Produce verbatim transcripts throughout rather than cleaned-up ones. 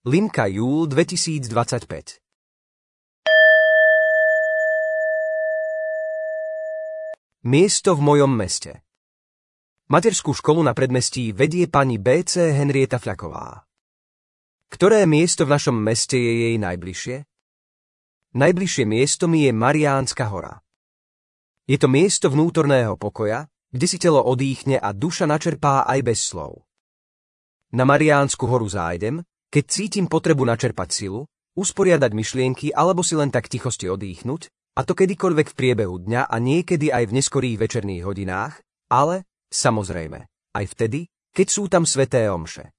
Linka júl dvetisícdvadsaťpäť. Miesto v mojom meste. Materskú školu na predmestí vedie pani bé cé Henrieta Fľaková. Ktoré miesto v našom meste je jej najbližšie? Najbližšie miesto mi je Mariánska hora. Je to miesto vnútorného pokoja, kde si telo odýchne a duša načerpá aj bez slov. Na Mariánsku horu zájdem, keď cítim potrebu načerpať silu, usporiadať myšlienky alebo si len tak tichosti odýchnuť, a to kedykoľvek v priebehu dňa a niekedy aj v neskorých večerných hodinách, ale, samozrejme, aj vtedy, keď sú tam sväté omše.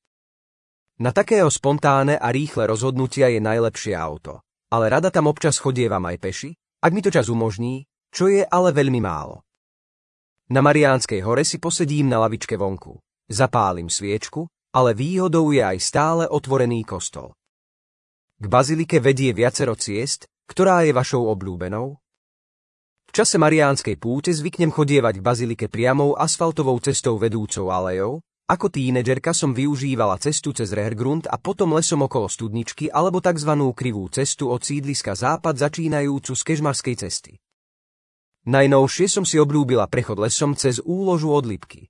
Na takého spontánne a rýchle rozhodnutia je najlepšie auto, ale rada tam občas chodievam aj peši, ak mi to čas umožní, čo je ale veľmi málo. Na Mariánskej hore si posedím na lavičke vonku, zapálim sviečku, ale výhodou je aj stále otvorený kostol. K bazilike vedie viacero ciest, ktorá je vašou obľúbenou? V čase Mariánskej púte zvyknem chodievať k bazilike priamou asfaltovou cestou vedúcou alejou, ako tínedžerka som využívala cestu cez Rehrgrund a potom lesom okolo Studničky alebo tzv. Krivú cestu od sídliska Západ začínajúcu z Kežmarskej cesty. Najnovšie som si obľúbila prechod lesom cez úložu od Lipky.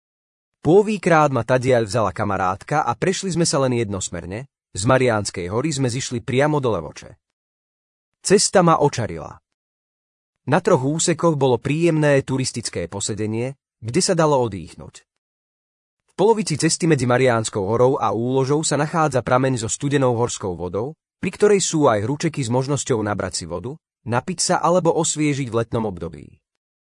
Pôvýkrát ma tadiaľ vzala kamarátka a prešli sme sa len jednosmerne, z Mariánskej hory sme zišli priamo do Levoče. Cesta ma očarila. Na troch úsekoch bolo príjemné turistické posedenie, kde sa dalo odýchnuť. V polovici cesty medzi Mariánskou horou a úložou sa nachádza prameň so studenou horskou vodou, pri ktorej sú aj hručeky s možnosťou nabrať si vodu, napiť sa alebo osviežiť v letnom období.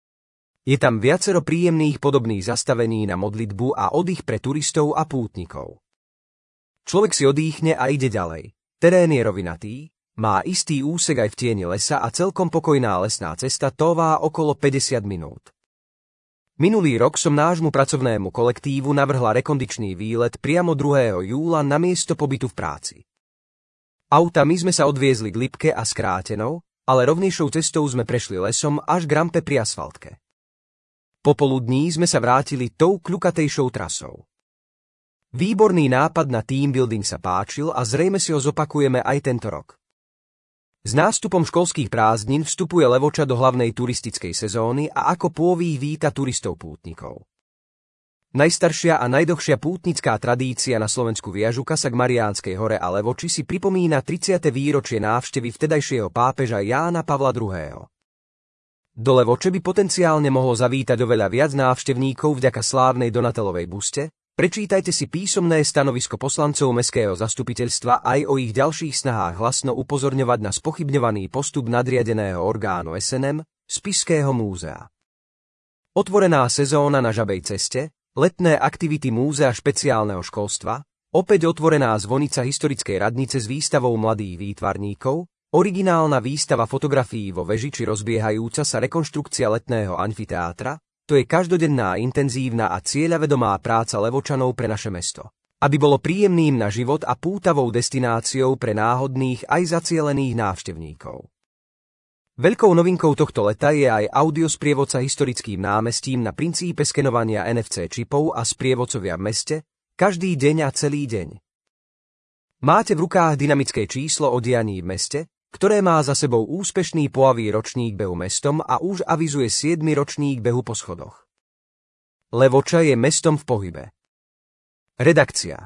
Je tam viacero príjemných podobných zastavení na modlitbu a oddych pre turistov a pútnikov. Človek si odýchne a ide ďalej. Terén je rovinatý, má istý úsek aj v tieni lesa a celkom pokojná lesná cesta tová okolo päťdesiat minút. Minulý rok som nášmu pracovnému kolektívu navrhla rekondičný výlet priamo druhého júla na miesto pobytu v práci. Autami sme sa odviezli k Lipke a Skrátenou, ale rovnejšou cestou sme prešli lesom až k rampe pri asfaltke. Popoludní sme sa vrátili tou kľukatejšou trasou. Výborný nápad na team building sa páčil a zrejme si ho zopakujeme aj tento rok. S nástupom školských prázdnin vstupuje Levoča do hlavnej turistickej sezóny a ako pôvých víta turistov pútnikov. Najstaršia a najdlhšia pútnická tradícia na Slovensku Viažuka sa k Mariánskej hore a Levoči si pripomína tridsiate výročie návštevy vtedajšieho pápeža Jána Pavla druhého. Do Levoče by potenciálne mohlo zavítať oveľa viac návštevníkov vďaka slávnej Donatelovej buste. Prečítajte si písomné stanovisko poslancov mestského zastupiteľstva aj o ich ďalších snahách hlasno upozorňovať na spochybňovaný postup nadriadeného orgánu es en em, Spišského múzea. Otvorená sezóna na Žabej ceste, letné aktivity múzea špeciálneho školstva, opäť otvorená zvonica historickej radnice s výstavou mladých výtvarníkov, originálna výstava fotografií vo veži či rozbiehajúca sa rekonštrukcia letného amfiteátra, to je každodenná intenzívna a cieľavedomá práca Levočanov pre naše mesto, aby bolo príjemným na život a pútavou destináciou pre náhodných aj zacielených návštevníkov. Veľkou novinkou tohto leta je aj audiosprievodca historickým námestím na princípe skenovania en ef cé čipov a sprievodcovia v meste, každý deň a celý deň. Máte v rukách dynamické číslo o dianí v meste, ktoré má za sebou úspešný poavý ročník behu mestom a už avizuje siedmy ročník behu po schodoch. Levoča je mestom v pohybe. Redakcia.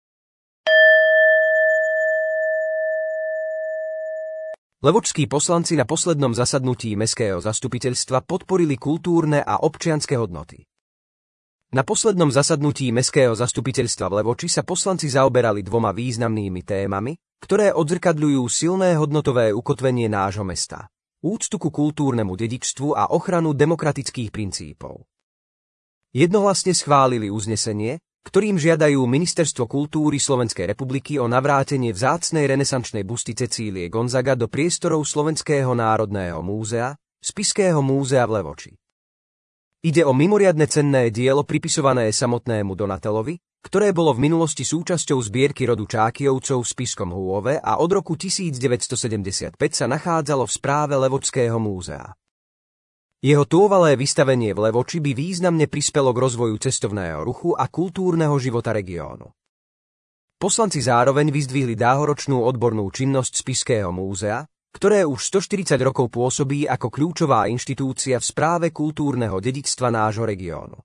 Levočskí poslanci na poslednom zasadnutí mestského zastupiteľstva podporili kultúrne a občianske hodnoty. Na poslednom zasadnutí mestského zastupiteľstva v Levoči sa poslanci zaoberali dvoma významnými témami, ktoré odzrkadľujú silné hodnotové ukotvenie nášho mesta, úctu ku kultúrnemu dedičstvu a ochranu demokratických princípov. Jednohlasne schválili uznesenie, ktorým žiadajú Ministerstvo kultúry Slovenskej republiky o navrátenie vzácnej renesančnej busty Cecílie Gonzaga do priestorov Slovenského národného múzea, Spišského múzea v Levoči. Ide o mimoriadne cenné dielo pripisované samotnému Donatelovi, ktoré bolo v minulosti súčasťou zbierky rodu Čákyovcov v Spišskom Hůove a od roku tisícdeväťstosedemdesiatpäť sa nachádzalo v správe Levočského múzea. Jeho trvalé vystavenie v Levoči by významne prispelo k rozvoju cestovného ruchu a kultúrneho života regiónu. Poslanci zároveň vyzdvihli dáhoročnú odbornú činnosť Spišského múzea, ktoré už stoštyridsať rokov pôsobí ako kľúčová inštitúcia v správe kultúrneho dedičstva nášho regiónu.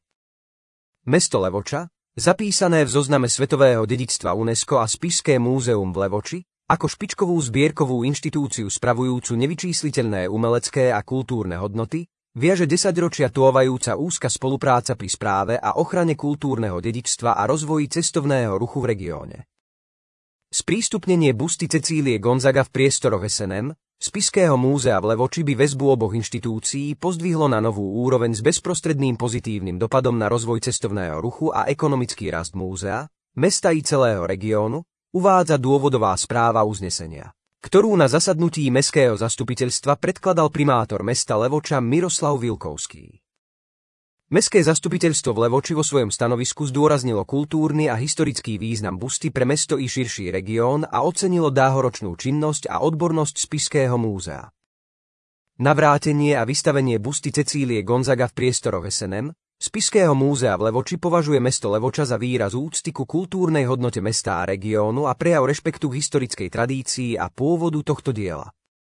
Mesto Levoča, zapísané v zozname svetového dedičstva UNESCO a Spišské múzeum v Levoči, ako špičkovú zbierkovú inštitúciu spravujúcu nevyčísliteľné umelecké a kultúrne hodnoty, viaže desaťročia trvajúca úzka spolupráca pri správe a ochrane kultúrneho dedičstva a rozvoji cestovného ruchu v regióne. Sprístupnenie busty Cecílie Gonzaga v priestoroch es en em, Spišského múzea v Levoči by väzbu oboch inštitúcií pozdvihlo na novú úroveň s bezprostredným pozitívnym dopadom na rozvoj cestovného ruchu a ekonomický rast múzea, mesta i celého regiónu, uvádza dôvodová správa uznesenia, ktorú na zasadnutí mestského zastupiteľstva predkladal primátor mesta Levoča Miroslav Vilkovský. Mestské zastupiteľstvo v Levoči vo svojom stanovisku zdôraznilo kultúrny a historický význam busty pre mesto i širší región a ocenilo dáhoročnú činnosť a odbornosť Spišského múzea. Navrátenie a vystavenie busty Cecílie Gonzaga v priestoroch es en em, Spišského múzea v Levoči považuje mesto Levoča za výraz úcty ku kultúrnej hodnote mesta a regiónu a prejav rešpektu k historickej tradícii a pôvodu tohto diela.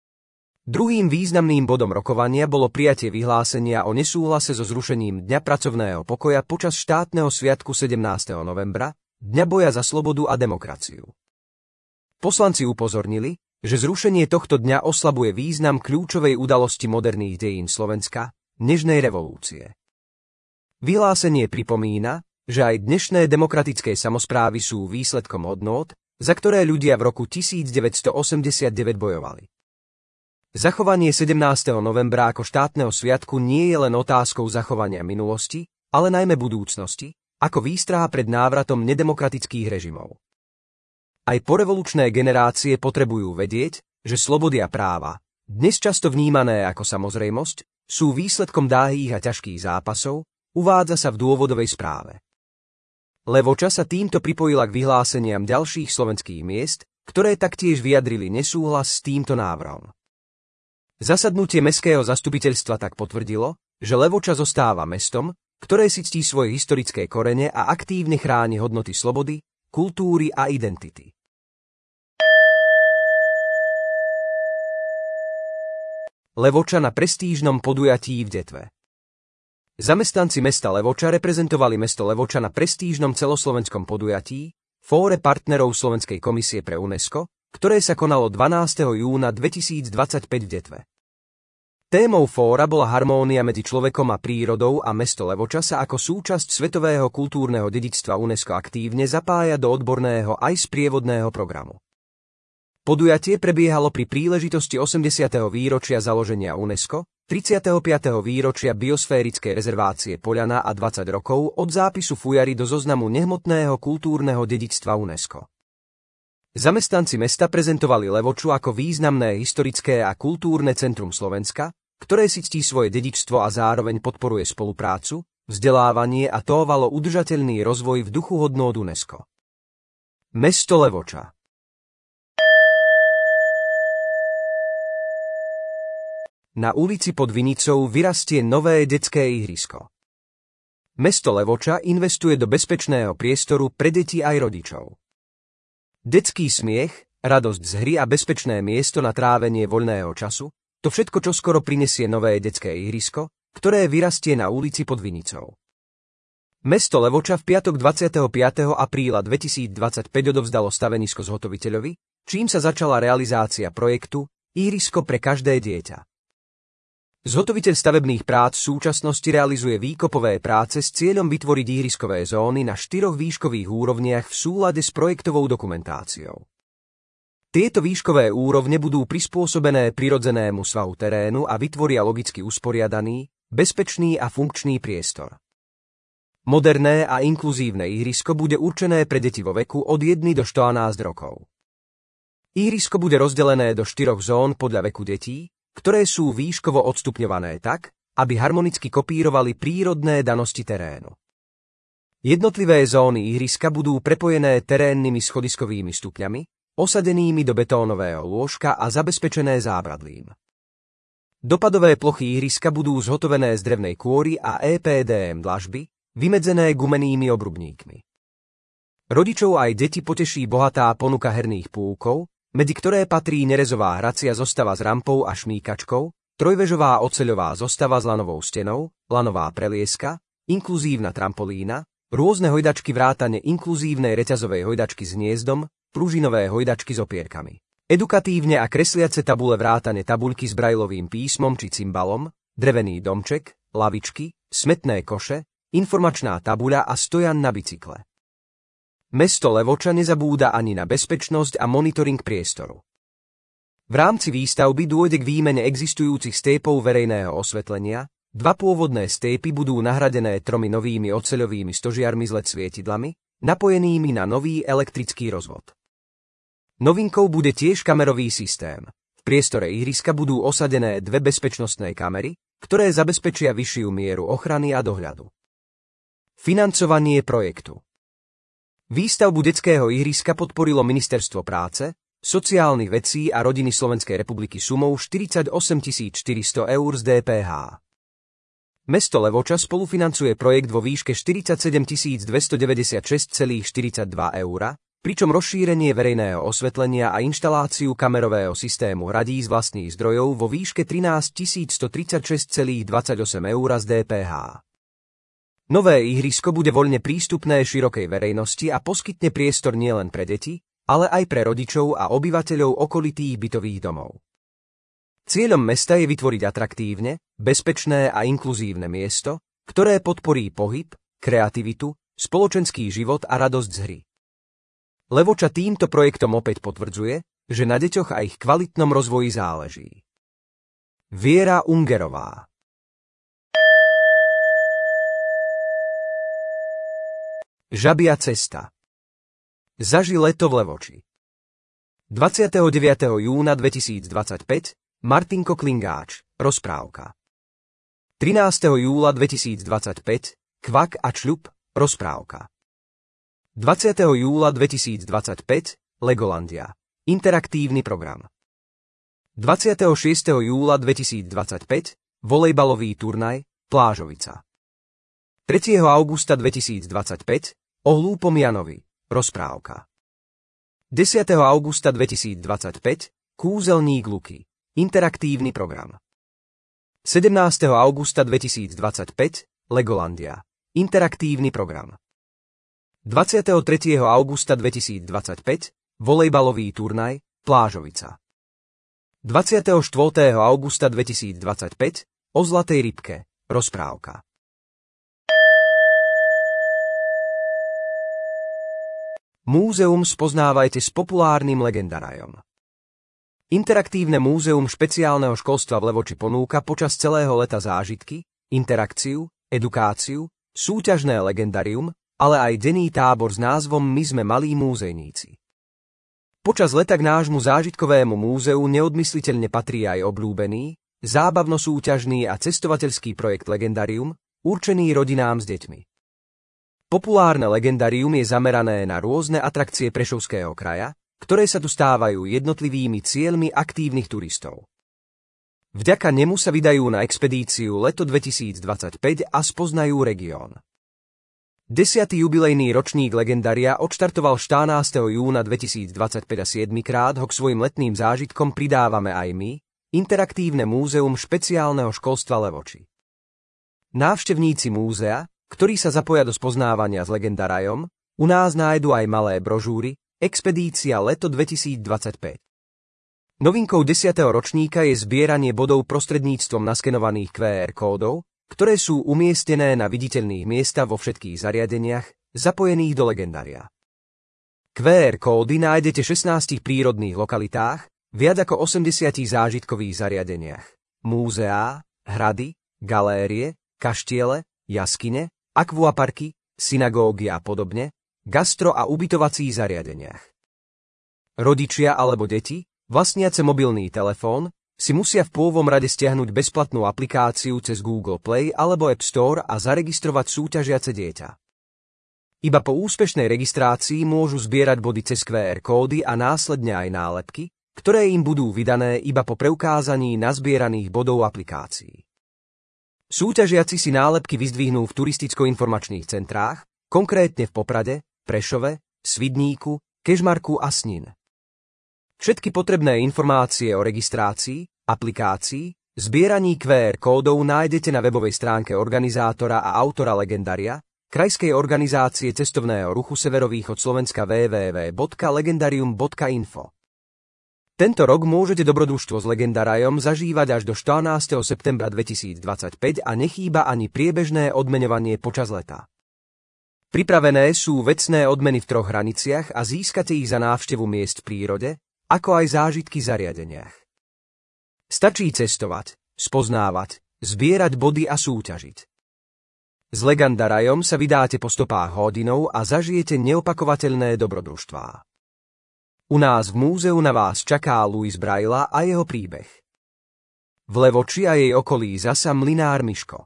Druhým významným bodom rokovania bolo prijatie vyhlásenia o nesúhlase so zrušením Dňa pracovného pokoja počas štátneho sviatku sedemnásteho novembra, Dňa boja za slobodu a demokraciu. Poslanci upozornili, že zrušenie tohto dňa oslabuje význam kľúčovej udalosti moderných dejín Slovenska, nežnej revolúcie. Vyhlásenie pripomína, že aj dnešné demokratické samosprávy sú výsledkom hodnôt, za ktoré ľudia v roku devätnásťstoosemdesiatdeväť bojovali. Zachovanie sedemnásteho novembra ako štátneho sviatku nie je len otázkou zachovania minulosti, ale najmä budúcnosti, ako výstraha pred návratom nedemokratických režimov. Aj porevolučné generácie potrebujú vedieť, že slobody a práva, dnes často vnímané ako samozrejmosť, sú výsledkom dlhých a ťažkých zápasov, uvádza sa v dôvodovej správe. Levoča sa týmto pripojila k vyhláseniam ďalších slovenských miest, ktoré taktiež vyjadrili nesúhlas s týmto návrhom. Zasadnutie mestského zastupiteľstva tak potvrdilo, že Levoča zostáva mestom, ktoré si ctí svoje historické korene a aktívne chráni hodnoty slobody, kultúry a identity. Levoča na prestížnom podujatí v Detve. Zamestnanci mesta Levoča reprezentovali mesto Levoča na prestížnom celoslovenskom podujatí, fóre partnerov Slovenskej komisie pre UNESCO, ktoré sa konalo dvanásteho júna dvetisícdvadsaťpäť v Detve. Témou fóra bola harmónia medzi človekom a prírodou a mesto Levoča sa ako súčasť svetového kultúrneho dedičstva UNESCO aktívne zapája do odborného aj sprievodného programu. Podujatie prebiehalo pri príležitosti osemdesiateho výročia založenia UNESCO, tridsiateho piateho výročia biosférickej rezervácie Poľana a dvadsať rokov od zápisu fujary do zoznamu nehmotného kultúrneho dedičstva UNESCO. Zamestnanci mesta prezentovali Levoču ako významné historické a kultúrne centrum Slovenska, ktoré si ctí svoje dedičstvo a zároveň podporuje spoluprácu, vzdelávanie a tóvalo udržateľný rozvoj v duchu hodnôt UNESCO. Mesto Levoča. Na ulici pod Vinicou vyrastie nové detské ihrisko. Mesto Levoča investuje do bezpečného priestoru pre deti aj rodičov. Detský smiech, radosť z hry a bezpečné miesto na trávenie voľného času, to všetko čoskoro prinesie nové detské ihrisko, ktoré vyrastie na ulici pod Vinicou. Mesto Levoča v piatok dvadsiateho piateho apríla dvetisícdvadsaťpäť odovzdalo stavenisko zhotoviteľovi, čím sa začala realizácia projektu Ihrisko pre každé dieťa. Zhotoviteľ stavebných prác v súčasnosti realizuje výkopové práce s cieľom vytvoriť ihriskové zóny na štyroch výškových úrovniach v súlade s projektovou dokumentáciou. Tieto výškové úrovne budú prispôsobené prirodzenému svahu terénu a vytvoria logicky usporiadaný, bezpečný a funkčný priestor. Moderné a inkluzívne ihrisko bude určené pre deti vo veku od jedného do štrnásť rokov. Ihrisko bude rozdelené do štyroch zón podľa veku detí, ktoré sú výškovo odstupňované tak, aby harmonicky kopírovali prírodné danosti terénu. Jednotlivé zóny ihriska budú prepojené terénnymi schodiskovými stupňami, osadenými do betónového lôžka a zabezpečené zábradlím. Dopadové plochy ihriska budú zhotovené z drevnej kôry a é pé dé em dlažby, vymedzené gumenými obrubníkmi. Rodičov aj deti poteší bohatá ponuka herných púkov, medzi ktoré patrí nerezová hracia zostava s rampou a šmýkačkou, trojvežová oceľová zostava s lanovou stenou, lanová prelieska, inkluzívna trampolína, rôzne hojdačky vrátane inkluzívnej reťazovej hojdačky s hniezdom, pružinové hojdačky s opierkami. Edukatívne a kresliace tabule vrátane tabuľky s brajlovým písmom či cymbalom, drevený domček, lavičky, smetné koše, informačná tabuľa a stojan na bicykle. Mesto Levoča nezabúda ani na bezpečnosť a monitoring priestoru. V rámci výstavby dôjde k výmene existujúcich stépov verejného osvetlenia, dva pôvodné stépy budú nahradené tromi novými oceľovými stožiarmi s el é dé svietidlami, napojenými na nový elektrický rozvod. Novinkou bude tiež kamerový systém. V priestore ihriska budú osadené dve bezpečnostné kamery, ktoré zabezpečia vyššiu mieru ochrany a dohľadu. Financovanie projektu. Výstavbu detského ihriska podporilo Ministerstvo práce, sociálnych vecí a rodiny Slovenskej republiky sumou štyridsaťosem tisíc štyristo eur z dé pé há. Mesto Levoča spolufinancuje projekt vo výške štyridsaťsedem tisíc dvestodeväťdesiatšesť celá štyridsaťdva eur, pričom rozšírenie verejného osvetlenia a inštaláciu kamerového systému hradí z vlastných zdrojov vo výške trinásť tisíc stotridsaťšesť celá dvadsaťosem eur z dé pé há. Nové ihrisko bude voľne prístupné širokej verejnosti a poskytne priestor nielen pre deti, ale aj pre rodičov a obyvateľov okolitých bytových domov. Cieľom mesta je vytvoriť atraktívne, bezpečné a inkluzívne miesto, ktoré podporí pohyb, kreativitu, spoločenský život a radosť z hry. Levoča týmto projektom opäť potvrdzuje, že na deťoch a ich kvalitnom rozvoji záleží. Viera Ungerová. Žabia cesta. Zaži leto v Levoči. dvadsiateho deviateho júna dvetisícdvadsaťpäť Martinko Klingáč, rozprávka. trinásteho júla dvetisícdvadsaťpäť Kvak a čľub, rozprávka. dvadsiateho júla dvetisícdvadsaťpäť Legolandia, interaktívny program. dvadsiateho šiesteho júla dvetisícdvadsaťpäť Volejbalový turnaj, Plážovica. tretieho augusta dvetisícdvadsaťpäť O hlúpom Janovi, rozprávka. desiateho augusta dvetisícdvadsaťpäť Kúzelník Luky, interaktívny program. sedemnásteho augusta dvetisícdvadsaťpäť Legolandia, interaktívny program. dvadsiateho tretieho augusta dvetisícdvadsaťpäť Volejbalový turnaj, Plážovica. dvadsiateho štvrtého augusta dvetisícdvadsaťpäť O zlatej rybke, rozprávka. Múzeum spoznávajte s populárnym legendarajom. Interaktívne múzeum špeciálneho školstva v Levoči ponúka počas celého leta zážitky, interakciu, edukáciu, súťažné legendarium, ale aj denný tábor s názvom My sme malí múzejníci. Počas leta k nášmu zážitkovému múzeu neodmysliteľne patrí aj obľúbený, zábavno-súťažný a cestovateľský projekt Legendarium, určený rodinám s deťmi. Populárne legendarium je zamerané na rôzne atrakcie Prešovského kraja, ktoré sa tu stávajú jednotlivými cieľmi aktívnych turistov. Vďaka nemu sa vydajú na expedíciu leto dvetisícdvadsaťpäť a spoznajú región. Desiatý jubilejný ročník Legendaria odštartoval štrnásteho júna dvetisícdvadsaťpäť a siedmikrát ho k svojim letným zážitkom pridávame aj my, Interaktívne múzeum špeciálneho školstva Levoči. Návštevníci múzea, ktorí sa zapoja do spoznávania s Legendarajom, u nás nájdu aj malé brožúry Expedícia leto dvetisícdvadsaťpäť. Novinkou desiateho ročníka je zbieranie bodov prostredníctvom naskenovaných kvé er kódov, ktoré sú umiestnené na viditeľných miestach vo všetkých zariadeniach, zapojených do Legendaria. kvé er kódy nájdete v šestnástich prírodných lokalitách, viac ako osemdesiatich zážitkových zariadeniach, múzeá, hrady, galérie, kaštiele, jaskyne, akvuaparky, synagógy a podobne, gastro- a ubytovacích zariadeniach. Rodičia alebo deti, vlastniace mobilný telefón, si musia v prvom rade stiahnuť bezplatnú aplikáciu cez Google Play alebo App Store a zaregistrovať súťažiace dieťa. Iba po úspešnej registrácii môžu zbierať body cez kvé er kódy a následne aj nálepky, ktoré im budú vydané iba po preukázaní nazbieraných bodov aplikácií. Súťažiaci si nálepky vyzdvihnú v turisticko-informačných centrách, konkrétne v Poprade, Prešove, Svidníku, Kežmarku a Snin. Všetky potrebné informácie o registrácii, aplikácii, zbieraní kvé er kódov nájdete na webovej stránke organizátora a autora legendaria, Krajskej organizácie cestovného ruchu Severovýchod Slovenska w w w bodka legendarium bodka info. Tento rok môžete dobrodružstvo s Legendarajom zažívať až do štrnásteho septembra dvetisícdvadsaťpäť a nechýba ani priebežné odmeňovanie počas leta. Pripravené sú vecné odmeny v troch hraniciach a získate ich za návštevu miest v prírode, ako aj zážitky v zariadeniach. Stačí cestovať, spoznávať, zbierať body a súťažiť. S Legendarajom sa vydáte po stopách hodinov a zažijete neopakovateľné dobrodružstvá. U nás v múzeu na vás čaká Louis Braille a jeho príbeh. V Levoči a jej okolí zasa mlynár Miško.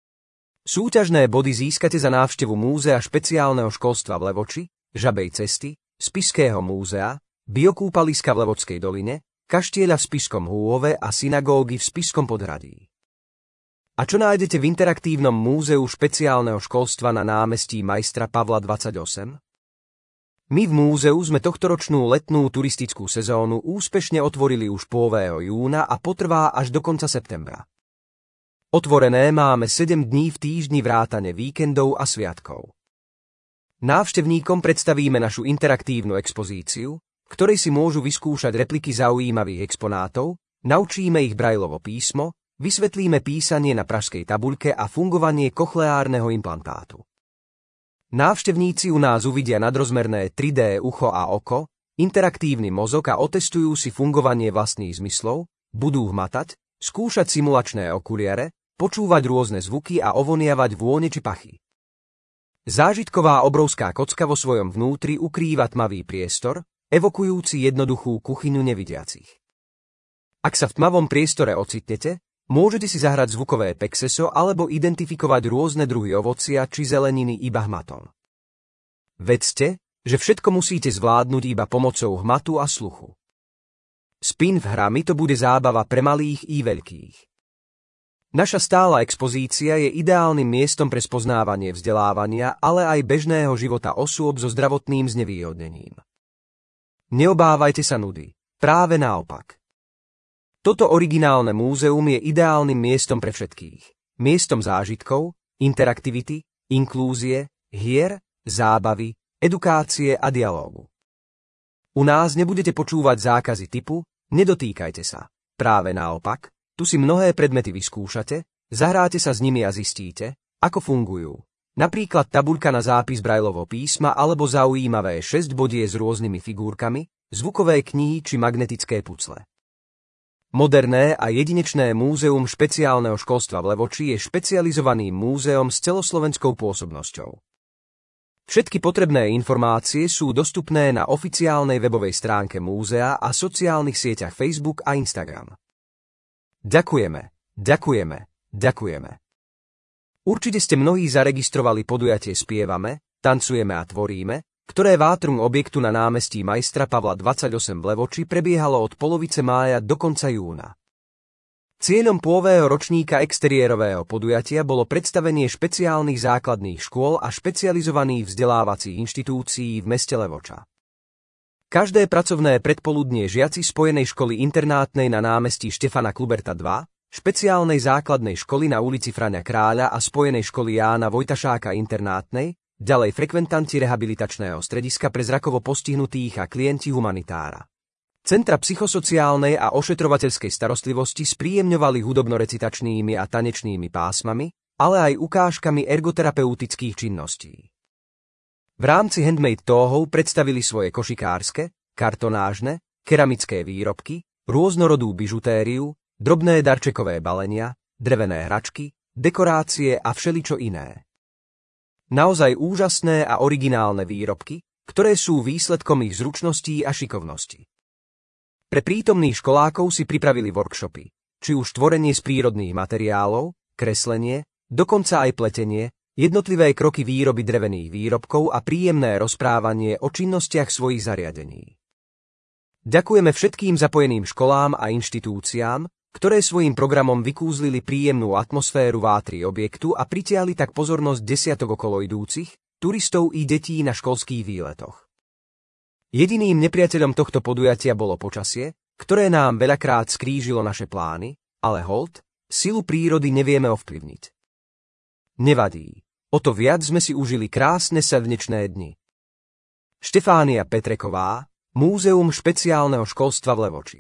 Súťažné body získate za návštevu múzea špeciálneho školstva v Levoči, Žabej cesty, Spišského múzea, biokúpaliska v Levočskej doline, kaštieľa v Spišskom Húhove a synagógy v Spišskom Podhradí. A čo nájdete v interaktívnom múzeu špeciálneho školstva na námestí Majstra Pavla dvadsaťosem? My v múzeu sme tohtoročnú letnú turistickú sezónu úspešne otvorili už pôlého júna a potrvá až do konca septembra. Otvorené máme sedem dní v týždni vrátane víkendov a sviatkov. Návštevníkom predstavíme našu interaktívnu expozíciu, v ktorej si môžu vyskúšať repliky zaujímavých exponátov, naučíme ich Braillovo písmo, vysvetlíme písanie na pražskej tabuľke a fungovanie kochleárneho implantátu. Návštevníci u nás uvidia nadrozmerné tri dé ucho a oko, interaktívny mozog a otestujú si fungovanie vlastných zmyslov, budú hmatať, skúšať simulačné okuliare, počúvať rôzne zvuky a ovoniavať vône či pachy. Zážitková obrovská kocka vo svojom vnútri ukrýva tmavý priestor, evokujúci jednoduchú kuchyňu nevidiacich. Ak sa v tmavom priestore ocitnete, môžete si zahrať zvukové pexeso alebo identifikovať rôzne druhy ovocia či zeleniny iba hmatom. Vedzte, že všetko musíte zvládnuť iba pomocou hmatu a sluchu. Spin v hrami to bude zábava pre malých i veľkých. Naša stála expozícia je ideálnym miestom pre spoznávanie vzdelávania, ale aj bežného života osôb so zdravotným znevýhodnením. Neobávajte sa nudy, práve naopak. Toto originálne múzeum je ideálnym miestom pre všetkých. Miestom zážitkov, interaktivity, inklúzie, hier, zábavy, edukácie a dialógu. U nás nebudete počúvať zákazy typu nedotýkajte sa. Práve naopak, tu si mnohé predmety vyskúšate, zahráte sa s nimi a zistíte, ako fungujú. Napríklad tabuľka na zápis Braillovo písma alebo zaujímavé šesťbodie s rôznymi figúrkami, zvukové knihy či magnetické pucle. Moderné a jedinečné múzeum špeciálneho školstva v Levoči je špecializovaným múzeom s celoslovenskou pôsobnosťou. Všetky potrebné informácie sú dostupné na oficiálnej webovej stránke múzea a sociálnych sieťach Facebook a Instagram. Ďakujeme, ďakujeme, ďakujeme. Určite ste mnohí zaregistrovali podujatie Spievame, tancujeme a tvoríme, ktoré v átrum objektu na námestí Majstra Pavla dvadsaťosem v Levoči prebiehalo od polovice mája do konca júna. Cieľom pôlého ročníka exteriérového podujatia bolo predstavenie špeciálnych základných škôl a špecializovaných vzdelávacích inštitúcií v meste Levoča. Každé pracovné predpoludnie žiaci Spojenej školy internátnej na námestí Štefana Kluberta dva, špeciálnej základnej školy na ulici Fraňa Kráľa a Spojenej školy Jána Vojtašáka internátnej, ďalej frekventanti rehabilitačného strediska pre zrakovo postihnutých a klienti humanitára. Centra psychosociálnej a ošetrovateľskej starostlivosti spríjemňovali hudobno-recitačnými a tanečnými pásmami, ale aj ukážkami ergoterapeutických činností. V rámci handmade tóhov predstavili svoje košikárske, kartonážne, keramické výrobky, rôznorodú bižutériu, drobné darčekové balenia, drevené hračky, dekorácie a všeličo iné. Naozaj úžasné a originálne výrobky, ktoré sú výsledkom ich zručností a šikovnosti. Pre prítomných školákov si pripravili workshopy, či už tvorenie z prírodných materiálov, kreslenie, dokonca aj pletenie, jednotlivé kroky výroby drevených výrobkov a príjemné rozprávanie o činnostiach svojich zariadení. Ďakujeme všetkým zapojeným školám a inštitúciám, ktoré svojím programom vykúzlili príjemnú atmosféru v átri objektu a pritiahli tak pozornosť desiatok okolo idúcich, turistov i detí na školských výletoch. Jediným nepriateľom tohto podujatia bolo počasie, ktoré nám veľakrát skrížilo naše plány, ale hold, silu prírody nevieme ovplyvniť. Nevadí, o to viac sme si užili krásne slnečné dni. Štefánia Petreková, Múzeum špeciálneho školstva v Levoči.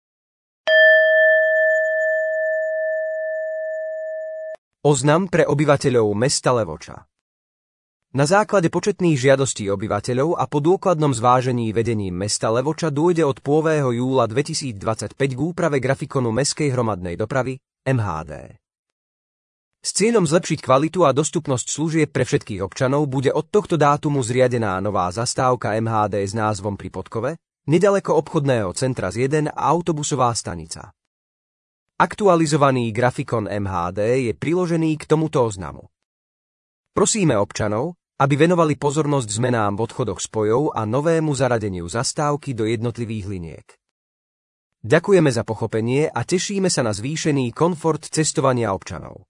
Oznam pre obyvateľov mesta Levoča. Na základe početných žiadostí obyvateľov a po dôkladnom zvážení vedením mesta Levoča dôjde od prvého júla dvetisícdvadsaťpäť k úprave grafikonu mestskej hromadnej dopravy em há dé. S cieľom zlepšiť kvalitu a dostupnosť služieb pre všetkých občanov bude od tohto dátumu zriadená nová zastávka em há dé s názvom Pri Podkove, nedaleko obchodného centra z jeden a autobusová stanica. Aktualizovaný grafikon em há dé je priložený k tomuto oznamu. Prosíme občanov, aby venovali pozornosť zmenám v odchodoch spojov a novému zaradeniu zastávky do jednotlivých liniek. Ďakujeme za pochopenie a tešíme sa na zvýšený komfort cestovania občanov.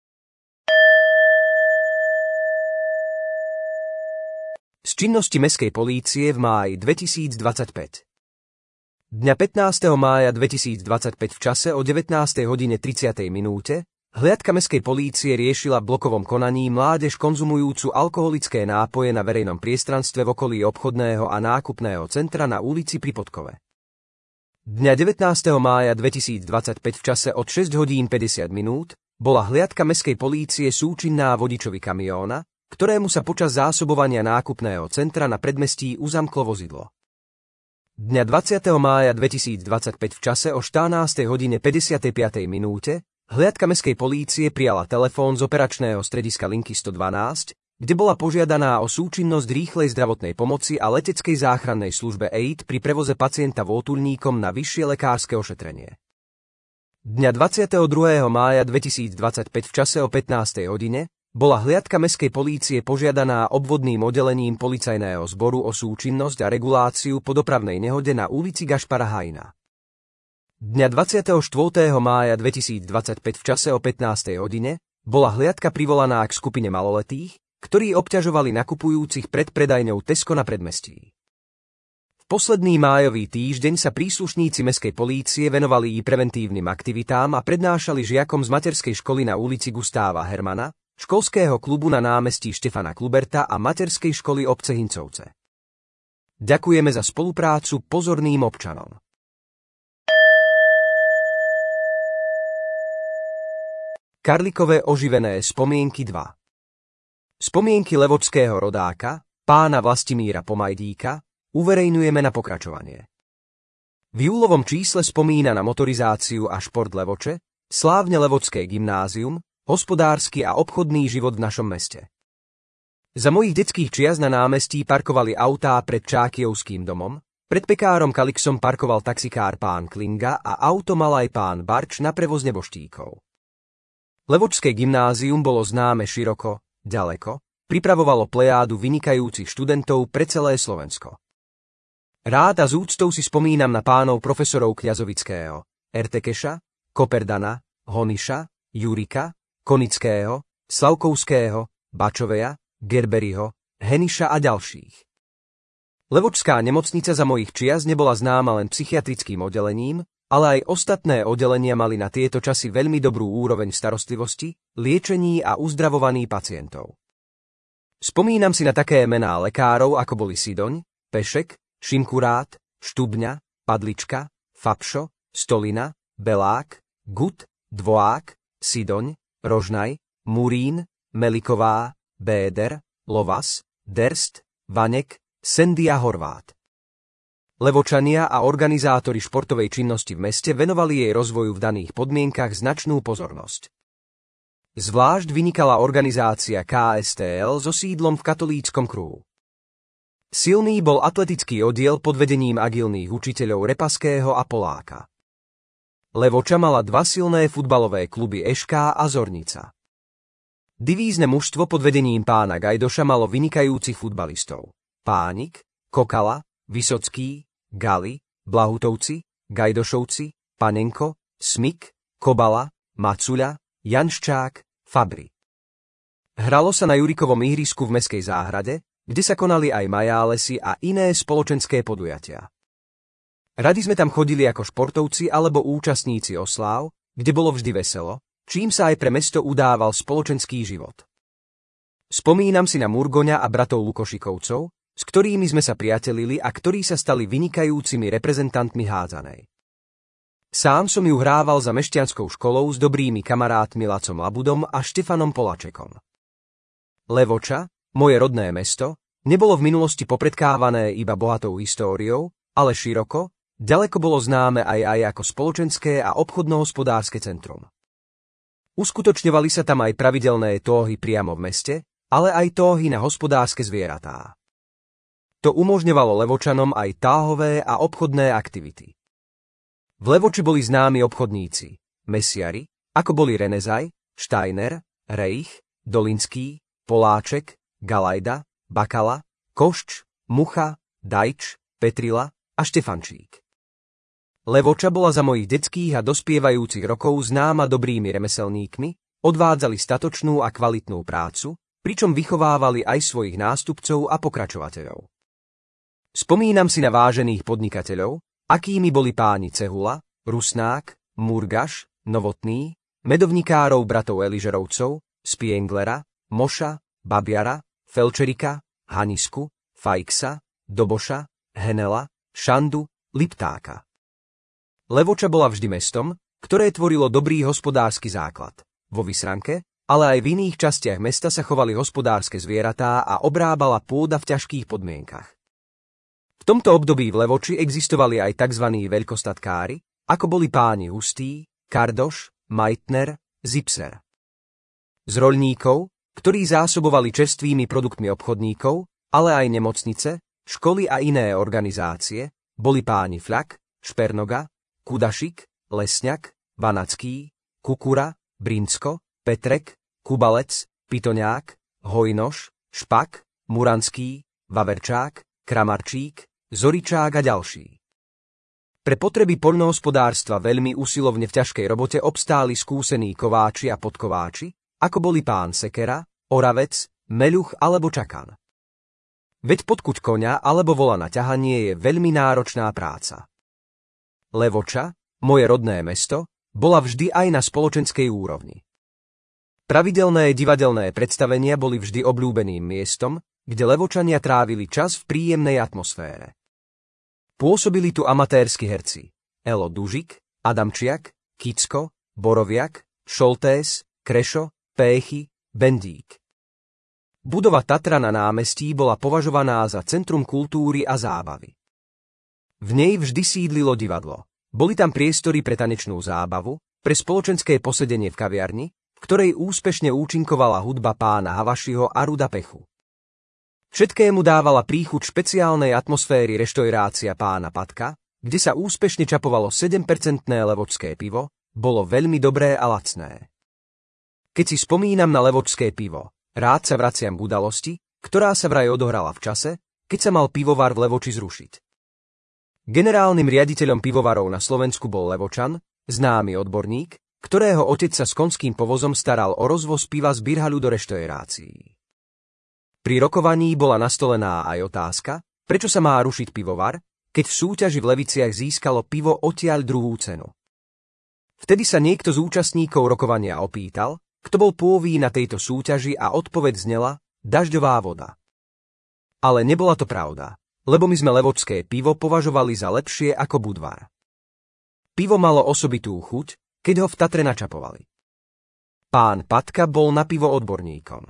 Z činnosti mestskej polície v máji dvetisícdvadsaťpäť. Dňa pätnásteho mája dvetisícdvadsaťpäť v čase o devätnástej hodine tridsiatej minúte hliadka mestskej polície riešila v blokovom konaní mládež konzumujúcu alkoholické nápoje na verejnom priestranstve v okolí obchodného a nákupného centra na ulici Pri Podkove. Dňa devätnásteho mája dvetisícdvadsaťpäť v čase od šesť hodín päťdesiat minút bola hliadka mestskej polície súčinná vodičovi kamióna, ktorému sa počas zásobovania nákupného centra na predmestí uzamklo vozidlo. Dňa dvadsiateho mája dvetisícdvadsaťpäť v čase o štrnástej hodine päťdesiatej piatej minúte hliadka mestskej polície prijala telefón z operačného strediska linky sto dvanásť, kde bola požiadaná o súčinnosť rýchlej zdravotnej pomoci a leteckej záchrannej službe é í té pri prevoze pacienta vôtulníkom na vyššie lekárske ošetrenie. Dňa dvadsiateho druhého mája dvetisícdvadsaťpäť v čase o pätnástej hodine bola hliadka mestskej polície požiadaná obvodným oddelením policajného zboru o súčinnosť a reguláciu po dopravnej nehode na ulici Gašpara Hajna. Dňa dvadsiateho štvrtého mája dvetisícdvadsaťpäť v čase o pätnástej hodine bola hliadka privolaná k skupine maloletých, ktorí obťažovali nakupujúcich pred predajňou Tesco na predmestí. V posledný májový týždeň sa príslušníci mestskej polície venovali i preventívnym aktivitám a prednášali žiakom z materskej školy na ulici Gustáva Hermana, školského klubu na námestí Štefana Kluberta a materskej školy obce Hincovce. Ďakujeme za spoluprácu pozorným občanom. Karlikové oživené spomienky dva. Spomienky levočského rodáka, pána Vlastimíra Pomajdíka, uverejňujeme na pokračovanie. V júlovom čísle spomína na motorizáciu a šport Levoče, slávne Levočské gymnázium, hospodársky a obchodný život v našom meste. Za mojich detských čias na námestí parkovali autá pred Čákijovským domom, pred pekárom Kalixom parkoval taxikár pán Klinga a auto mal aj pán Barč na prevoz neboštíkov. Levočské gymnázium bolo známe široko, ďaleko, pripravovalo plejádu vynikajúcich študentov pre celé Slovensko. Rád a s úctou si spomínam na pánov profesorov Kňazovického, Ertekeša, Koperdana, Honiša, Jurika, Konického, Slavkovského, Bačoveja, Gerberiho, Heniša a ďalších. Levočská nemocnica za mojich čias nebola známa len psychiatrickým oddelením, ale aj ostatné oddelenia mali na tieto časy veľmi dobrú úroveň starostlivosti, liečení a uzdravovaní pacientov. Spomínam si na také mená lekárov, ako boli Sidoň, Pešek, Šimkurát, Štubňa, Padlička, Fapšo, Stolina, Belák, Gut, Dvoák, Sidoň, Rožnaj, Murín, Meliková, Béder, Lovas, Derst, Vanek, Sendy a Horvát. Levočania a organizátori športovej činnosti v meste venovali jej rozvoju v daných podmienkach značnú pozornosť. Zvlášť vynikala organizácia ká es té el so sídlom v katolíckom kruhu. Silný bol atletický oddiel pod vedením agilných učiteľov Repaského a Poláka. Levoča mala dva silné futbalové kluby Ešká a Zornica. Divízne mužstvo pod vedením pána Gajdoša malo vynikajúcich futbalistov. Pánik, Kokala, Vysocký, Gali, Blahutovci, Gajdošovci, Panenko, Smik, Kobala, Macuľa, Janščák, Fabri. Hralo sa na Jurikovom ihrisku v mestskej záhrade, kde sa konali aj majálesy a iné spoločenské podujatia. Radi sme tam chodili ako športovci alebo účastníci osláv, kde bolo vždy veselo, čím sa aj pre mesto udával spoločenský život. Spomínam si na Murgoňa a bratov Lukošikovcov, s ktorými sme sa priatelili a ktorí sa stali vynikajúcimi reprezentantmi hádzanej. Sám som ju hrával za mešťanskou školou s dobrými kamarátmi Lacom Labudom a Štefanom Polačekom. Levoča, moje rodné mesto, nebolo v minulosti popredkávané iba bohatou históriou, ale široko, ďaleko bolo známe aj aj ako spoločenské a obchodno-hospodárske centrum. Uskutočňovali sa tam aj pravidelné tóhy priamo v meste, ale aj tóhy na hospodárske zvieratá. To umožňovalo Levočanom aj táhové a obchodné aktivity. V Levoči boli známi obchodníci, mesiari, ako boli Renezaj, Steiner, Reich, Dolinský, Poláček, Galajda, Bakala, Košč, Mucha, Dajč, Petrila a Štefančík. Levoča bola za mojich detských a dospievajúcich rokov známa dobrými remeselníkmi, odvádzali statočnú a kvalitnú prácu, pričom vychovávali aj svojich nástupcov a pokračovateľov. Spomínam si na vážených podnikateľov, akými boli páni Cehula, Rusnák, Murgaš, Novotný, medovnikárov bratov Eližerovcov, Spienglera, Moša, Babiara, Felčerika, Hanisku, Fajksa, Doboša, Henela, Šandu, Liptáka. Levoča bola vždy mestom, ktoré tvorilo dobrý hospodársky základ. Vo Vysranke, ale aj v iných častiach mesta sa chovali hospodárske zvieratá a obrábala pôda v ťažkých podmienkach. V tomto období v Levoči existovali aj tzv. Veľkostatkári, ako boli páni Hustý, Kardoš, Majtner, Zipser. Z roľníkov, ktorí zásobovali čerstvými produktmi obchodníkov, ale aj nemocnice, školy a iné organizácie, boli páni Flak, Špernoga, Kudašik, Lesňak, Vanacký, Kukura, Brinsko, Petrek, Kubalec, Pitoňák, Hojnoš, Špak, Muranský, Vaverčák, Kramarčík, Zoričák a ďalší. Pre potreby poľnohospodárstva veľmi usilovne v ťažkej robote obstáli skúsení kováči a podkováči, ako boli pán Sekera, Oravec, Meľuch alebo Čakan. Veď podkuť koňa alebo vola na ťahanie je veľmi náročná práca. Levoča, moje rodné mesto, bola vždy aj na spoločenskej úrovni. Pravidelné divadelné predstavenia boli vždy obľúbeným miestom, kde Levočania trávili čas v príjemnej atmosfére. Pôsobili tu amatérsky herci Elo Dužik, Adamčiak, Kicko, Boroviak, Šoltés, Krešo, Péchy, Bendík. Budova Tatra na námestí bola považovaná za centrum kultúry a zábavy. V nej vždy sídlilo divadlo. Boli tam priestory pre tanečnú zábavu, pre spoločenské posedenie v kaviarni, v ktorej úspešne účinkovala hudba pána Havašiho a Ruda Pechu. Všetkému dávala príchuť špeciálnej atmosféry reštaurácia pána Patka, kde sa úspešne čapovalo sedem percent levočské pivo, bolo veľmi dobré a lacné. Keď si spomínam na levočské pivo, rád sa vraciam k udalosti, ktorá sa vraj odohrala v čase, keď sa mal pivovar v Levoči zrušiť. Generálnym riaditeľom pivovarov na Slovensku bol Levočan, známy odborník, ktorého otec sa s konským povozom staral o rozvoz piva z Birhaľu do reštaurácií. Pri rokovaní bola nastolená aj otázka, prečo sa má rušiť pivovar, keď v súťaži v Leviciach získalo pivo odtiaľ druhú cenu. Vtedy sa niekto z účastníkov rokovania opýtal, kto bol pôvý na tejto súťaži a odpoveď znela dažďová voda. Ale nebola to pravda, lebo my sme levočské pivo považovali za lepšie ako Budvar. Pivo malo osobitú chuť, keď ho v Tatre načapovali. Pán Patka bol na pivo odborníkom.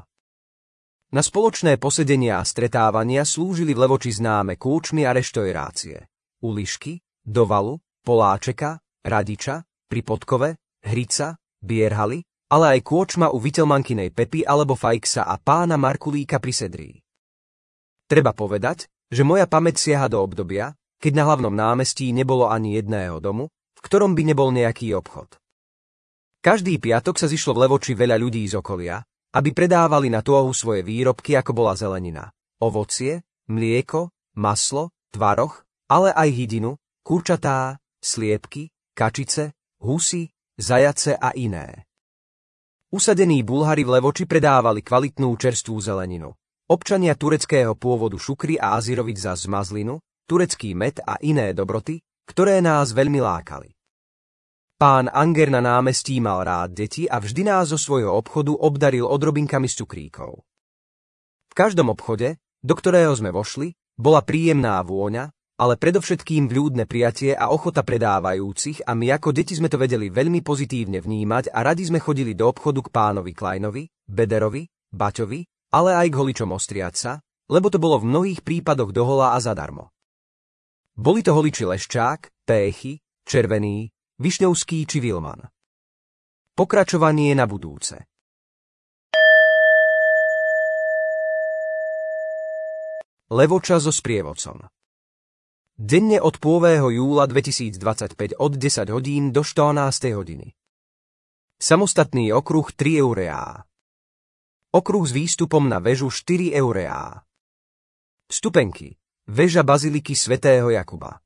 Na spoločné posedenia a stretávania slúžili v Levoči známe kôčmy a reštaurácie. U Lišky, Dovalu, Poláčeka, Radiča, pri Podkove, Hrica, Bierhaly, ale aj kôčma u Viteľmankinej Pepy alebo Fajksa a pána Markulíka pri Sedrí. Treba povedať, že moja pamäť siaha do obdobia, keď na hlavnom námestí nebolo ani jedného domu, v ktorom by nebol nejaký obchod. Každý piatok sa zišlo v Levoči veľa ľudí z okolia, aby predávali na tóhu svoje výrobky, ako bola zelenina, ovocie, mlieko, maslo, tvaroh, ale aj hydinu, kurčatá, sliepky, kačice, husy, zajace a iné. Usadení Bulhári v Levoči predávali kvalitnú čerstvú zeleninu. občania tureckého pôvodu Šukri a Azirovič za zmazlinu, turecký med a iné dobroty, ktoré nás veľmi lákali. Pán Anger na námestí mal rád deti a vždy nás zo svojho obchodu obdaril odrobinkami z cukríkov. V každom obchode, do ktorého sme vošli, bola príjemná vôňa, ale predovšetkým vľúdne prijatie a ochota predávajúcich a my ako deti sme to vedeli veľmi pozitívne vnímať a radi sme chodili do obchodu k pánovi Kleinovi, Bederovi, Baťovi, ale aj k holičom Ostriaca, lebo to bolo v mnohých prípadoch dohola a zadarmo. Boli to holiči Leščák, Péchy, Červený, Višňovský či Vilman. Pokračovanie na budúce. Levoča so sprievodcom. Denne od prvého júla dvetisícdvadsaťpäť od desať hodín do štrnástej hodiny. Samostatný okruh tri eureá. Okruh s výstupom na väžu štyri eureá. Vstupenky. Väža baziliky svätého Jakuba.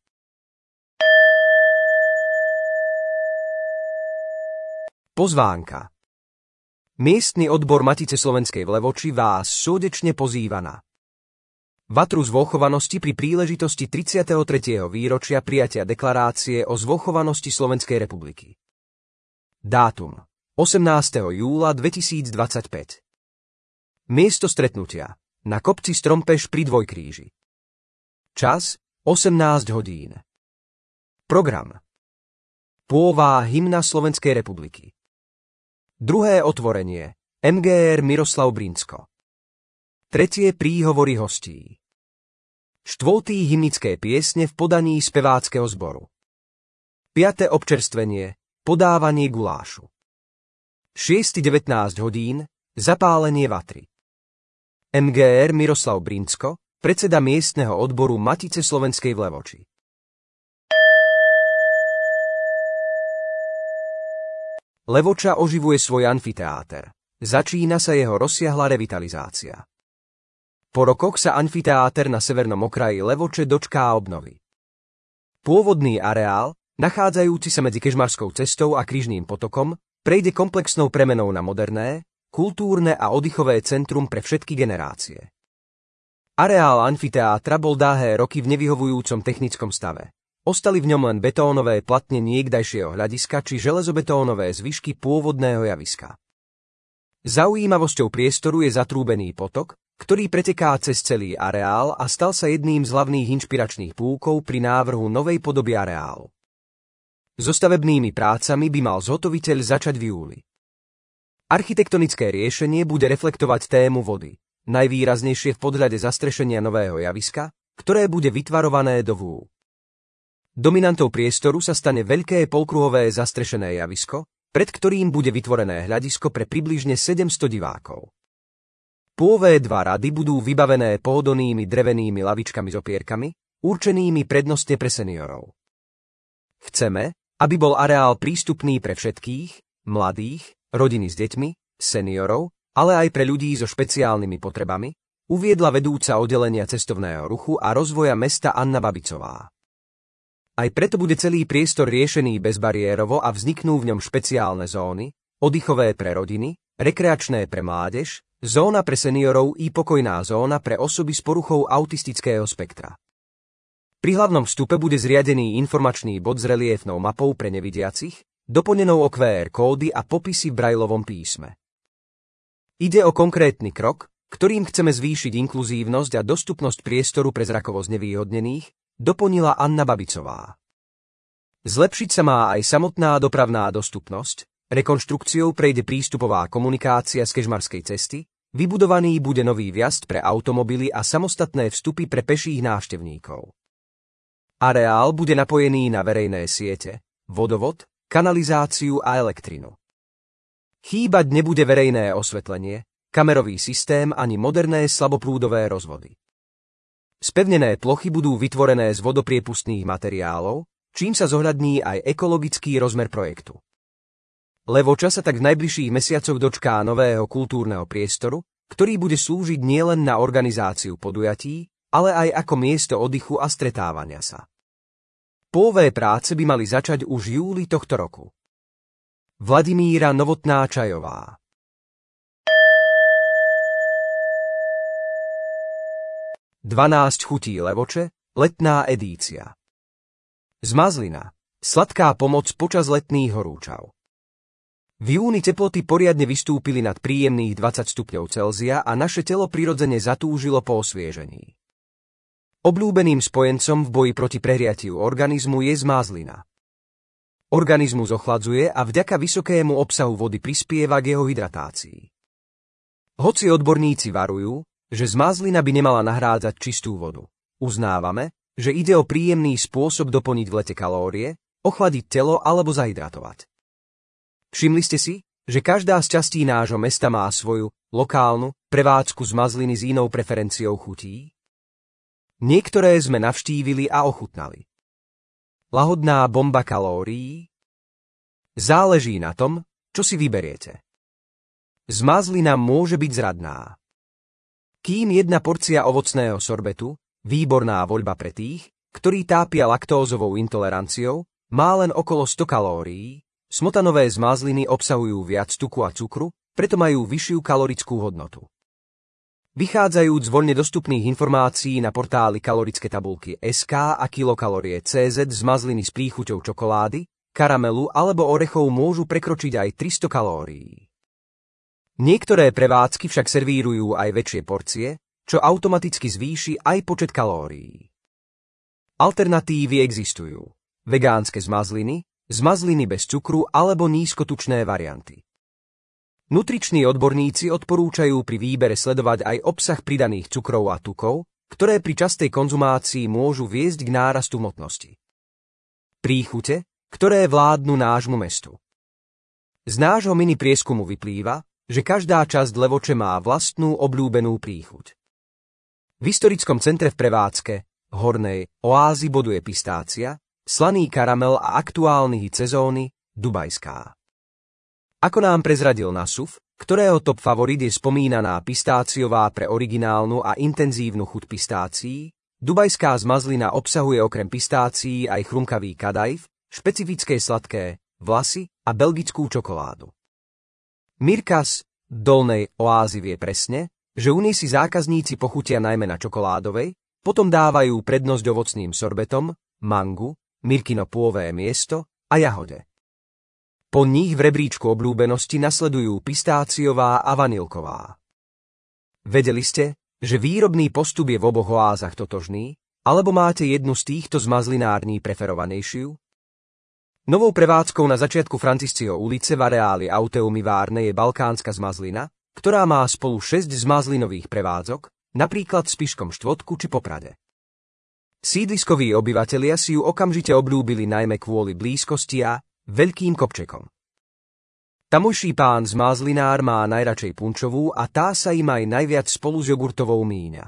Pozvánka. Miestny odbor Matice slovenskej v Levoči vás srdečne pozýva na vatru zvochovanosti pri príležitosti tridsiateho tretieho výročia prijatia deklarácie o zvochovanosti Slovenskej republiky. Dátum osemnásteho júla dvetisícdvadsaťpäť. Miesto stretnutia na kopci Strompeš pri Dvojkríži. Čas osemnásť hodín. Program. Pôvá hymna Slovenskej republiky. Druhé otvorenie em gé er Miroslav Brinsko. Tretie príhovory hostí. Štvrtý hymnické piesne v podaní speváckeho zboru. Piaté občerstvenie, podávanie gulášu. Šiesty devätnásť hodín, zapálenie vatry. em gé er Miroslav Brinsko, predseda miestneho odboru Matice slovenskej v Levoči. Levoča oživuje svoj amfiteáter. Začína sa jeho rozsiahla revitalizácia. Po rokoch sa amfiteáter na severnom okraji Levoče dočká obnovy. Pôvodný areál, nachádzajúci sa medzi Kežmarskou cestou a Krížnym potokom, prejde komplexnou premenou na moderné, kultúrne a oddychové centrum pre všetky generácie. Areál amfiteátra bol dlhé roky v nevyhovujúcom technickom stave. Ostali v ňom len betónové platne niekdajšieho hľadiska či železobetónové zvyšky pôvodného javiska. Zaujímavosťou priestoru je zatrúbený potok, ktorý preteká cez celý areál a stal sa jedným z hlavných inšpiračných púkov pri návrhu novej podoby areálu. So stavebnými prácami by mal zhotoviteľ začať v júli. Architektonické riešenie bude reflektovať tému vody, najvýraznejšie v podhľade zastrešenia nového javiska, ktoré bude vytvarované do vú. Dominantou priestoru sa stane veľké polkruhové zastrešené javisko, pred ktorým bude vytvorené hľadisko pre približne sedemsto divákov. Prvé dva rady budú vybavené pohodlnými drevenými lavičkami s opierkami, určenými prednostne pre seniorov. Chceme, aby bol areál prístupný pre všetkých, mladých, rodiny s deťmi, seniorov, ale aj pre ľudí so špeciálnymi potrebami, uviedla vedúca oddelenia cestovného ruchu a rozvoja mesta Anna Babicová. Aj preto bude celý priestor riešený bezbariérovo a vzniknú v ňom špeciálne zóny, oddychové pre rodiny, rekreačné pre mládež, zóna pre seniorov i pokojná zóna pre osoby s poruchou autistického spektra. Pri hlavnom vstupe bude zriadený informačný bod s reliéfnou mapou pre nevidiacich, doplnenou o kvé er kódy a popisy v brajlovom písme. Ide o konkrétny krok, ktorým chceme zvýšiť inkluzívnosť a dostupnosť priestoru pre zrakovo znevýhodnených, doplnila Anna Babicová. Zlepšiť sa má aj samotná dopravná dostupnosť, rekonštrukciou prejde prístupová komunikácia z Kežmarskej cesty, vybudovaný bude nový vjazd pre automobily a samostatné vstupy pre peších návštevníkov. Areál bude napojený na verejné siete, vodovod, kanalizáciu a elektrinu. Chýbať nebude verejné osvetlenie, kamerový systém ani moderné slaboprúdové rozvody. Spevnené plochy budú vytvorené z vodopriepustných materiálov, čím sa zohľadní aj ekologický rozmer projektu. Levoča sa tak v najbližších mesiacoch dočká nového kultúrneho priestoru, ktorý bude slúžiť nielen na organizáciu podujatí, ale aj ako miesto oddychu a stretávania sa. Prvé práce by mali začať už v júli tohto roku. Vladimíra Novotná Čajová. dvanásť chutí levoče, letná edícia. Zmazlina. Sladká pomoc počas letných horúčav. V júni teploty poriadne vystúpili nad príjemných dvadsať stupňov Celzia a naše telo prirodzene zatúžilo po osviežení. Obľúbeným spojencom v boji proti prehriatiu organizmu je zmazlina. Organizmus ochladzuje a vďaka vysokému obsahu vody prispieva k jeho hydratácii. Hoci odborníci varujú, že zmazlina by nemala nahrádzať čistú vodu, uznávame, že ide o príjemný spôsob doplniť v lete kalórie, ochladiť telo alebo zahydratovať. Všimli ste si, že každá z častí nášho mesta má svoju lokálnu prevádzku zmazliny s inou preferenciou chutí? Niektoré sme navštívili a ochutnali. Lahodná bomba kalórií? Záleží na tom, čo si vyberiete. Zmazlina môže byť zradná. Kým jedna porcia ovocného sorbetu, výborná voľba pre tých, ktorí tápia laktózovou intoleranciou, má len okolo sto kalórií, smotanové zmazliny obsahujú viac tuku a cukru, preto majú vyššiu kalorickú hodnotu. Vychádzajúc z voľne dostupných informácií na portáli kalorické tabulky bodka es ká a kilokalorie bodka cé zet zmazliny s príchuťou čokolády, karamelu alebo orechov môžu prekročiť aj tristo kalórií. Niektoré prevádzky však servírujú aj väčšie porcie, čo automaticky zvýši aj počet kalórií. Alternatívy existujú. Vegánske zmazliny, zmazliny bez cukru alebo nízkotučné varianty. Nutriční odborníci odporúčajú pri výbere sledovať aj obsah pridaných cukrov a tukov, ktoré pri častej konzumácii môžu viesť k nárastu hmotnosti. Príchute, ktoré vládnu nášmu mestu. Z nášho mini prieskumu vyplýva, že každá časť Levoče má vlastnú obľúbenú príchuť. V historickom centre v prevádzke Hornej oázy boduje pistácia, slaný karamel a aktuálny hit sezóny Dubajská. Ako nám prezradil Nasuf, ktorého top favorit je spomínaná pistáciová pre originálnu a intenzívnu chuť pistácií, dubajská zmazlina obsahuje okrem pistácií aj chrumkavý kadajf, špecifické sladké vlasy a belgickú čokoládu. Mirka z Dolnej oázy vie presne, že u nej si zákazníci pochutia najmä na čokoládovej, potom dávajú prednosť ovocným sorbetom, mangu, Mirkino pôvé miesto a jahode. Po nich v rebríčku obľúbenosti nasledujú pistáciová a vanilková. Vedeli ste, že výrobný postup je v oboch oázach totožný, alebo máte jednu z týchto zmazlinární preferovanejšiu? Novou prevádzkou na začiatku Franciscio ulice v areáli Auteumi Várne je balkánska zmazlina, ktorá má spolu šesť zmazlinových prevádzok, napríklad v Spišskom Štvodku či Poprade. Sídliskoví obyvatelia si ju okamžite obľúbili najmä kvôli blízkosti a veľkým kopčekom. Tamojší pán zmazlinár má najradšej punčovú a tá sa im aj najviac spolu s jogurtovou míňa.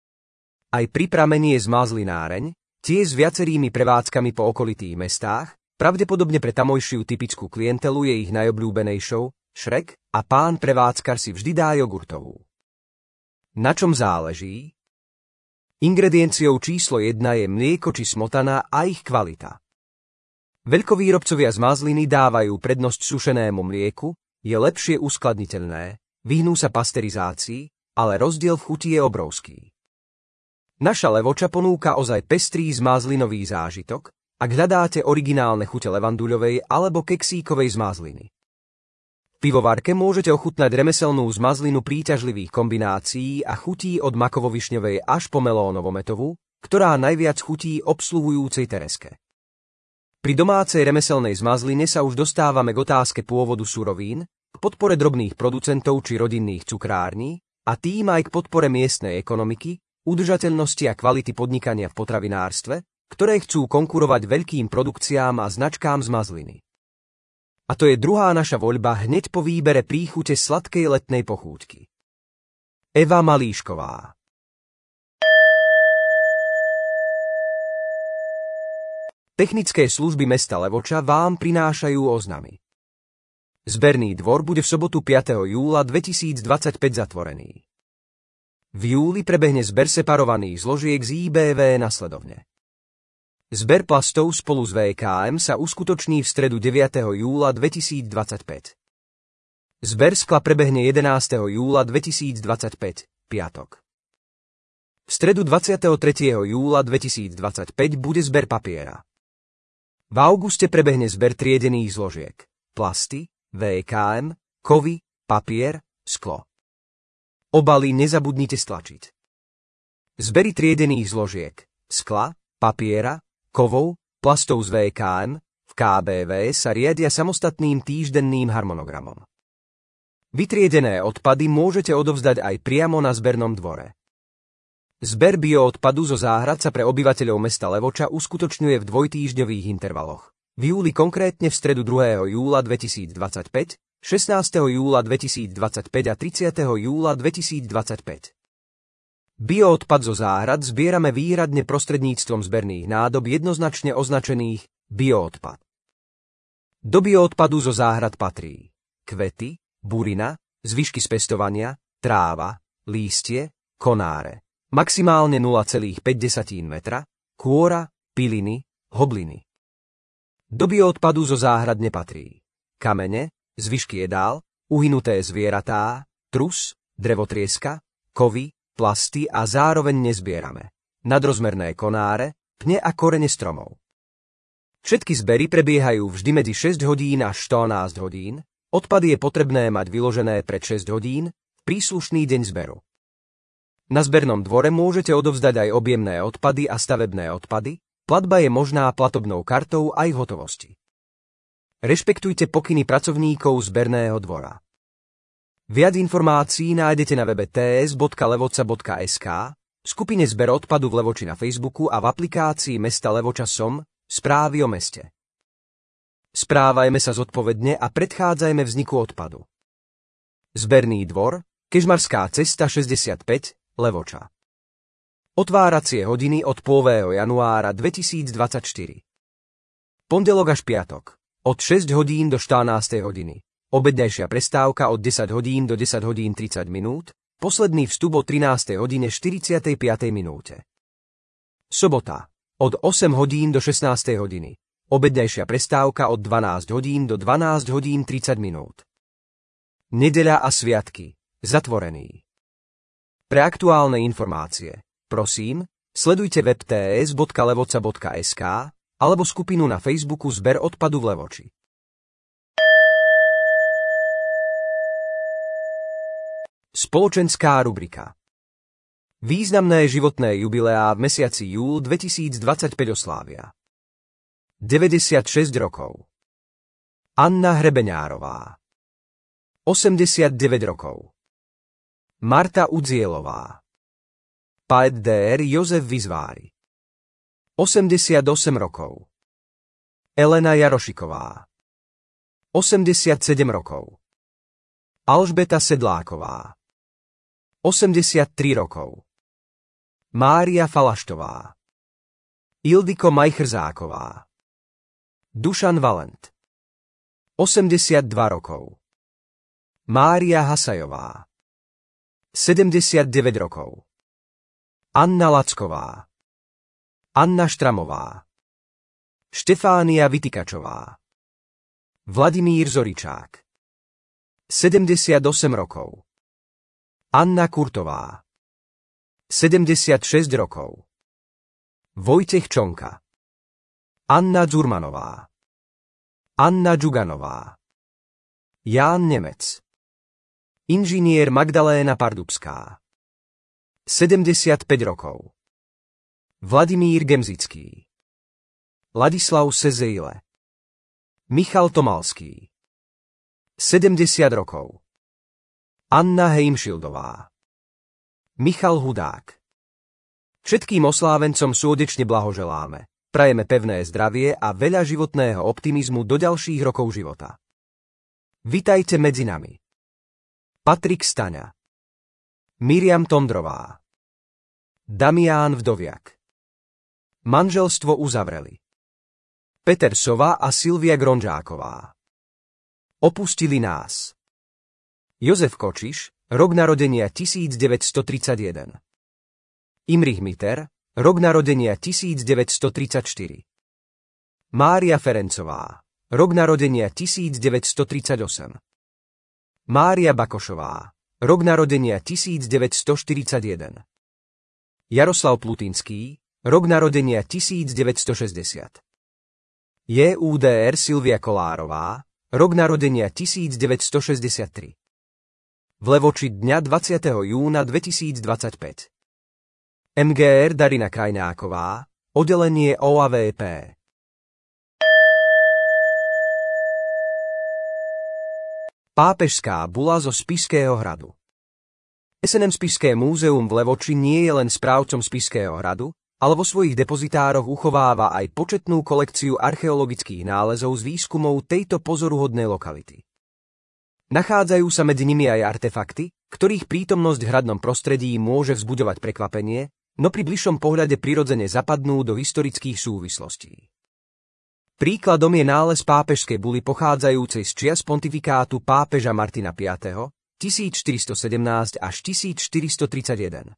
Aj pri pramení je zmazlináreň, tie s viacerými prevádzkami po okolitých mestách, pravdepodobne pre tamojšiu typickú klientelu je ich najobľúbenejšou, Šrek, a pán prevádzkar si vždy dá jogurtovú. Na čom záleží? Ingredienciou číslo jedna je mlieko či smotana a ich kvalita. Veľkovýrobcovia zmazliny dávajú prednosť sušenému mlieku, je lepšie uskladniteľné, vyhnú sa pasterizácii, ale rozdiel v chuti je obrovský. Naša Levoča ponúka ozaj pestrý zmazlinový zážitok, ak hľadáte originálne chute levanduľovej alebo keksíkovej zmazliny. V pivovarke môžete ochutnať remeselnú zmazlinu príťažlivých kombinácií a chutí od makovo-višňovej až po melónovo-metovú, ktorá najviac chutí obsluhujúcej Tereske. Pri domácej remeselnej zmazline sa už dostávame k otázke pôvodu surovín, k podpore drobných producentov či rodinných cukrární a tým aj k podpore miestnej ekonomiky, udržateľnosti a kvality podnikania v potravinárstve, ktoré chcú konkurovať veľkým produkciám a značkám zmazliny. A to je druhá naša voľba hneď po výbere príchute sladkej letnej pochúťky. Eva Malíšková. Technické služby mesta Levoča vám prinášajú oznamy. Zberný dvor bude v sobotu piateho júla dvetisícdvadsaťpäť zatvorený. V júli prebehne zber separovaných zložiek z í bé vé nasledovne. Zber plastov spolu s vé ká em sa uskutoční v stredu deviateho júla dvetisícdvadsaťpäť. Zber skla prebehne jedenásteho júla dvetisícdvadsaťpäť, piatok. V stredu dvadsiateho tretieho júla dvetisícdvadsaťpäť bude zber papiera. V auguste prebehne zber triedených zložiek. Plasty, vé ká em, kovy, papier, sklo. Obaly nezabudnite stlačiť. Zbery triedených zložiek, skla, papiera, kovov, plastov z vé ká em, v ká bé vé sa riadia samostatným týždenným harmonogramom. Vytriedené odpady môžete odovzdať aj priamo na zbernom dvore. Zber bioodpadu zo záhrad sa pre obyvateľov mesta Levoča uskutočňuje v dvojtýždňových intervaloch. V júli konkrétne v stredu druhého júla dvetisícdvadsaťpäť, šestnásteho júla dvetisícdvadsaťpäť a tridsiateho júla dvetisícdvadsaťpäť. Bioodpad zo záhrad zbierame výhradne prostredníctvom zberných nádob jednoznačne označených bioodpad. Do bioodpadu zo záhrad patrí kvety, burina, zvyšky z pestovania, tráva, lístie, konáre. Maximálne nula celá päť metra, kôra, piliny, hobliny. Do bioodpadu zo záhrad nepatrí kamene, zvyšky jedál, uhynuté zvieratá, trus, drevotrieska, kovy, plasty a zároveň nezbierame nadrozmerné konáre, pne a korene stromov. Všetky zbery prebiehajú vždy medzi šesť hodín až štrnásť hodín, odpady je potrebné mať vyložené pred šesť hodín, príslušný deň zberu. Na zbernom dvore môžete odovzdať aj objemné odpady a stavebné odpady, platba je možná platobnou kartou aj v hotovosti. Rešpektujte pokyny pracovníkov zberného dvora. Viac informácií nájdete na webe té es bodka levoca bodka es ká, v skupine Zber odpadu v Levoči na Facebooku a v aplikácii Mesta Levoča som Správy o meste. Správajme sa zodpovedne a predchádzajme vzniku odpadu. Zberný dvor, Kežmarská cesta šesťdesiatpäť, Levoča. Otváracie hodiny od prvého januára dvetisícdvadsaťštyri. Pondelok až piatok. Od šesť hodín do štrnástej hodiny. Obednejšia prestávka od desať hodín do desať hodín tridsať minút. Posledný vstup o trinástej hodine štyridsiatej piatej minúte. Sobota. Od osem hodín do šestnástej hodiny. Obednejšia prestávka od dvanásť hodín do dvanásť hodín tridsať minút. Nedeľa a sviatky. Zatvorený. Pre aktuálne informácie, prosím, sledujte web té es bodka levoca bodka es ká alebo skupinu na Facebooku Zber odpadu v Levoči. Spoločenská rubrika. Významné životné jubileá v mesiaci júl dvetisícdvadsaťpäť oslávia. deväťdesiatšesť rokov. Anna Hrebeňárová. osemdesiatdeväť rokov. Marta Udzielová. Paet dé er Jozef Vizvári. osemdesiatosem rokov. Elena Jarošiková. osemdesiatsedem rokov. Alžbeta Sedláková. osemdesiattri rokov. Mária Falaštová. Ildiko Majchrzáková. Dušan Valent. osemdesiatdva rokov. Mária Hasajová. sedemdesiatdeväť rokov. Anna Lacková. Anna Štramová. Štefánia Vytikačová. Vladimír Zoričák. sedemdesiatosem rokov. Anna Kurtová. sedemdesiatšesť rokov. Vojtech Čonka. Anna Dzurmanová. Anna Džuganová. Ján Nemec. Inžinier Magdaléna Pardubská. sedemdesiatpäť rokov. Vladimír Gemzický. Ladislav Sezejle. Michal Tomalský. sedemdesiat rokov. Anna Heimšildová. Michal Hudák. Všetkým oslávencom srdečne blahoželáme. Prajeme pevné zdravie a veľa životného optimizmu do ďalších rokov života. Vitajte medzi nami. Patrik Staňa. Miriam Tondrová. Damián Vdoviak. Manželstvo uzavreli. Peter Sova a Silvia Gronžáková. Opustili nás. Jozef Kočiš, rok narodenia tisícdeväťstotridsaťjeden. Imrich Miter, rok narodenia tisícdeväťstotridsaťštyri. Mária Ferencová, rok narodenia tisícdeväťstotridsaťosem. Mária Bakošová, rok narodenia tisícdeväťstoštyridsaťjeden. Jaroslav Plutinský, rok narodenia tisícdeväťstošesťdesiat. J U D R Silvia Kolárová, rok narodenia tisícdeväťstošesťdesiattri. V Levoči dňa dvadsiateho júna dvetisícdvadsaťpäť. M G R Darina Krajnáková, oddelenie O A V P. Pápežská bula zo Spišského hradu. es en em Spišské múzeum v Levoči nie je len správcom Spišského hradu, ale vo svojich depozitároch uchováva aj početnú kolekciu archeologických nálezov z výskumov tejto pozoruhodnej lokality. Nachádzajú sa medzi nimi aj artefakty, ktorých prítomnosť v hradnom prostredí môže vzbuďovať prekvapenie, no pri bližšom pohľade prirodzene zapadnú do historických súvislostí. Príkladom je nález pápežskej buly pochádzajúcej z čias pontifikátu pápeža Martina piateho tisícštyristosedemnásť až tisícštyristotridsaťjeden.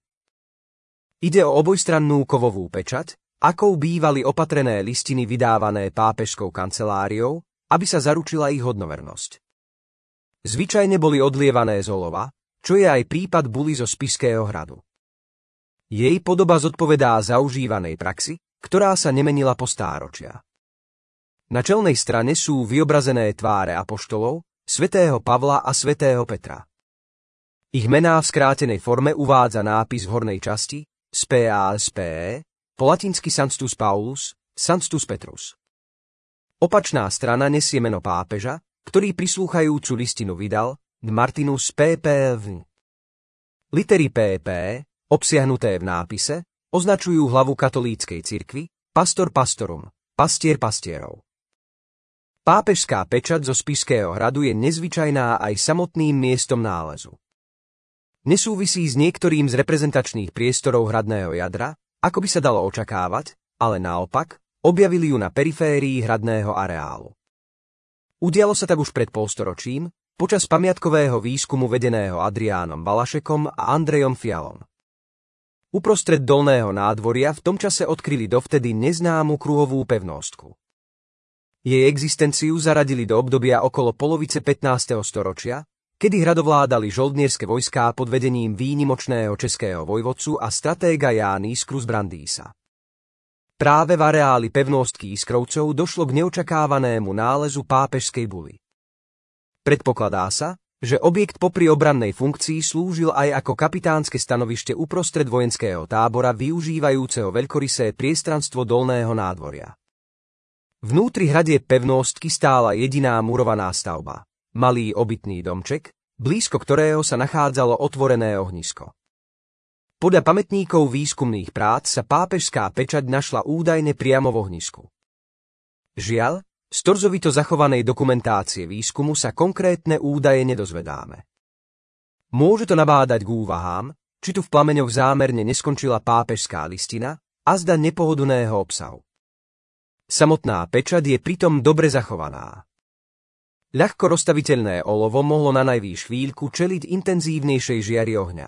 Ide o obojstrannú kovovú pečať, akou bývali opatrené listiny vydávané pápežskou kanceláriou, aby sa zaručila ich hodnovernosť. Zvyčajne boli odlievané z olova, čo je aj prípad buly zo Spišského hradu. Jej podoba zodpovedá zaužívanej praxi, ktorá sa nemenila po stáročia. Na čelnej strane sú vyobrazené tváre apoštolov, svätého Pavla a svätého Petra. Ich mená v skrátenej forme uvádza nápis v hornej časti S P A S P E, po latinsky Sanctus Paulus, Sanctus Petrus. Opačná strana nesie meno pápeža, ktorý prislúchajúcu listinu vydal, Martinus P P V. Litery P P, obsiahnuté v nápise, označujú hlavu katolíckej cirkvi, pastor pastorum, pastier pastierov. Pápežská pečať zo Spišského hradu je nezvyčajná aj samotným miestom nálezu. Nesúvisí s niektorým z reprezentačných priestorov hradného jadra, ako by sa dalo očakávať, ale naopak, objavili ju na periférii hradného areálu. Udialo sa tak už pred polstoročím, počas pamiatkového výskumu vedeného Adriánom Balašekom a Andrejom Fialom. Uprostred dolného nádvoria v tom čase odkryli dovtedy neznámu kruhovú pevnostku. Jej existenciu zaradili do obdobia okolo polovice pätnásteho storočia, kedy hradovládali žoldnierske vojská pod vedením výnimočného českého vojvodcu a stratéga Ján Iskru z Brandýsa. Práve v areáli pevnostky Iskrovcov došlo k neočakávanému nálezu pápežskej buly. Predpokladá sa, že objekt popri obrannej funkcii slúžil aj ako kapitánske stanovište uprostred vojenského tábora využívajúceho veľkorysé priestranstvo dolného nádvoria. Vnútri hradie pevnostky stála jediná murovaná stavba. Malý obytný domček, blízko ktorého sa nachádzalo otvorené ohnisko. Podľa pamätníkov výskumných prác sa pápežská pečať našla údajne priamo v ohnisku. Žiaľ, z torzovito zachovanej dokumentácie výskumu sa konkrétne údaje nedozvedáme. Môže to nabádať k úvahám, či tu v plameňoch zámerne neskončila pápežská listina, azda nepohodlného obsahu. Samotná pečať je pritom dobre zachovaná. Ľahko rozstaviteľné olovo mohlo na najvýš chvíľku čeliť intenzívnejšej žiari ohňa.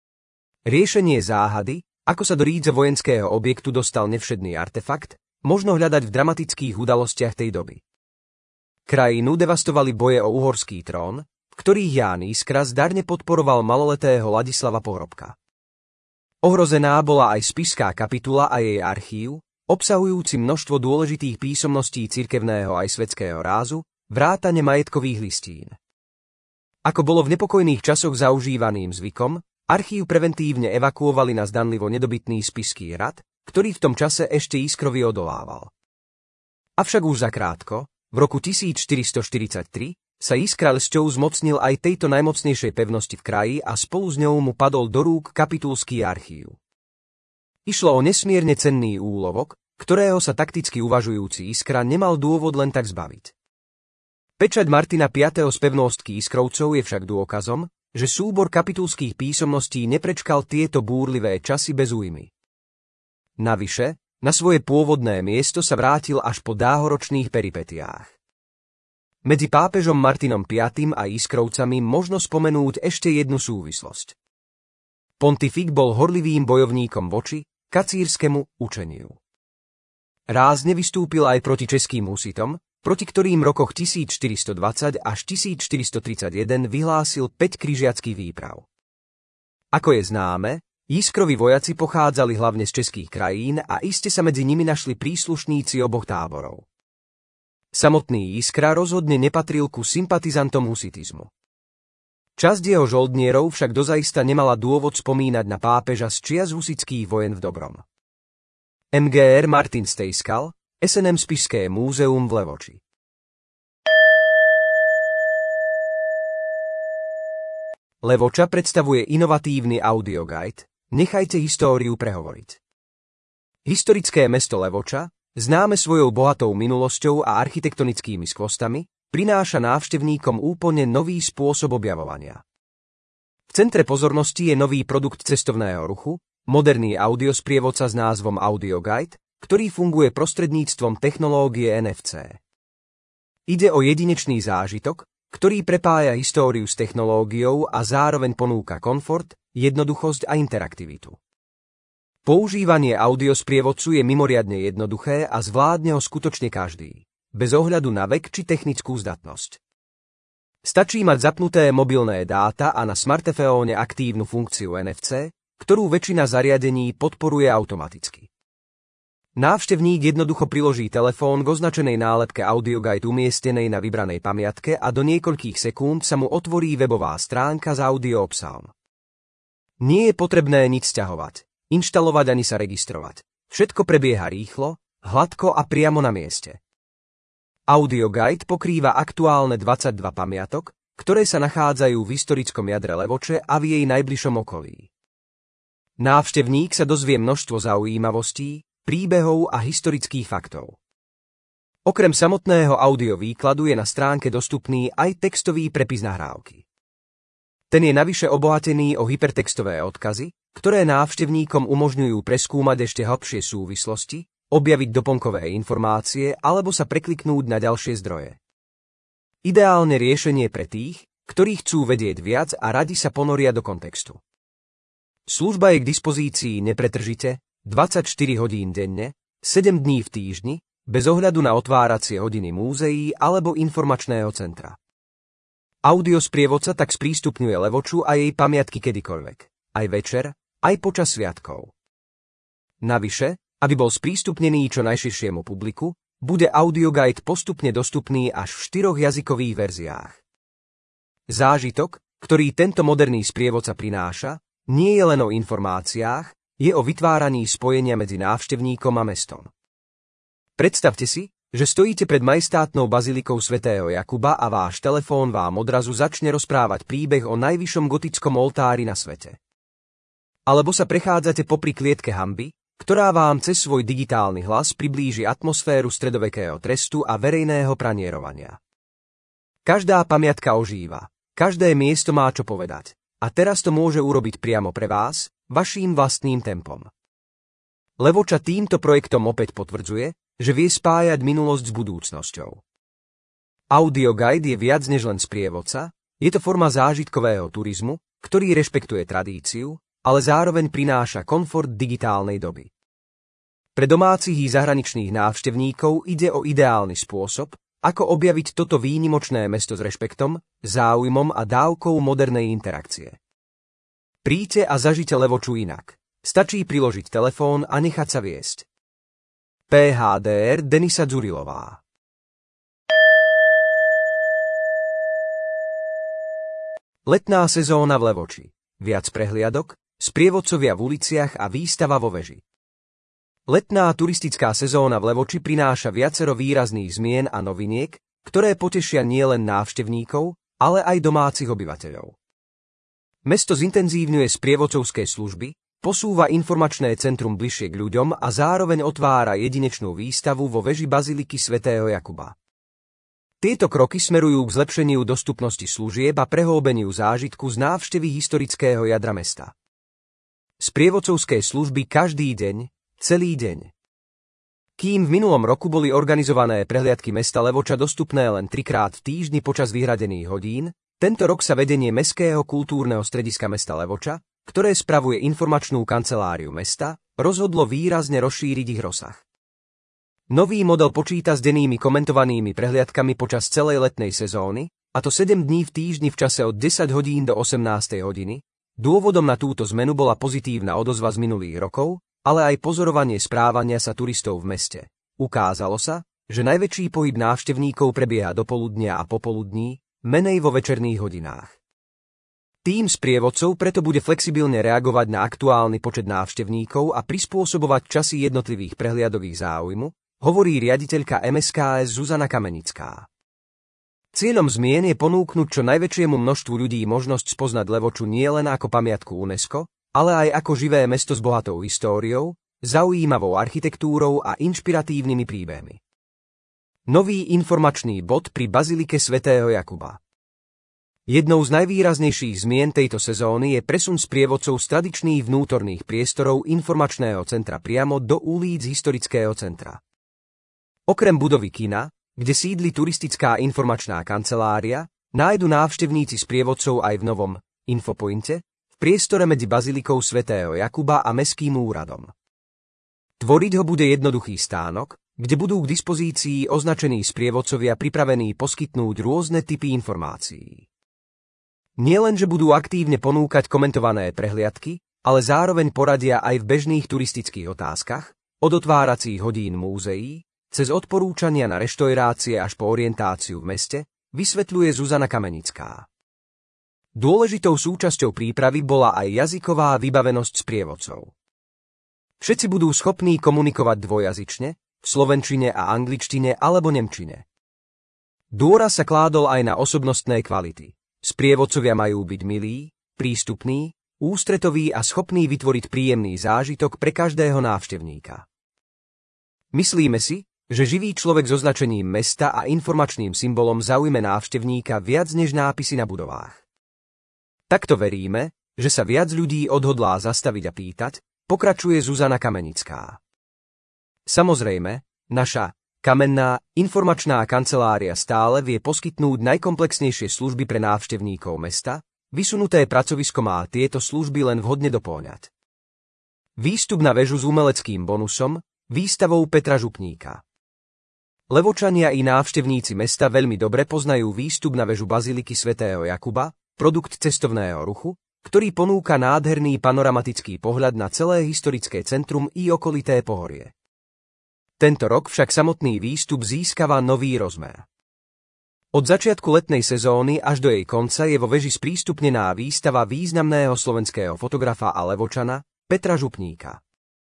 Riešenie záhady, ako sa do rídze vojenského objektu dostal nevšedný artefakt, možno hľadať v dramatických udalostiach tej doby. Krajinu devastovali boje o uhorský trón, v ktorých Ján Iskra zdarne podporoval maloletého Ladislava Pohrobka. Ohrozená bola aj spišská kapitula a jej archív, obsahujúci množstvo dôležitých písomností cirkevného aj svetského rázu, vrátane majetkových listín. Ako bolo v nepokojných časoch zaužívaným zvykom, archív preventívne evakuovali na zdanlivo nedobytný Spišský hrad, ktorý v tom čase ešte Iskrovi odolával. Avšak už zakrátko, v roku tisícštyristoštyridsaťtri, sa Iskra lesťou zmocnil aj tejto najmocnejšej pevnosti v kraji a spolu s ňou mu padol do rúk kapitulský archív. Išlo o nesmierne cenný úlovok, ktorého sa takticky uvažujúci Iskra nemal dôvod len tak zbaviť. Pečať Martina piateho z pevnostky Iskrovcov je však dôkazom, že súbor kapitulských písomností neprečkal tieto búrlivé časy bez újmy. Navyše, na svoje pôvodné miesto sa vrátil až po dáhoročných peripetiách. Medzi pápežom Martinom piatym a Iskrovcami možno spomenúť ešte jednu súvislosť. Pontifik bol horlivým bojovníkom voči kacírskému učeniu. Rázne vystúpil aj proti českým husitom, proti ktorým v rokoch tisícštyristodvadsať až tisícštyristotridsaťjeden vyhlásil päť križiackych výprav. Ako je známe, Jiskroví vojaci pochádzali hlavne z českých krajín a iste sa medzi nimi našli príslušníci oboch táborov. Samotný Jiskra rozhodne nepatril ku sympatizantom husitizmu. Časť jeho žoldnierov však dozaista nemala dôvod spomínať na pápeža z čias husitských vojen v dobrom. em gé er Martin Stejskal, es en em Spišské múzeum v Levoči. Levoča predstavuje inovatívny audioguide Nechajte históriu prehovoriť. Historické mesto Levoča, známe svojou bohatou minulosťou a architektonickými skvostami, prináša návštevníkom úplne nový spôsob objavovania. V centre pozornosti je nový produkt cestovného ruchu, moderný audiosprievodca s názvom Audioguide, ktorý funguje prostredníctvom technológie en ef cé. Ide o jedinečný zážitok, ktorý prepája históriu s technológiou a zároveň ponúka komfort, jednoduchosť a interaktivitu. Používanie audiosprievodcu je mimoriadne jednoduché a zvládne ho skutočne každý, bez ohľadu na vek či technickú zdatnosť. Stačí mať zapnuté mobilné dáta a na smartfóne aktívnu funkciu en ef cé, ktorú väčšina zariadení podporuje automaticky. Návštevník jednoducho priloží telefón k označenej nálepke Audioguide umiestnenej na vybranej pamiatke a do niekoľkých sekúnd sa mu otvorí webová stránka s audio obsahom. Nie je potrebné nič sťahovať, inštalovať ani sa registrovať. Všetko prebieha rýchlo, hladko a priamo na mieste. Audioguide pokrýva aktuálne dvadsaťdva pamiatok, ktoré sa nachádzajú v historickom jadre Levoče a v jej najbližšom okolí. Návštevník sa dozvie množstvo zaujímavostí, príbehov a historických faktov. Okrem samotného audio výkladu je na stránke dostupný aj textový prepis nahrávky. Ten je navyše obohatený o hypertextové odkazy, ktoré návštevníkom umožňujú preskúmať ešte hlbšie súvislosti, objaviť doplnkové informácie alebo sa prekliknúť na ďalšie zdroje. Ideálne riešenie pre tých, ktorí chcú vedieť viac a radi sa ponoria do kontextu. Služba je k dispozícii nepretržite, dvadsaťštyri hodín denne, sedem dní v týždni, bez ohľadu na otváracie hodiny múzeí alebo informačného centra. Audiosprievodca tak sprístupňuje Levoču a jej pamiatky kedykoľvek, aj večer, aj počas sviatkov. Navyše, aby bol sprístupnený čo najširšiemu publiku, bude audioguide postupne dostupný až v štyroch jazykových verziách. Zážitok, ktorý tento moderný sprievodca prináša, nie je len o informáciách, je o vytváraní spojenia medzi návštevníkom a mestom. Predstavte si, že stojíte pred majestátnou bazilikou svätého Jakuba a váš telefón vám odrazu začne rozprávať príbeh o najvyššom gotickom oltári na svete. Alebo sa prechádzate popri klietke hanby, ktorá vám cez svoj digitálny hlas priblíži atmosféru stredovekého trestu a verejného pranierovania. Každá pamiatka ožíva, každé miesto má čo povedať, a teraz to môže urobiť priamo pre vás, vaším vlastným tempom. Levoča týmto projektom opäť potvrdzuje, že vie spájať minulosť s budúcnosťou. Audioguide je viac než len sprievodca, je to forma zážitkového turizmu, ktorý rešpektuje tradíciu, ale zároveň prináša komfort digitálnej doby. Pre domácich i zahraničných návštevníkov ide o ideálny spôsob, ako objaviť toto výnimočné mesto s rešpektom, záujmom a dávkou modernej interakcie. Príďte a zažite Levoču inak. Stačí priložiť telefón a nechať sa viesť. pé há dé er Denisa Dzurilová. Letná sezóna v Levoči. Viac prehliadok, sprievodcovia v uliciach a výstava vo veži. Letná turistická sezóna v Levoči prináša viacero výrazných zmien a noviniek, ktoré potešia nielen návštevníkov, ale aj domácich obyvateľov. Mesto zintenzívňuje sprievodcovské služby, posúva informačné centrum bližšie k ľuďom a zároveň otvára jedinečnú výstavu vo veži baziliky svätého Jakuba. Tieto kroky smerujú k zlepšeniu dostupnosti služieb a prehlbeniu zážitku z návštevy historického jadra mesta. Sprievodcovské služby každý deň, celý deň. Kým v minulom roku boli organizované prehliadky mesta Levoča dostupné len trikrát v týždni počas vyhradených hodín, tento rok sa vedenie Mestského kultúrneho strediska mesta Levoča, ktoré spravuje informačnú kanceláriu mesta, rozhodlo výrazne rozšíriť ich rozsah. Nový model počíta s dennými komentovanými prehliadkami počas celej letnej sezóny, a to sedem dní v týždni v čase od desať hodín do osemnástej hodiny, Dôvodom na túto zmenu bola pozitívna odozva z minulých rokov, ale aj pozorovanie správania sa turistov v meste. Ukázalo sa, že najväčší pohyb návštevníkov prebieha dopoludnia a popoludní, menej vo večerných hodinách. Tím sprievodcov preto bude flexibilne reagovať na aktuálny počet návštevníkov a prispôsobovať časy jednotlivých prehliadových záujmu, hovorí riaditeľka em es ká es Zuzana Kamenická. Cieľom zmien je ponúknuť čo najväčšiemu množstvu ľudí možnosť spoznať Levoču nielen ako pamiatku UNESCO, ale aj ako živé mesto s bohatou históriou, zaujímavou architektúrou a inšpiratívnymi príbehmi. Nový informačný bod pri bazilike svätého Jakuba. Jednou z najvýraznejších zmien tejto sezóny je presun sprievodcov z tradičných vnútorných priestorov informačného centra priamo do ulíc historického centra. Okrem budovy kina, kde sídli turistická informačná kancelária, nájdu návštevníci sprievodcov aj v novom Infopointe, v priestore medzi bazilikou svätého Jakuba a mestským úradom. Tvoriť ho bude jednoduchý stánok, kde budú k dispozícii označení sprievodcovia pripravení poskytnúť rôzne typy informácií. Nielenže budú aktívne ponúkať komentované prehliadky, ale zároveň poradia aj v bežných turistických otázkach, od otváracích hodín múzeí, cez odporúčania na reštaurácie až po orientáciu v meste, vysvetľuje Zuzana Kamenická. Dôležitou súčasťou prípravy bola aj jazyková vybavenosť sprievodcov. Všetci budú schopní komunikovať dvojjazyčne, v slovenčine a angličtine alebo nemčine. Dôraz sa kládol aj na osobnostné kvality. Sprievodcovia majú byť milí, prístupní, ústretoví a schopní vytvoriť príjemný zážitok pre každého návštevníka. Myslíme si, že živý človek s označením mesta a informačným symbolom zaujme návštevníka viac než nápisy na budovách. Takto veríme, že sa viac ľudí odhodlá zastaviť a pýtať, pokračuje Zuzana Kamenická. Samozrejme, naša kamenná informačná kancelária stále vie poskytnúť najkomplexnejšie služby pre návštevníkov mesta, vysunuté pracovisko má tieto služby len vhodne dopĺňať. Výstup na väžu s umeleckým bonusom, výstavou Petra Župníka. Levočania i návštevníci mesta veľmi dobre poznajú výstup na väžu baziliky svätého Jakuba, produkt cestovného ruchu, ktorý ponúka nádherný panoramatický pohľad na celé historické centrum i okolité pohorie. Tento rok však samotný výstup získava nový rozmer. Od začiatku letnej sezóny až do jej konca je vo veži sprístupnená výstava významného slovenského fotografa a levočana Petra Župníka.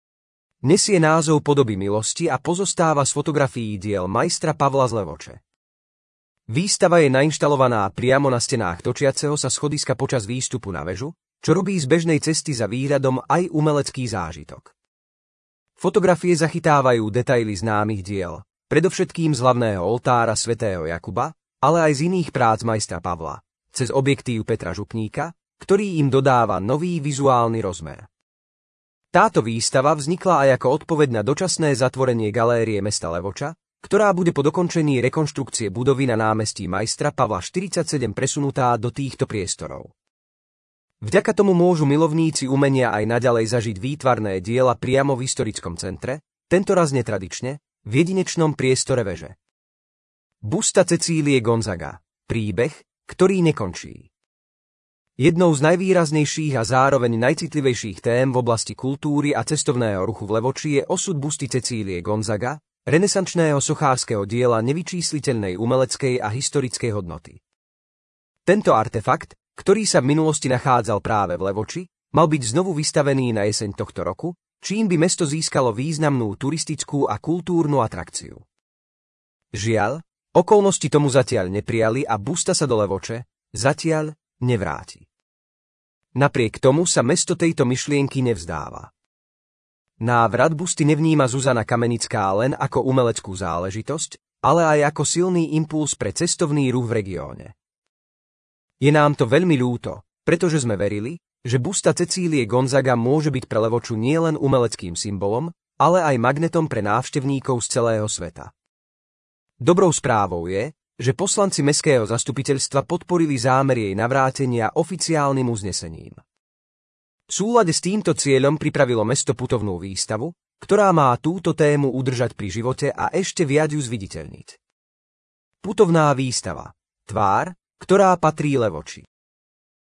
Nesie názov Podoby milosti a pozostáva z fotografií diel majstra Pavla z Levoče. Výstava je nainštalovaná priamo na stenách točiaceho sa schodiska počas výstupu na väžu, čo robí z bežnej cesty za výhľadom aj umelecký zážitok. Fotografie zachytávajú detaily známych diel, predovšetkým z hlavného oltára svätého Jakuba, ale aj z iných prác majstra Pavla, cez objektív Petra Župníka, ktorý im dodáva nový vizuálny rozmer. Táto výstava vznikla aj ako odpoveď na dočasné zatvorenie galérie mesta Levoča, ktorá bude po dokončení rekonštrukcie budovy na námestí majstra Pavla štyridsaťsedem presunutá do týchto priestorov. Vďaka tomu môžu milovníci umenia aj naďalej zažiť výtvarné diela priamo v historickom centre, tentoraz netradične, v jedinečnom priestore veže. Busta Cecílie Gonzaga. Príbeh, ktorý nekončí. Jednou z najvýraznejších a zároveň najcitlivejších tém v oblasti kultúry a cestovného ruchu v Levoči je osud busty Cecílie Gonzaga, renesančného sochárskeho diela nevyčísliteľnej umeleckej a historickej hodnoty. Tento artefakt, ktorý sa v minulosti nachádzal práve v Levoči, mal byť znovu vystavený na jeseň tohto roku, čím by mesto získalo významnú turistickú a kultúrnu atrakciu. Žiaľ, okolnosti tomu zatiaľ neprijali a busta sa do Levoče zatiaľ nevráti. Napriek tomu sa mesto tejto myšlienky nevzdáva. Návrat busty nevníma Zuzana Kamenická len ako umeleckú záležitosť, ale aj ako silný impuls pre cestovný ruch v regióne. Je nám to veľmi ľúto, pretože sme verili, že busta Cecílie Gonzaga môže byť pre Levoču nielen umeleckým symbolom, ale aj magnetom pre návštevníkov z celého sveta. Dobrou správou je, že poslanci mestského zastupiteľstva podporili zámer jej navrátenia oficiálnym uznesením. V súlade s týmto cieľom pripravilo mesto putovnú výstavu, ktorá má túto tému udržať pri živote a ešte viac ju zviditeľniť. Putovná výstava. Tvár, ktorá patrí Levoči.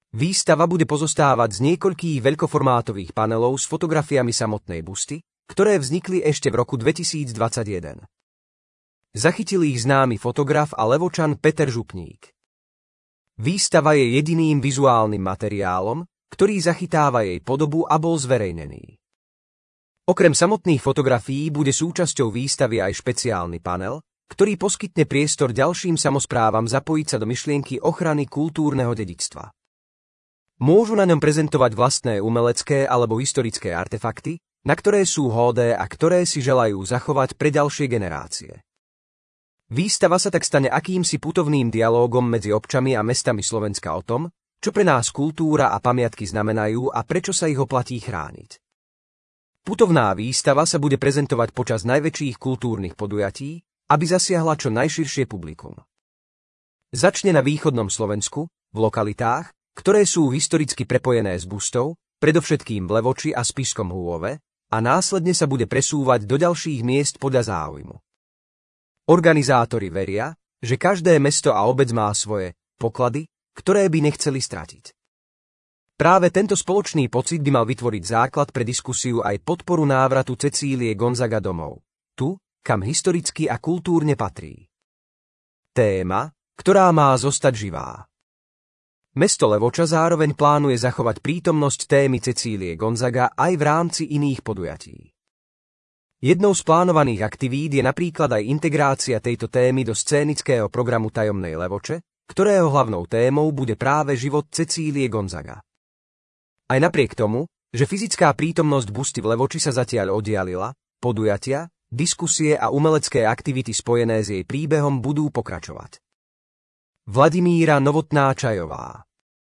Výstava bude pozostávať z niekoľkých veľkoformátových panelov s fotografiami samotnej busty, ktoré vznikli ešte v roku dvetisícdvadsaťjeden. Zachytil ich známy fotograf a levočan Peter Župník. Výstava je jediným vizuálnym materiálom, ktorý zachytáva jej podobu a bol zverejnený. Okrem samotných fotografií bude súčasťou výstavy aj špeciálny panel, ktorý poskytne priestor ďalším samosprávam zapojiť sa do myšlienky ochrany kultúrneho dedičstva. Môžu na ňom prezentovať vlastné umelecké alebo historické artefakty, na ktoré sú hódé a ktoré si želajú zachovať pre ďalšie generácie. Výstava sa tak stane akýmsi putovným dialógom medzi občami a mestami Slovenska o tom, čo pre nás kultúra a pamiatky znamenajú a prečo sa ich oplatí chrániť. Putovná výstava sa bude prezentovať počas najväčších kultúrnych podujatí, aby zasiahla čo najširšie publikum. Začne na východnom Slovensku, v lokalitách, ktoré sú historicky prepojené s bustou, predovšetkým v Levoči a Spišskom Hôve, a následne sa bude presúvať do ďalších miest podľa záujmu. Organizátori veria, že každé mesto a obec má svoje poklady, ktoré by nechceli stratiť. Práve tento spoločný pocit by mal vytvoriť základ pre diskusiu aj podporu návratu Cecílie Gonzaga domov, tu, kam historicky a kultúrne patrí. Téma, ktorá má zostať živá. Mesto Levoča zároveň plánuje zachovať prítomnosť témy Cecílie Gonzaga aj v rámci iných podujatí. Jednou z plánovaných aktivít je napríklad aj integrácia tejto témy do scénického programu Tajomnej Levoče, ktorého hlavnou témou bude práve život Cecílie Gonzaga. Aj napriek tomu, že fyzická prítomnosť busty v Levoči sa zatiaľ oddialila, podujatia, diskusie a umelecké aktivity spojené s jej príbehom budú pokračovať. Vladimíra Novotná-Čajová.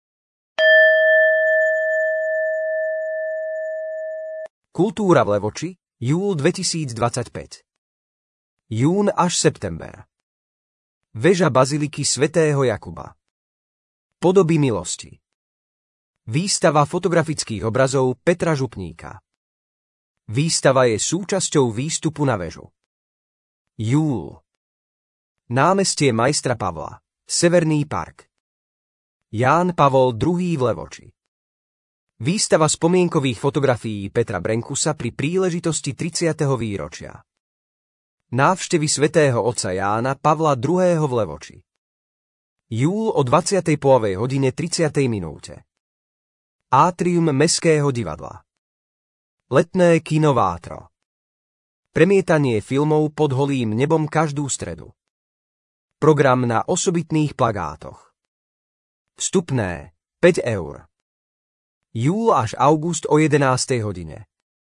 Kultúra v Levoči, júl dvetisícdvadsaťpäť. Jún až september. Veža baziliky svätého Jakuba. Podoby milosti. Výstava fotografických obrazov Petra Župníka. Výstava je súčasťou výstupu na väžu. Júl. Námestie majstra Pavla. Severný park. Ján Pavol druhý. v Levoči. Výstava spomienkových fotografií Petra Brenkusa pri príležitosti tridsiateho výročia. Návštevy svätého otca Jána Pavla druhého. v Levoči. Júl o dvadsiatej hodine tridsiatej minúte. Átrium Mestského divadla. Letné kino Vátro. Premietanie filmov pod holým nebom každú stredu. Program na osobitných plagátoch. Vstupné päť eur. Júl až august o jedenástej hodine.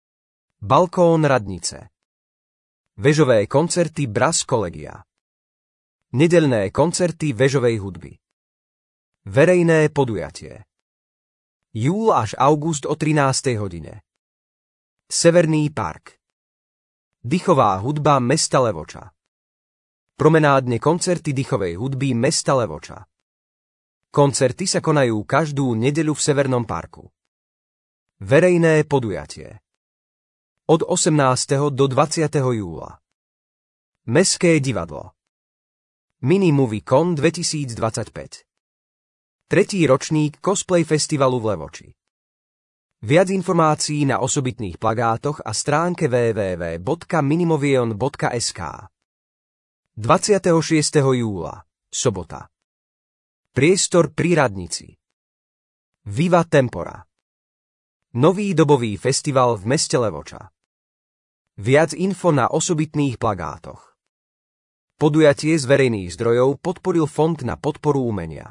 Balkón radnice. Vežové koncerty Brass Kolegia. Nedeľné koncerty vežovej hudby. Verejné podujatie. Júl až august o trinástej hodine. Severný park. Dychová hudba mesta Levoča. Promenádne koncerty dychovej hudby mesta Levoča. Koncerty sa konajú každú nedeľu v Severnom parku. Verejné podujatie. Od osemnásteho do dvadsiateho júla. Mestské divadlo. Mini Movie Con dvetisícdvadsaťpäť. Tretí ročník cosplay festivalu v Levoči. Viac informácií na osobitných plagátoch a stránke w w w bodka minimovion bodka es ká. dvadsiateho šiesteho júla, sobota. Priestor pri radnici. Viva Tempora. Nový dobový festival v meste Levoča. Viac info na osobitných plagátoch. Podujatie z verejných zdrojov podporil Fond na podporu umenia.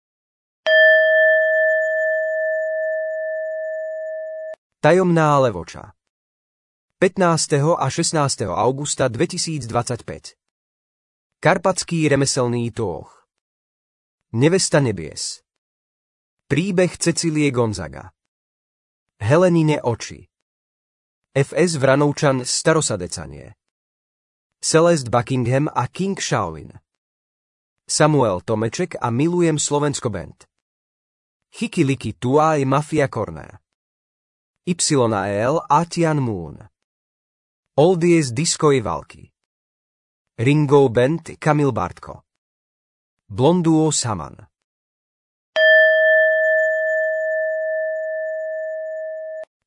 Tajomná Levoča. pätnásteho a šestnásteho augusta dvetisícdvadsaťpäť. Karpatský remeselný tóh. Nevesta nebies. Príbeh Cecílie Gonzaga. Helenine oči. ef es Vranovčan Starosadecanie. Celeste Buckingham a King Shaolin. Samuel Tomeček a Milujem Slovensko band. Chiky Liky Tuaj Mafia Corner. Y A L a Tian Moon. Oldies Disco i Valky. Ringo Band Kamil Bartko. Blonduo Saman.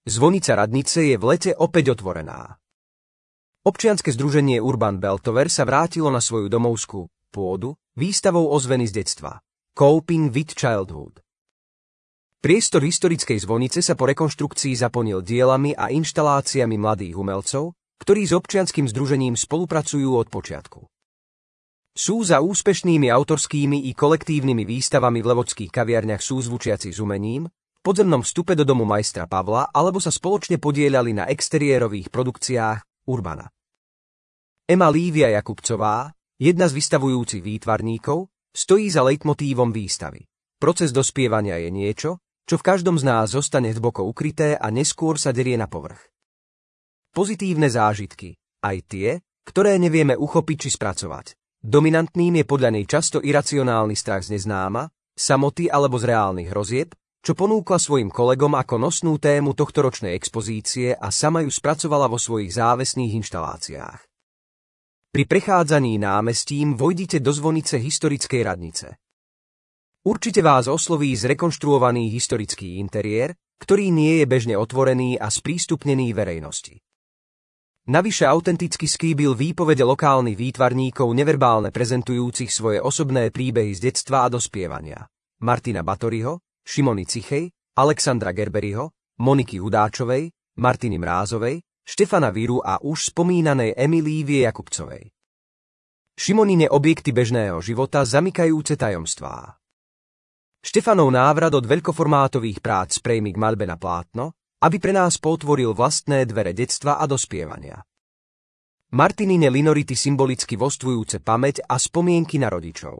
Zvonica radnice je v lete opäť otvorená. Občianske združenie Urban Beltover sa vrátilo na svoju domovskú pôdu výstavou ozveny z detstva Coping with Childhood. Priestor historickej zvonice sa po rekonštrukcii zaplnil dielami a inštaláciami mladých umelcov, ktorí s občianskym združením spolupracujú od počiatku. Sú za úspešnými autorskými i kolektívnymi výstavami v levočských kaviarniach súzvučiaci s umením, v podzemnom vstupe do domu majstra Pavla alebo sa spoločne podieľali na exteriérových produkciách Urbana. Ema Lívia Jakubcová, jedna z vystavujúcich výtvarníkov, stojí za leitmotívom výstavy. Proces dospievania je niečo, čo v každom z nás zostane hlboko ukryté a neskôr sa derie na povrch. Pozitívne zážitky, aj tie, ktoré nevieme uchopiť či spracovať. Dominantným je podľa nej často iracionálny strach z neznáma, samoty alebo z reálnych hrozieb, čo ponúkla svojim kolegom ako nosnú tému tohtoročnej expozície a sama ju spracovala vo svojich závesných inštaláciách. Pri prechádzaní námestím vojdite do zvonice historickej radnice. Určite vás osloví zrekonštruovaný historický interiér, ktorý nie je bežne otvorený a sprístupnený verejnosti. Navyše autenticky skýbil výpovede lokálnych výtvarníkov neverbálne prezentujúcich svoje osobné príbehy z detstva a dospievania. Martina Batoryho, Šimony Cichej, Alexandra Gerberiho, Moniky Hudáčovej, Martiny Mrázovej, Štefana Viru a už spomínanej Emy Lívie Jakubcovej. Šimonine objekty bežného života zamykajúce tajomstvá. Štefanov návrat od veľkoformátových prác sprejmy k maľbe na plátno, aby pre nás potvoril vlastné dvere detstva a dospievania. Martinine linority symbolicky vostvujúce pamäť a spomienky na rodičov.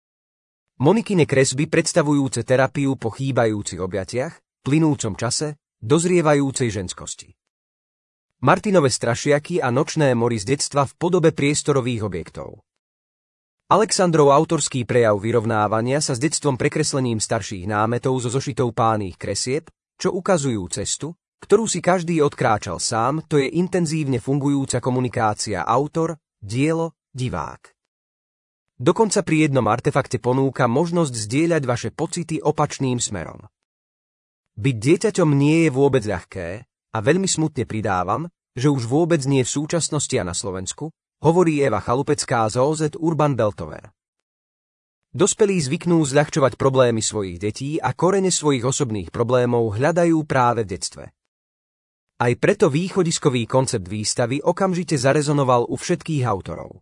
Monikine kresby predstavujúce terapiu po chýbajúcich objatiach, plynúcom čase, dozrievajúcej ženskosti. Martinove strašiaky a nočné mory z detstva v podobe priestorových objektov. Alexandrov autorský prejav vyrovnávania sa s detstvom prekreslením starších námetov zo zošitov pánych kresieb, čo ukazujú cestu, ktorú si každý odkráčal sám, to je intenzívne fungujúca komunikácia autor, dielo, divák. Dokonca pri jednom artefakte ponúka možnosť zdieľať vaše pocity opačným smerom. Byť dieťaťom nie je vôbec ľahké a veľmi smutne pridávam, že už vôbec nie v súčasnosti a na Slovensku, hovorí Eva Chalupecká z ó zet Urban Beltover. Dospelí zvyknú zľahčovať problémy svojich detí a korene svojich osobných problémov hľadajú práve v detstve. Aj preto východiskový koncept výstavy okamžite zarezonoval u všetkých autorov.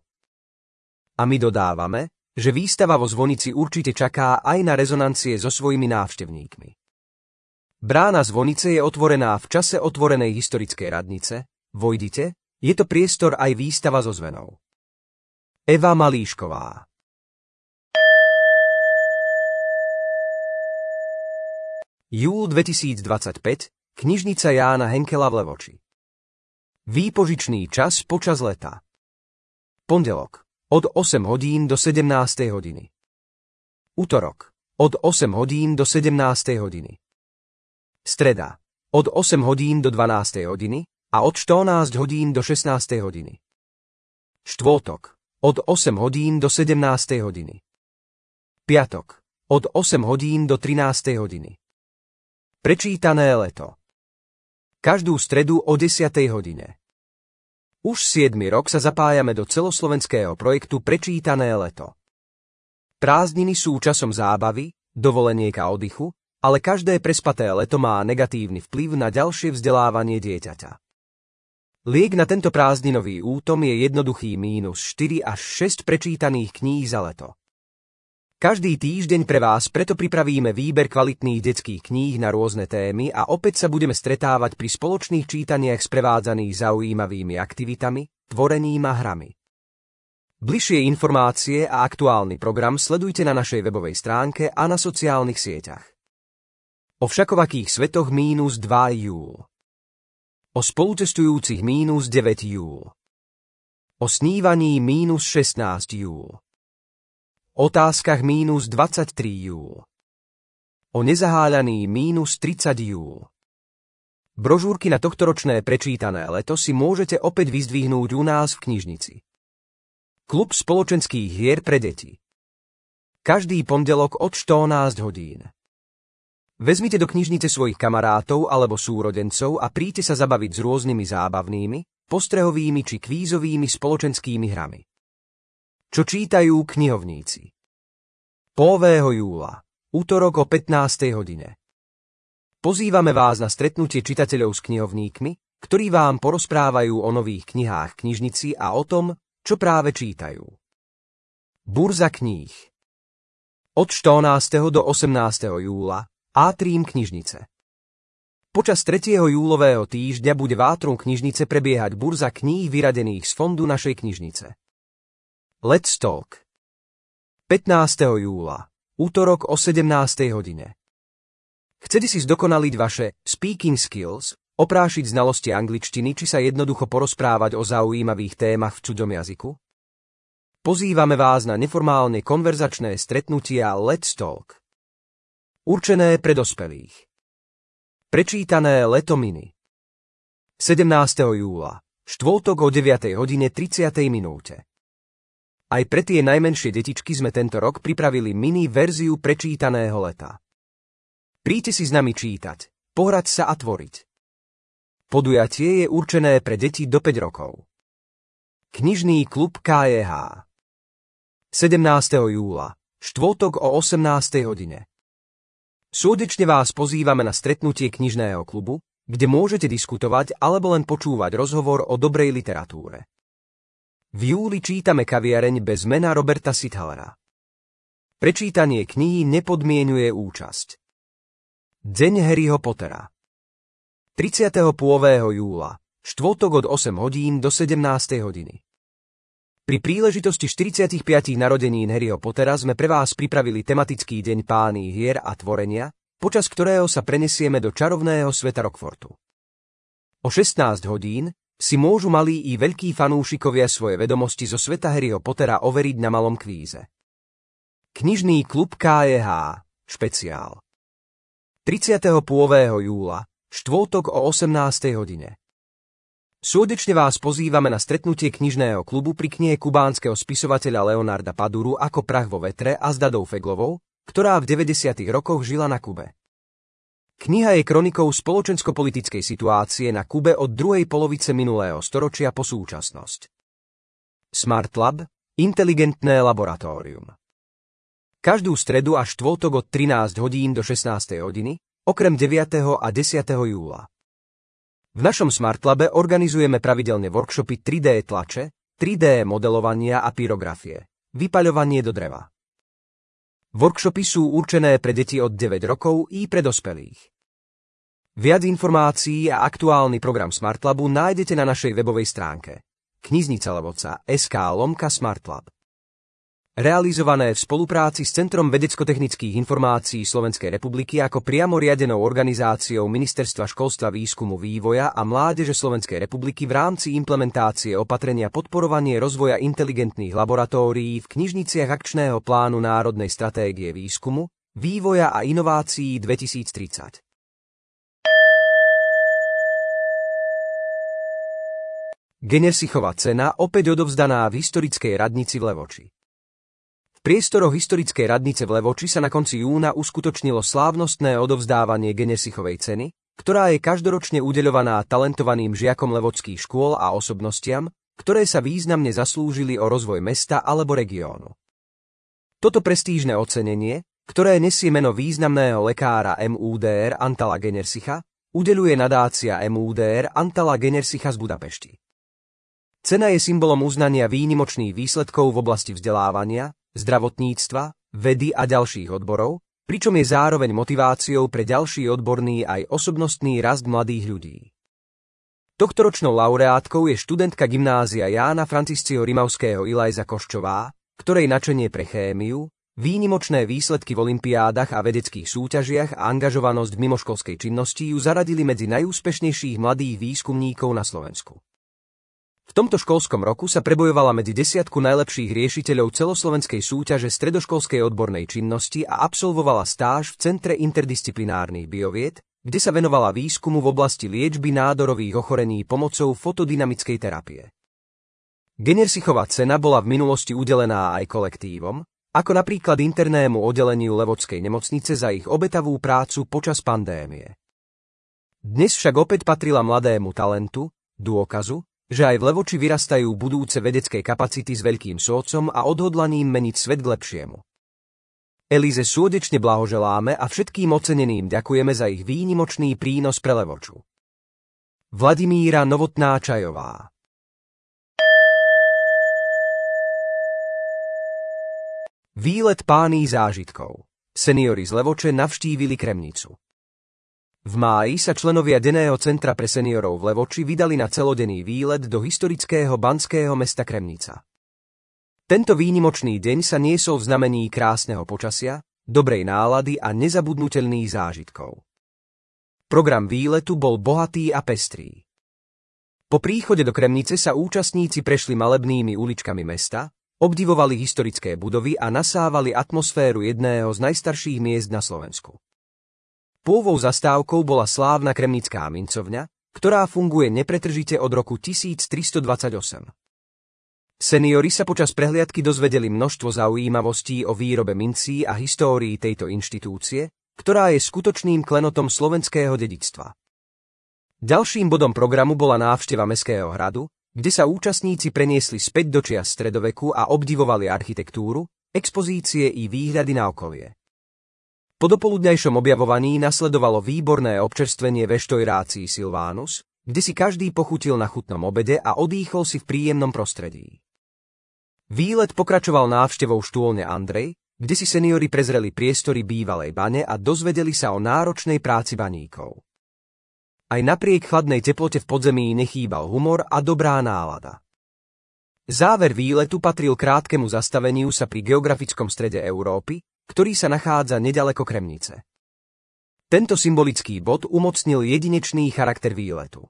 A my dodávame, že výstava vo zvonici určite čaká aj na rezonancie so svojimi návštevníkmi. Brána zvonice je otvorená v čase otvorenej historickej radnice, vojdite, je to priestor aj výstava so zvenou. Eva Malíšková. Júl dvetisícdvadsaťpäť, knižnica Jána Henkela v Levoči. Výpožičný čas počas leta. Pondelok, od osem hodín do sedemnástej hodiny. Utorok, od osem hodín do sedemnástej hodiny. Streda, od osem hodín do dvanástej hodiny a od štrnásť hodín do šestnástej hodiny. Štvrtok, od osem hodín do sedemnástej hodiny. Piatok, od osem hodín do trinástej hodiny. Prečítané leto. Každú stredu o desiatej hodine. Už siedmy rok sa zapájame do celoslovenského projektu Prečítané leto. Prázdniny sú časom zábavy, dovoleniek a oddychu, ale každé prespaté leto má negatívny vplyv na ďalšie vzdelávanie dieťaťa. Liek na tento prázdninový útom je jednoduchý mínus štyri až šesť prečítaných kníh za leto. Každý týždeň pre vás preto pripravíme výber kvalitných detských kníh na rôzne témy a opäť sa budeme stretávať pri spoločných čítaniach sprevádzaných zaujímavými aktivitami, tvorením a hrami. Bližšie informácie a aktuálny program sledujte na našej webovej stránke a na sociálnych sieťach. O všakovakých svetoch mínus dva júl. O spolucestujúcich mínus deväť júl. O snívaní mínus šestnásť júl. O otázkach mínus dvadsaťtri júl. O nezaháľaní mínus tridsať júl. Brožúrky na tohtoročné Prečítané leto si môžete opäť vyzdvihnúť u nás v knižnici. Klub spoločenských hier pre deti. Každý pondelok od štrnásť hodín. Vezmite do knižnice svojich kamarátov alebo súrodencov a príďte sa zabaviť s rôznymi zábavnými, postrehovými či kvízovými spoločenskými hrami. Čo čítajú knihovníci? prvého júla, utorok o pätnástej hodine. Pozývame vás na stretnutie čitateľov s knihovníkmi, ktorí vám porozprávajú o nových knihách v knižnici a o tom, čo práve čítajú. Burza kníh. Od štrnásteho do osemnásteho júla, Atrium knižnice. Počas tretieho júlového týždňa bude v Atrium knižnice prebiehať burza kníh vyradených z fondu našej knižnice. Let's Talk. pätnásteho júla, útorok o sedemnástej hodine. Chcete si zdokonaliť vaše speaking skills, oprášiť znalosti angličtiny či sa jednoducho porozprávať o zaujímavých témach v cudzom jazyku? Pozývame vás na neformálne konverzačné stretnutia Let's Talk. Určené pre dospelých. Prečítané leto mini. sedemnásteho júla, štvrtok o deviatej hodine tridsiatej minúte. Aj pre tie najmenšie detičky sme tento rok pripravili mini verziu prečítaného leta. Príďte si s nami čítať, pohrať sa a tvoriť. Podujatie je určené pre deti do päť rokov. Knižný klub ká jé há. sedemnásteho júla, štvrtok o osemnástej hodine. Srdečne vás pozývame na stretnutie knižného klubu, kde môžete diskutovať alebo len počúvať rozhovor o dobrej literatúre. V júli čítame Kaviareň bez mena Roberta Sithalera. Prečítanie knihy nepodmienuje účasť. Deň Harryho Pottera. tridsiateho prvého júla, štvrtok od osem hodín do sedemnástej hodiny. Pri príležitosti štyridsiatich piatich narodenín Harryho Pottera sme pre vás pripravili tematický deň Pány hier a tvorenia, počas ktorého sa prenesieme do čarovného sveta Rockfortu. O šestnásť hodín si môžu malí i veľkí fanúšikovia svoje vedomosti zo sveta Harryho Pottera overiť na malom kvíze. Knižný klub ká jé há, špeciál. tridsiateho prvého júla, štvrtok o osemnástej hodine. Srdečne vás pozývame na stretnutie knižného klubu pri knihe kubánskeho spisovateľa Leonarda Paduru Ako prach vo vetre a s Dadou Feglovou, ktorá v deväťdesiatych rokoch žila na Kube. Kniha je kronikou spoločensko-politickej situácie na Kube od druhej polovice minulého storočia po súčasnosť. Smart Lab, inteligentné laboratórium. Každú stredu a štvrtok od trinásť hodín do šestnástej hodiny, okrem deviateho a desiateho júla. V našom Smartlabe organizujeme pravidelne workshopy tri dé tlače, tri dé modelovania a pyrografie, vypaľovanie do dreva. Workshopy sú určené pre deti od deväť rokov i pre dospelých. Viac informácií a aktuálny program Smartlabu nájdete na našej webovej stránke knižnica levoca bodka es ká lomka smartlab. Realizované v spolupráci s Centrom vedecko-technických informácií Slovenskej republiky ako priamo riadenou organizáciou Ministerstva školstva, výskumu, vývoja a mládeže Slovenskej republiky v rámci implementácie opatrenia podporovanie rozvoja inteligentných laboratórií v knižniciach akčného plánu Národnej stratégie výskumu, vývoja a inovácií dvetisíctridsať. Genersichova cena opäť odovzdaná v historickej radnici v Levoči. V priestoroch historickej radnice v Levoči sa na konci júna uskutočnilo slávnostné odovzdávanie Genersichovej ceny, ktorá je každoročne udeľovaná talentovaným žiakom levočských škôl a osobnostiam, ktoré sa významne zaslúžili o rozvoj mesta alebo regiónu. Toto prestížne ocenenie, ktoré nesie meno významného lekára em ú dé er Antala Genersicha, udeľuje nadácia em ú dé er Antala Genersicha z Budapešti. Cena je symbolom uznania výnimočných výsledkov v oblasti vzdelávania, zdravotníctva, vedy a ďalších odborov, pričom je zároveň motiváciou pre ďalší odborný aj osobnostný rast mladých ľudí. Tohtoročnou laureátkou je študentka gymnázia Jána Francisciho Rimavského Ilajza Koščová, ktorej nadšenie pre chémiu, výnimočné výsledky v olympiádach a vedeckých súťažiach a angažovanosť v mimoškolskej činnosti ju zaradili medzi najúspešnejších mladých výskumníkov na Slovensku. V tomto školskom roku sa prebojovala medzi desiatku najlepších riešiteľov celoslovenskej súťaže stredoškolskej odbornej činnosti a absolvovala stáž v Centre interdisciplinárnych biovied, kde sa venovala výskumu v oblasti liečby nádorových ochorení pomocou fotodynamickej terapie. Genersichova cena bola v minulosti udelená aj kolektívom, ako napríklad internému oddeleniu Levočskej nemocnice za ich obetavú prácu počas pandémie. Dnes však opäť patrila mladému talentu, dôkazu, že aj v Levoči vyrastajú budúce vedecké kapacity s veľkým srdcom a odhodlaním meniť svet k lepšiemu. Elize srdečne blahoželáme a všetkým oceneným ďakujeme za ich výnimočný prínos pre Levoču. Vladimíra Novotná-Čajová. Výlet pány zážitkov. Seniori z Levoče navštívili Kremnicu. V máji sa členovia Denného centra pre seniorov v Levoči vydali na celodenný výlet do historického banského mesta Kremnica. Tento výnimočný deň sa niesol v znamení krásneho počasia, dobrej nálady a nezabudnutelných zážitkov. Program výletu bol bohatý a pestrý. Po príchode do Kremnice sa účastníci prešli malebnými uličkami mesta, obdivovali historické budovy a nasávali atmosféru jedného z najstarších miest na Slovensku. Pôvou zastávkou bola slávna kremnická mincovňa, ktorá funguje nepretržite od roku tisíctristodvadsaťosem. Seniori sa počas prehliadky dozvedeli množstvo zaujímavostí o výrobe mincí a histórii tejto inštitúcie, ktorá je skutočným klenotom slovenského dedičstva. Ďalším bodom programu bola návšteva Mestského hradu, kde sa účastníci preniesli späť do čias stredoveku a obdivovali architektúru, expozície i výhľady na okolie. Po dopoludňajšom objavovaní nasledovalo výborné občerstvenie ve štojrácii Silvánus, kde si každý pochutil na chutnom obede a odýchol si v príjemnom prostredí. Výlet pokračoval návštevou štôlne Andrej, kde si seniori prezreli priestory bývalej bane a dozvedeli sa o náročnej práci baníkov. Aj napriek chladnej teplote v podzemí nechýbal humor a dobrá nálada. Záver výletu patril krátkemu zastaveniu sa pri geografickom strede Európy, ktorý sa nachádza neďaleko Kremnice. Tento symbolický bod umocnil jedinečný charakter výletu.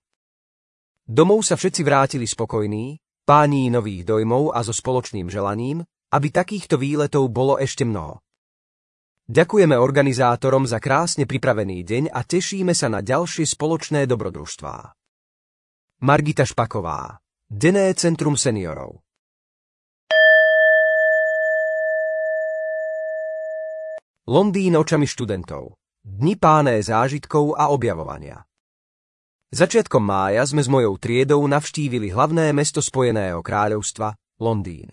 Domov sa všetci vrátili spokojní, páni nových dojmov a so spoločným želaním, aby takýchto výletov bolo ešte mnoho. Ďakujeme organizátorom za krásne pripravený deň a tešíme sa na ďalšie spoločné dobrodružstvá. Margita Špaková, Denné centrum seniorov. Londýn očami študentov. Dni páné zážitkov a objavovania. Začiatkom mája sme s mojou triedou navštívili hlavné mesto Spojeného kráľovstva, Londýn.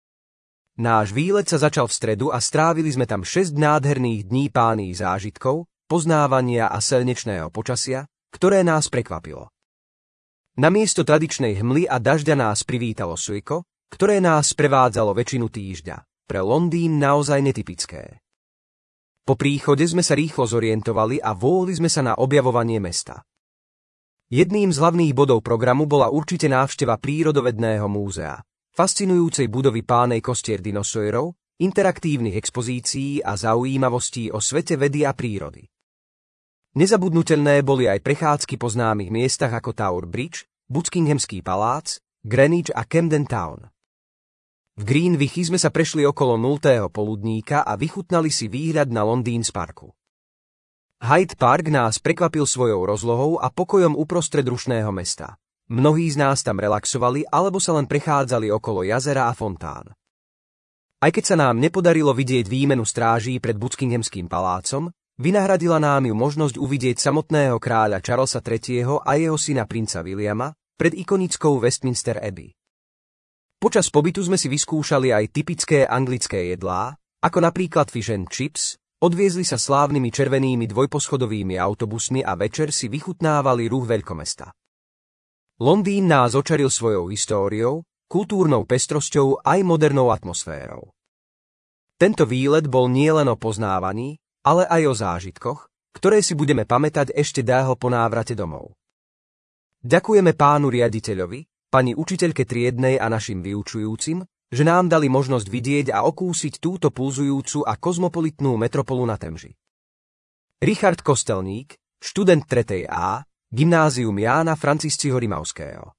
Náš výlet sa začal v stredu a strávili sme tam šesť nádherných dní pány zážitkov, poznávania a slnečného počasia, ktoré nás prekvapilo. Namiesto tradičnej hmly a dažďa nás privítalo slnko, ktoré nás prevádzalo väčšinu týždňa, pre Londýn naozaj netypické. Po príchode sme sa rýchlo zorientovali a volili sme sa na objavovanie mesta. Jedným z hlavných bodov programu bola určite návšteva prírodovedného múzea, fascinujúcej budovy pánej kostier dinosaurov, interaktívnych expozícií a zaujímavostí o svete vedy a prírody. Nezabudnutelné boli aj prechádzky po známych miestach ako Tower Bridge, Buckinghamský palác, Greenwich a Camden Town. V Greenwichi sme sa prešli okolo nultého poludníka a vychutnali si výhľad na Londýns parku. Hyde Park nás prekvapil svojou rozlohou a pokojom uprostred rušného mesta. Mnohí z nás tam relaxovali alebo sa len prechádzali okolo jazera a fontán. Aj keď sa nám nepodarilo vidieť výmenu stráží pred Buckinghamským palácom, vynahradila nám ju možnosť uvidieť samotného kráľa Charlesa tretieho a jeho syna princa Williama pred ikonickou Westminster Abbey. Počas pobytu sme si vyskúšali aj typické anglické jedlá, ako napríklad fish and chips, odviezli sa slávnymi červenými dvojposchodovými autobusmi a večer si vychutnávali ruch veľkomesta. Londýn nás očaril svojou históriou, kultúrnou pestrosťou aj modernou atmosférou. Tento výlet bol nielen o poznávaní, ale aj o zážitkoch, ktoré si budeme pamätať ešte dlho po návrate domov. Ďakujeme pánu riaditeľovi, pani učiteľke triednej a našim vyučujúcim, že nám dali možnosť vidieť a okúsiť túto pulzujúcu a kozmopolitnú metropolu na Temži. Richard Kostelník, študent tretej A, Gymnázium Jána Francisciho Rimavského.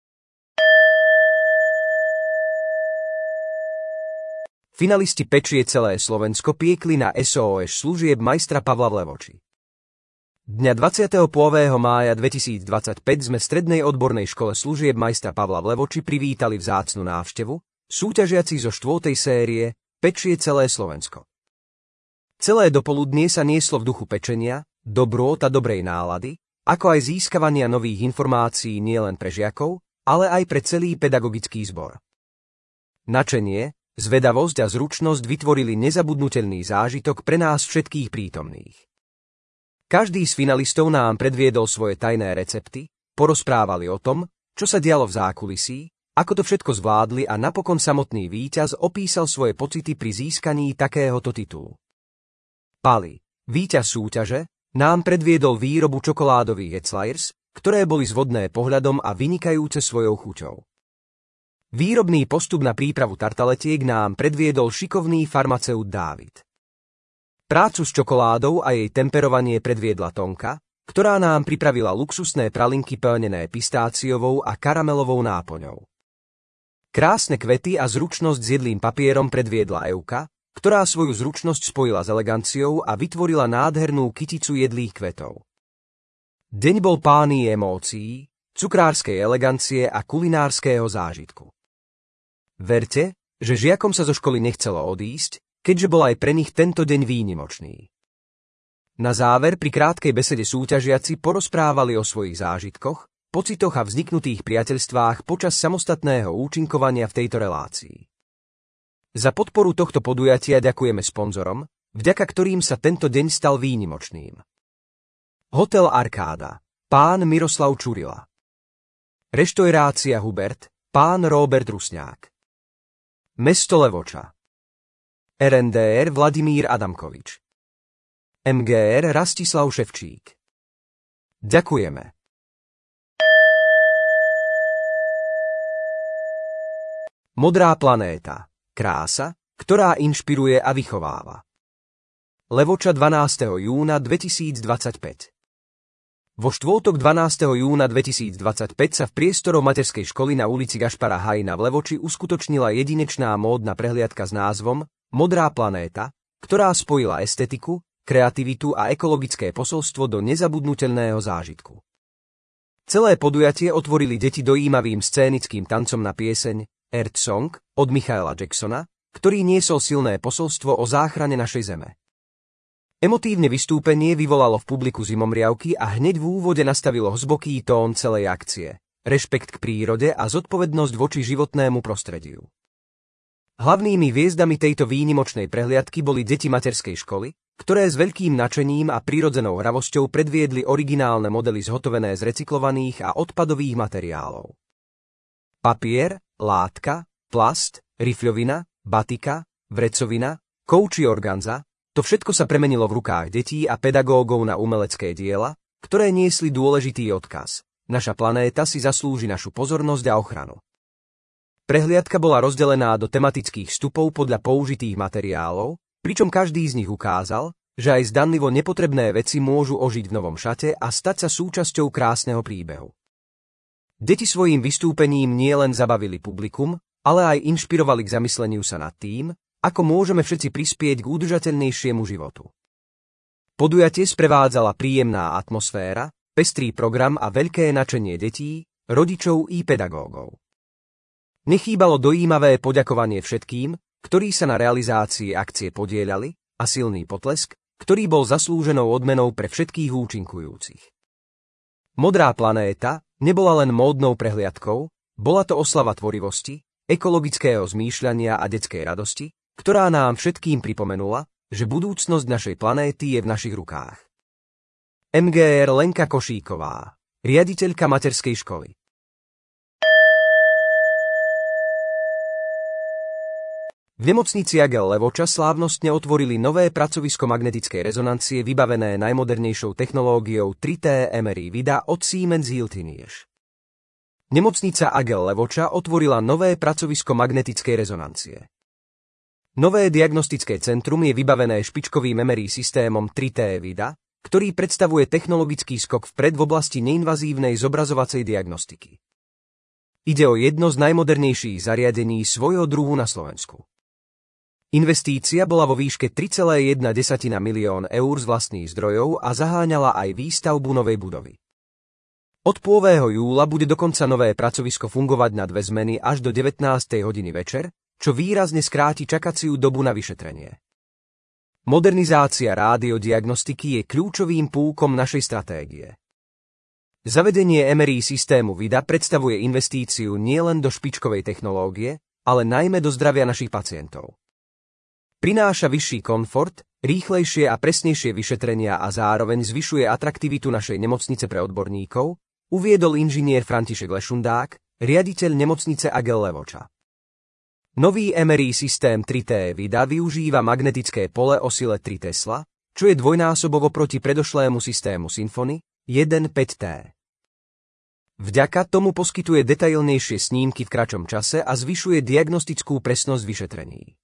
Finalisti Pečie celé Slovensko piekli na es ó es služieb majstra Pavla v Levoči. Dňa dvadsiateho prvého mája dvetisícdvadsaťpäť sme v Strednej odbornej škole služieb majstra Pavla v Levoči privítali vzácnu návštevu, súťažiaci zo štvrtej série pečie celé Slovensko. Celé dopoludnie sa nieslo v duchu pečenia, dobrôt a dobrej nálady, ako aj získavania nových informácií nielen pre žiakov, ale aj pre celý pedagogický zbor. Načenie, zvedavosť a zručnosť vytvorili nezabudnutelný zážitok pre nás všetkých prítomných. Každý z finalistov nám predviedol svoje tajné recepty, porozprávali o tom, čo sa dialo v zákulisí, ako to všetko zvládli a napokon samotný víťaz opísal svoje pocity pri získaní takéhoto titulu. Pali, víťaz súťaže, nám predviedol výrobu čokoládových Etzlers, ktoré boli zvodné pohľadom a vynikajúce svojou chuťou. Výrobný postup na prípravu tartaletiek nám predviedol šikovný farmaceut Dávid. Prácu s čokoládou a jej temperovanie predviedla Tonka, ktorá nám pripravila luxusné pralinky plnené pistáciovou a karamelovou nápoňou. Krásne kvety a zručnosť s jedlým papierom predviedla Euka, ktorá svoju zručnosť spojila s eleganciou a vytvorila nádhernú kyticu jedlých kvetov. Deň bol plný emócií, cukrárskej elegancie a kulinárskeho zážitku. Verte, že žiakom sa zo školy nechcelo odísť, keďže bol aj pre nich tento deň výnimočný. Na záver pri krátkej besede súťažiaci porozprávali o svojich zážitkoch, pocitoch a vzniknutých priateľstvách počas samostatného účinkovania v tejto relácii. Za podporu tohto podujatia ďakujeme sponzorom, vďaka ktorým sa tento deň stal výnimočným. Hotel Arkáda, pán Miroslav Čurila. Reštaurácia Hubert, pán Róbert Rusňák. Mesto Levoča. er en dé er Vladimír Adamkovič. em gé er Rastislav Ševčík. Ďakujeme. Modrá planéta. Krása, ktorá inšpiruje a vychováva. Levoča dvanásteho júna dvetisícdvadsaťpäť. Vo štvrtok dvanásteho júna dvetisícdvadsaťpäť sa v priestoroch materskej školy na ulici Gašpara Hajna v Levoči uskutočnila jedinečná módna prehliadka s názvom Modrá planéta, ktorá spojila estetiku, kreativitu a ekologické posolstvo do nezabudnutelného zážitku. Celé podujatie otvorili deti dojímavým scénickým tancom na pieseň Earth Song od Michaela Jacksona, ktorý niesol silné posolstvo o záchrane našej zeme. Emotívne vystúpenie vyvolalo v publiku zimomriavky a hneď v úvode nastavilo hlboký tón celej akcie, rešpekt k prírode a zodpovednosť voči životnému prostrediu. Hlavnými hviezdami tejto výnimočnej prehliadky boli deti materskej školy, ktoré s veľkým nadšením a prirodzenou hravosťou predviedli originálne modely zhotovené z recyklovaných a odpadových materiálov. Papier, látka, plast, rifľovina, batika, vrecovina, kouči organza, to všetko sa premenilo v rukách detí a pedagógov na umelecké diela, ktoré niesli dôležitý odkaz. Naša planéta si zaslúži našu pozornosť a ochranu. Prehliadka bola rozdelená do tematických vstupov podľa použitých materiálov, pričom každý z nich ukázal, že aj zdanlivo nepotrebné veci môžu ožiť v novom šate a stať sa súčasťou krásneho príbehu. Deti svojím vystúpením nielen zabavili publikum, ale aj inšpirovali k zamysleniu sa nad tým, ako môžeme všetci prispieť k udržateľnejšiemu životu. Podujatie sprevádzala príjemná atmosféra, pestrý program a veľké nadšenie detí, rodičov i pedagógov. Nechýbalo dojímavé poďakovanie všetkým, ktorí sa na realizácii akcie podieľali, a silný potlesk, ktorý bol zaslúženou odmenou pre všetkých účinkujúcich. Modrá planéta nebola len módnou prehliadkou, bola to oslava tvorivosti, ekologického zmýšľania a detskej radosti, ktorá nám všetkým pripomenula, že budúcnosť našej planéty je v našich rukách. em gé er Lenka Košíková, riaditeľka materskej školy. V nemocnici Agel Levoča slávnostne otvorili nové pracovisko magnetickej rezonancie vybavené najmodernejšou technológiou tri té em er í Vida od Siemens Healthineers. Nemocnica Agel Levoča otvorila nové pracovisko magnetickej rezonancie. Nové diagnostické centrum je vybavené špičkovým em er í systémom tri té Vida, ktorý predstavuje technologický skok vpred v oblasti neinvazívnej zobrazovacej diagnostiky. Ide o jedno z najmodernejších zariadení svojho druhu na Slovensku. Investícia bola vo výške tri celé jedna milión eur z vlastných zdrojov a zaháňala aj výstavbu novej budovy. Od prvého júla bude dokonca nové pracovisko fungovať na dve zmeny až do devätnástej hodiny večer, čo výrazne skráti čakaciu dobu na vyšetrenie. Modernizácia rádiodiagnostiky je kľúčovým púkom našej stratégie. Zavedenie em er í systému vida predstavuje investíciu nielen do špičkovej technológie, ale najmä do zdravia našich pacientov. Prináša vyšší komfort, rýchlejšie a presnejšie vyšetrenia a zároveň zvyšuje atraktivitu našej nemocnice pre odborníkov, uviedol inžinier František Lešundák, riaditeľ nemocnice Agel Levoča. Nový em er í systém tri té vida využíva magnetické pole o sile tri Tesla, čo je dvojnásobovo proti predošlému systému Symfony jeden päť té. Vďaka tomu poskytuje detailnejšie snímky v kratšom čase a zvyšuje diagnostickú presnosť vyšetrení.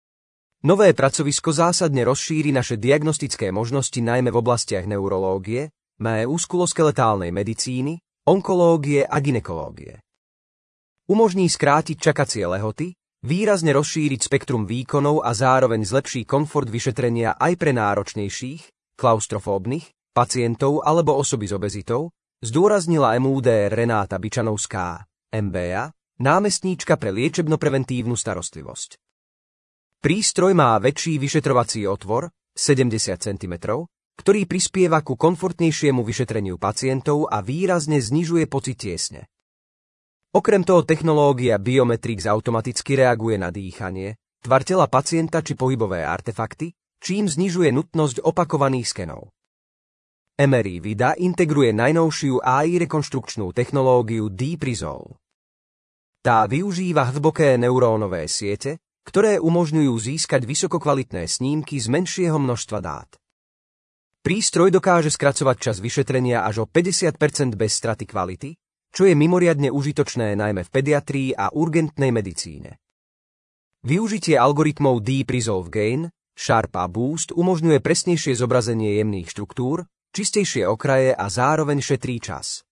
Nové pracovisko zásadne rozšíri naše diagnostické možnosti najmä v oblastiach neurológie, muskuloskeletálnej medicíny, onkológie a gynekológie. Umožní skrátiť čakacie lehoty, výrazne rozšíriť spektrum výkonov a zároveň zlepší komfort vyšetrenia aj pre náročnejších, klaustrofóbnych, pacientov alebo osoby s obezitou, zdôraznila em ú dé er Renáta Byčanovská, em bé á, námestníčka pre liečebno-preventívnu starostlivosť. Prístroj má väčší vyšetrovací otvor, sedemdesiat centimetrov, ktorý prispieva ku komfortnejšiemu vyšetreniu pacientov a výrazne znižuje pocit tiesne. Okrem toho technológia Biometrix automaticky reaguje na dýchanie, tvar tela pacienta či pohybové artefakty, čím znižuje nutnosť opakovaných skenov. em er í vida integruje najnovšiu á í rekonštrukčnú technológiu Deep Resolve. Tá využíva hlboké neurónové siete, ktoré umožňujú získať vysokokvalitné snímky z menšieho množstva dát. Prístroj dokáže skracovať čas vyšetrenia až o päťdesiat percent bez straty kvality, čo je mimoriadne užitočné najmä v pediatrii a urgentnej medicíne. Využitie algoritmov Deep Resolve Gain, Sharp a Boost umožňuje presnejšie zobrazenie jemných štruktúr, čistejšie okraje a zároveň šetrí čas.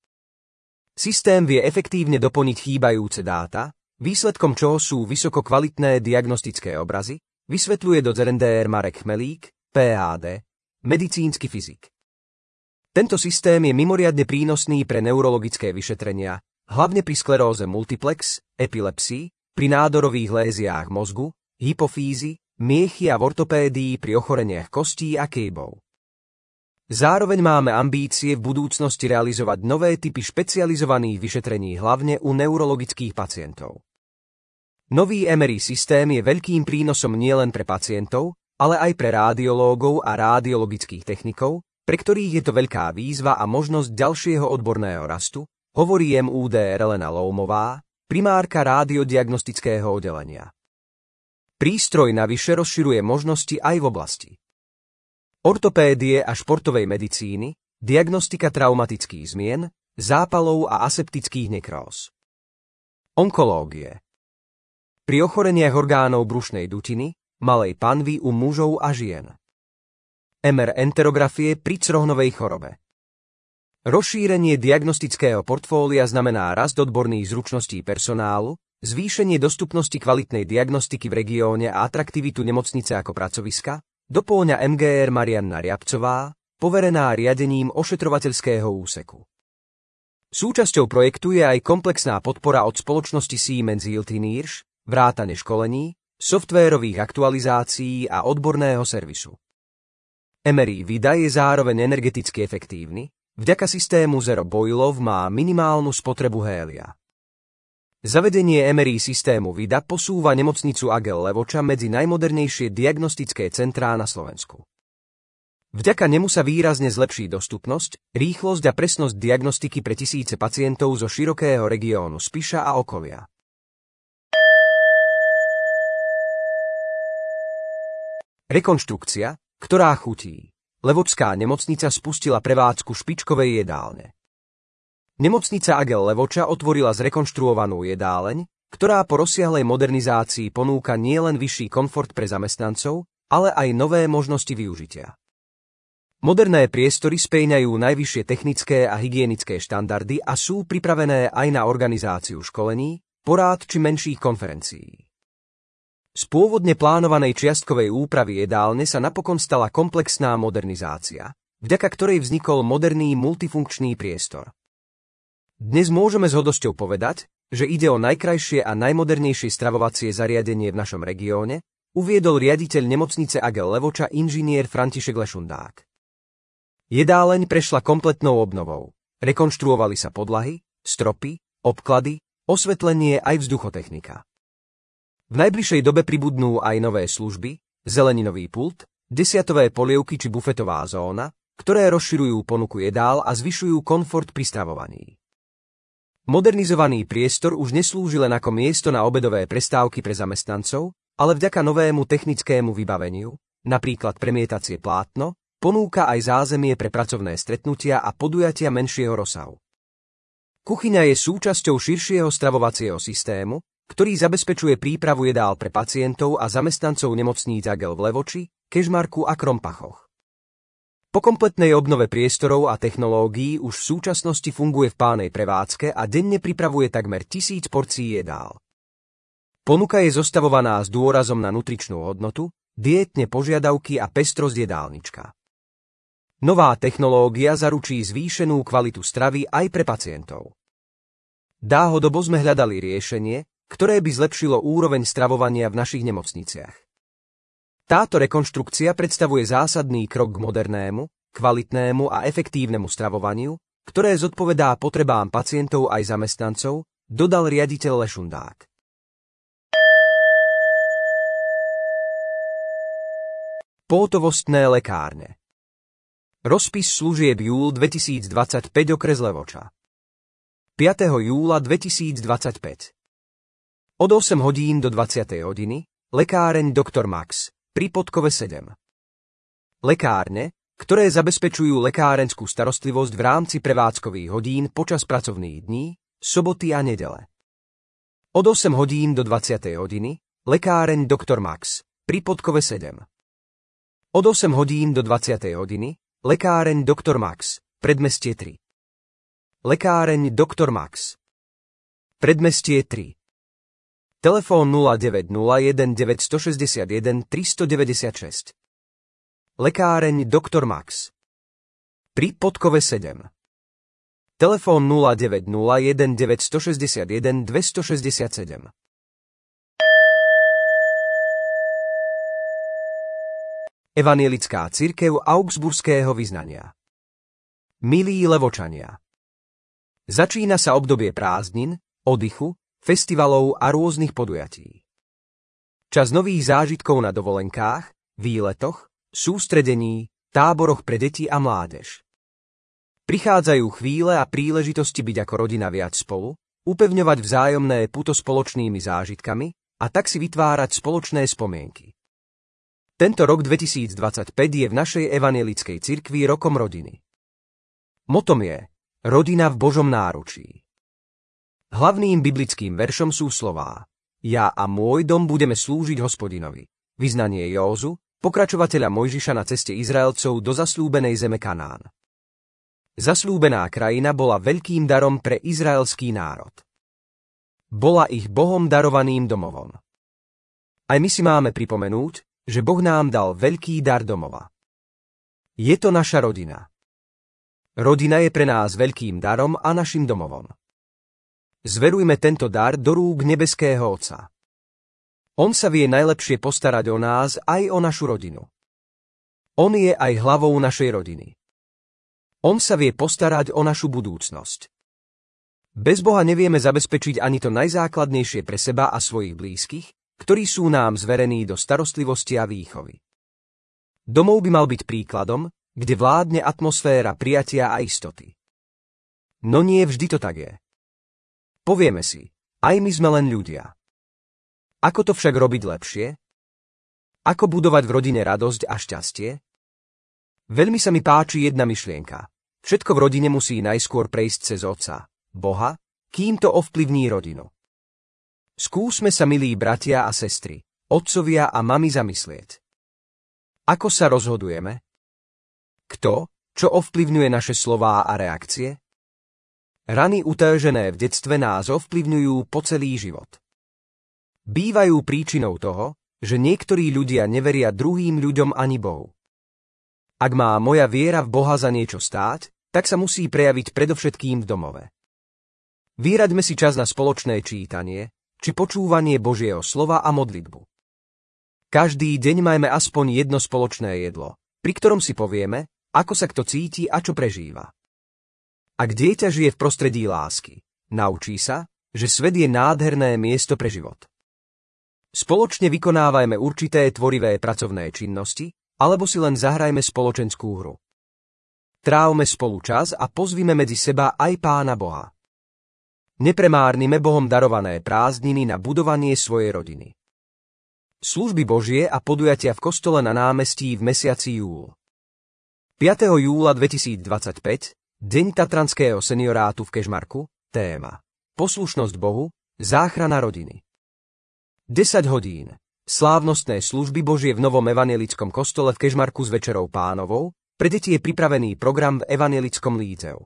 Systém vie efektívne doplniť chýbajúce dáta, výsledkom čoho sú vysoko kvalitné diagnostické obrazy, vysvetľuje docent en dé er Marek Chmelík, pé há dé, medicínsky fyzik. Tento systém je mimoriadne prínosný pre neurologické vyšetrenia, hlavne pri skleróze multiplex, epilepsii, pri nádorových léziách mozgu, hypofízy, miechy a v ortopédii pri ochoreniach kostí a kýbov. Zároveň máme ambície v budúcnosti realizovať nové typy špecializovaných vyšetrení hlavne u neurologických pacientov. Nový em er í systém je veľkým prínosom nielen pre pacientov, ale aj pre rádiológov a rádiologických technikov, pre ktorých je to veľká výzva a možnosť ďalšieho odborného rastu, hovorí em ú dé er Elena Loumová, primárka rádiodiagnostického oddelenia. Prístroj navyše rozširuje možnosti aj v oblasti ortopédie a športovej medicíny, diagnostika traumatických zmien, zápalov a aseptických nekróz. Onkológie. Pri ochoreniach orgánov brušnej dutiny, malej panvy u mužov a žien. em er enterografie pri crohnovej chorobe. Rozšírenie diagnostického portfólia znamená rast odborných zručností personálu, zvýšenie dostupnosti kvalitnej diagnostiky v regióne a atraktivitu nemocnice ako pracoviska, dopĺňa em gé er Marianna Riabcová, poverená riadením ošetrovateľského úseku. Súčasťou projektu je aj komplexná podpora od spoločnosti Siemens Healthineers, vrátane školení, softvérových aktualizácií a odborného servisu. em er í vida je zároveň energeticky efektívny, vďaka systému Zero Boilov má minimálnu spotrebu hélia. Zavedenie em er í systému vida posúva nemocnicu Agel Levoča medzi najmodernejšie diagnostické centrá na Slovensku. Vďaka nemu sa výrazne zlepší dostupnosť, rýchlosť a presnosť diagnostiky pre tisíce pacientov zo širokého regiónu Spiša a okolia. Rekonštrukcia, ktorá chutí. Levočská nemocnica spustila prevádzku špičkovej jedálne. Nemocnica Agel Levoča otvorila zrekonštruovanú jedáleň, ktorá po rozsiahlej modernizácii ponúka nielen vyšší komfort pre zamestnancov, ale aj nové možnosti využitia. Moderné priestory spĺňajú najvyššie technické a hygienické štandardy a sú pripravené aj na organizáciu školení, porád či menších konferencií. Z pôvodne plánovanej čiastkovej úpravy jedálne sa napokon stala komplexná modernizácia, vďaka ktorej vznikol moderný multifunkčný priestor. Dnes môžeme s hodosťou povedať, že ide o najkrajšie a najmodernejšie stravovacie zariadenie v našom regióne, uviedol riaditeľ nemocnice Agel Levoča inžinier František Lešundák. Jedáleň prešla kompletnou obnovou. Rekonštruovali sa podlahy, stropy, obklady, osvetlenie aj vzduchotechnika. V najbližšej dobe pribudnú aj nové služby, zeleninový pult, desiatové polievky či bufetová zóna, ktoré rozširujú ponuku jedál a zvyšujú komfort pri stravovaní. Modernizovaný priestor už neslúži len ako miesto na obedové prestávky pre zamestnancov, ale vďaka novému technickému vybaveniu, napríklad premietacie plátno, ponúka aj zázemie pre pracovné stretnutia a podujatia menšieho rozsahu. Kuchyňa je súčasťou širšieho stravovacieho systému, ktorý zabezpečuje prípravu jedál pre pacientov a zamestnancov nemocníc Agel v Levoči, Kežmarku a Krompachoch. Po kompletnej obnove priestorov a technológií už v súčasnosti funguje v plnej prevádzke a denne pripravuje takmer tisíc porcií jedál. Ponuka je zostavovaná s dôrazom na nutričnú hodnotu, diétne požiadavky a pestrosť jedálnička. Nová technológia zaručí zvýšenú kvalitu stravy aj pre pacientov. Dlhodobo sme hľadali riešenie, ktoré by zlepšilo úroveň stravovania v našich nemocniciach. Táto rekonštrukcia predstavuje zásadný krok k modernému, kvalitnému a efektívnemu stravovaniu, ktoré zodpovedá potrebám pacientov aj zamestnancov, dodal riaditeľ Lešundák. Pohotovostné lekárne. Rozpis služieb júl dvetisícdvadsaťpäť okres Levoča. piateho júla dvetisícdvadsaťpäť. Od osem hodín do dvadsiatej hodiny, lekáreň doktor Max, pri Podkove sedem. Lekárne, ktoré zabezpečujú lekárenskú starostlivosť v rámci prevádzkových hodín počas pracovných dní, soboty a nedele. Od osem hodín do dvadsiatej hodiny, lekáreň doktor Max, pri Podkove sedem. Od osem hodín do dvadsiatej hodiny, lekáreň doktor Max, Predmestie tri. Lekáreň doktor Max, Predmestie tri. Telefón nula deväť nula jeden deväť šesť jeden tri deväť šesť. Lekáreň doktor Max, pri Podkove sedem. Telefón nula deväť nula jeden deväť šesť jeden dva šesť sedem. Evanjelická cirkev Augsburského vyznania. Milí Levočania, začína sa obdobie prázdnin, oddychu, festivalov a rôznych podujatí. Čas nových zážitkov na dovolenkách, výletoch, sústredení, táboroch pre deti a mládež. Prichádzajú chvíle a príležitosti byť ako rodina viac spolu, upevňovať vzájomné puto spoločnými zážitkami a tak si vytvárať spoločné spomienky. Tento rok dvetisícdvadsaťpäť je v našej evanjelickej cirkvi rokom rodiny. Motom je Rodina v Božom náručí. Hlavným biblickým veršom sú slová: Ja a môj dom budeme slúžiť Hospodinovi. Vyznanie Józu, pokračovateľa Mojžiša na ceste Izraelcov do zasľúbenej zeme Kanán. Zasľúbená krajina bola veľkým darom pre izraelský národ. Bola ich Bohom darovaným domovom. Aj my si máme pripomenúť, že Boh nám dal veľký dar domova. Je to naša rodina. Rodina je pre nás veľkým darom a našim domovom. Zverujme tento dar do rúk nebeského Otca. On sa vie najlepšie postarať o nás aj o našu rodinu. On je aj hlavou našej rodiny. On sa vie postarať o našu budúcnosť. Bez Boha nevieme zabezpečiť ani to najzákladnejšie pre seba a svojich blízkych, ktorí sú nám zverení do starostlivosti a výchovy. Domov by mal byť príkladom, kde vládne atmosféra prijatia a istoty. No nie vždy to tak je. Povieme si, aj my sme len ľudia. Ako to však robiť lepšie? Ako budovať v rodine radosť a šťastie? Veľmi sa mi páči jedna myšlienka. Všetko v rodine musí najskôr prejsť cez Otca, Boha, kým to ovplyvní rodinu. Skúsme sa, milí bratia a sestry, otcovia a mami, zamyslieť. Ako sa rozhodujeme? Kto, čo ovplyvňuje naše slová a reakcie? Rany utéžené v detstve nás ovplyvňujú po celý život. Bývajú príčinou toho, že niektorí ľudia neveria druhým ľuďom ani Bohu. Ak má moja viera v Boha za niečo stáť, tak sa musí prejaviť predovšetkým v domove. Vyhraďme si čas na spoločné čítanie, či počúvanie Božieho slova a modlitbu. Každý deň majme aspoň jedno spoločné jedlo, pri ktorom si povieme, ako sa kto cíti a čo prežíva. Ak dieťa žije v prostredí lásky, naučí sa, že svet je nádherné miesto pre život. Spoločne vykonávajme určité tvorivé pracovné činnosti, alebo si len zahrajme spoločenskú hru. Trávme spolu čas a pozvime medzi seba aj Pána Boha. Nepremárnime Bohom darované prázdniny na budovanie svojej rodiny. Služby Božie a podujatia v kostole na námestí v mesiaci júl. piateho júla dvetisícdvadsaťpäť, Deň Tatranského seniorátu v Kežmarku, téma Poslušnosť Bohu, záchrana rodiny. desať hodín. Slávnostné služby Božie v novom evanjelickom kostole v Kežmarku s večerou Pánovou, pre deti je pripravený program v evanjelickom líceu.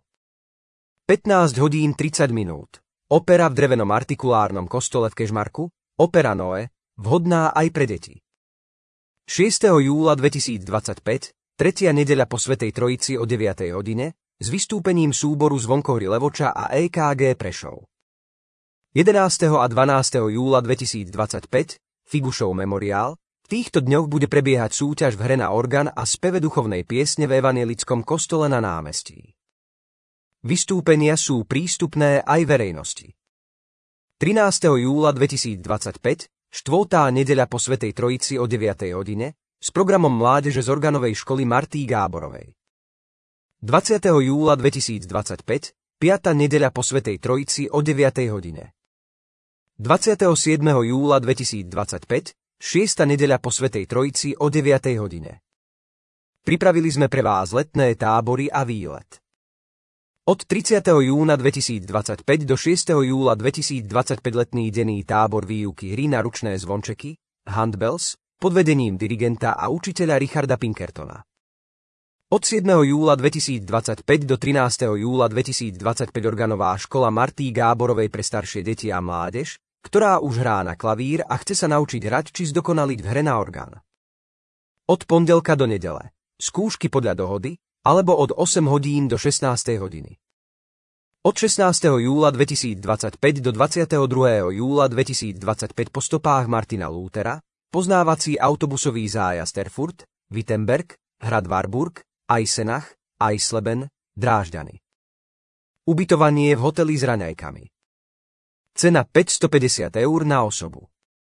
pätnásť hodín tridsať minút. Opera v drevenom artikulárnom kostole v Kežmarku, opera Noe, vhodná aj pre deti. šiesteho júla dvetisícdvadsaťpäť, tretia nedeľa po Svätej Trojici o deviatej hodine, s vystúpením súboru Zvonkohry Levoča a é ká gé Prešov. jedenásteho a dvanásteho júla dvetisícdvadsaťpäť, Figušov memoriál, v týchto dňoch bude prebiehať súťaž v hre na orgán a speve duchovnej piesne v evanjelickom kostole na námestí. Vystúpenia sú prístupné aj verejnosti. trinásteho júla dvetisícdvadsaťpäť, štvrtá nedeľa po Svätej Trojici o deviatej hodine, s programom mládeže z organovej školy Martí Gáborovej. dvadsiateho júla dvetisícdvadsaťpäť, piata nedeľa po Svätej Trojici o deviatej hodine. dvadsiateho siedmeho júla dvetisícdvadsaťpäť, šiesta nedeľa po Svätej Trojici o deviatej hodine. Pripravili sme pre vás letné tábory a výlet. Od tridsiateho júna dvetisícdvadsaťpäť do šiesteho júla dvetisícdvadsaťpäť letný denný tábor výuky hry na ručné zvončeky, handbells, pod vedením dirigenta a učiteľa Richarda Pinkertona. Od siedmeho júla dvetisícdvadsaťpäť do trinásteho júla dvetisícdvadsaťpäť organová škola Martí Gáborovej pre staršie deti a mládež, ktorá už hrá na klavír a chce sa naučiť hrať či zdokonaliť v hre na orgán. Od pondelka do nedele. Skúšky podľa dohody, alebo od osem hodín do šestnástej hodiny. Od šestnásteho júla dvetisícdvadsaťpäť do dvadsiateho druhého júla dvetisícdvadsaťpäť po stopách Martina Lútera, poznávací autobusový zájazd Erfurt, Wittenberg, Hrad Warburg, Eisenach, Eisleben, Drážďany. Ubytovanie v hoteli s raňajkami. Cena päťstopäťdesiat eur na osobu.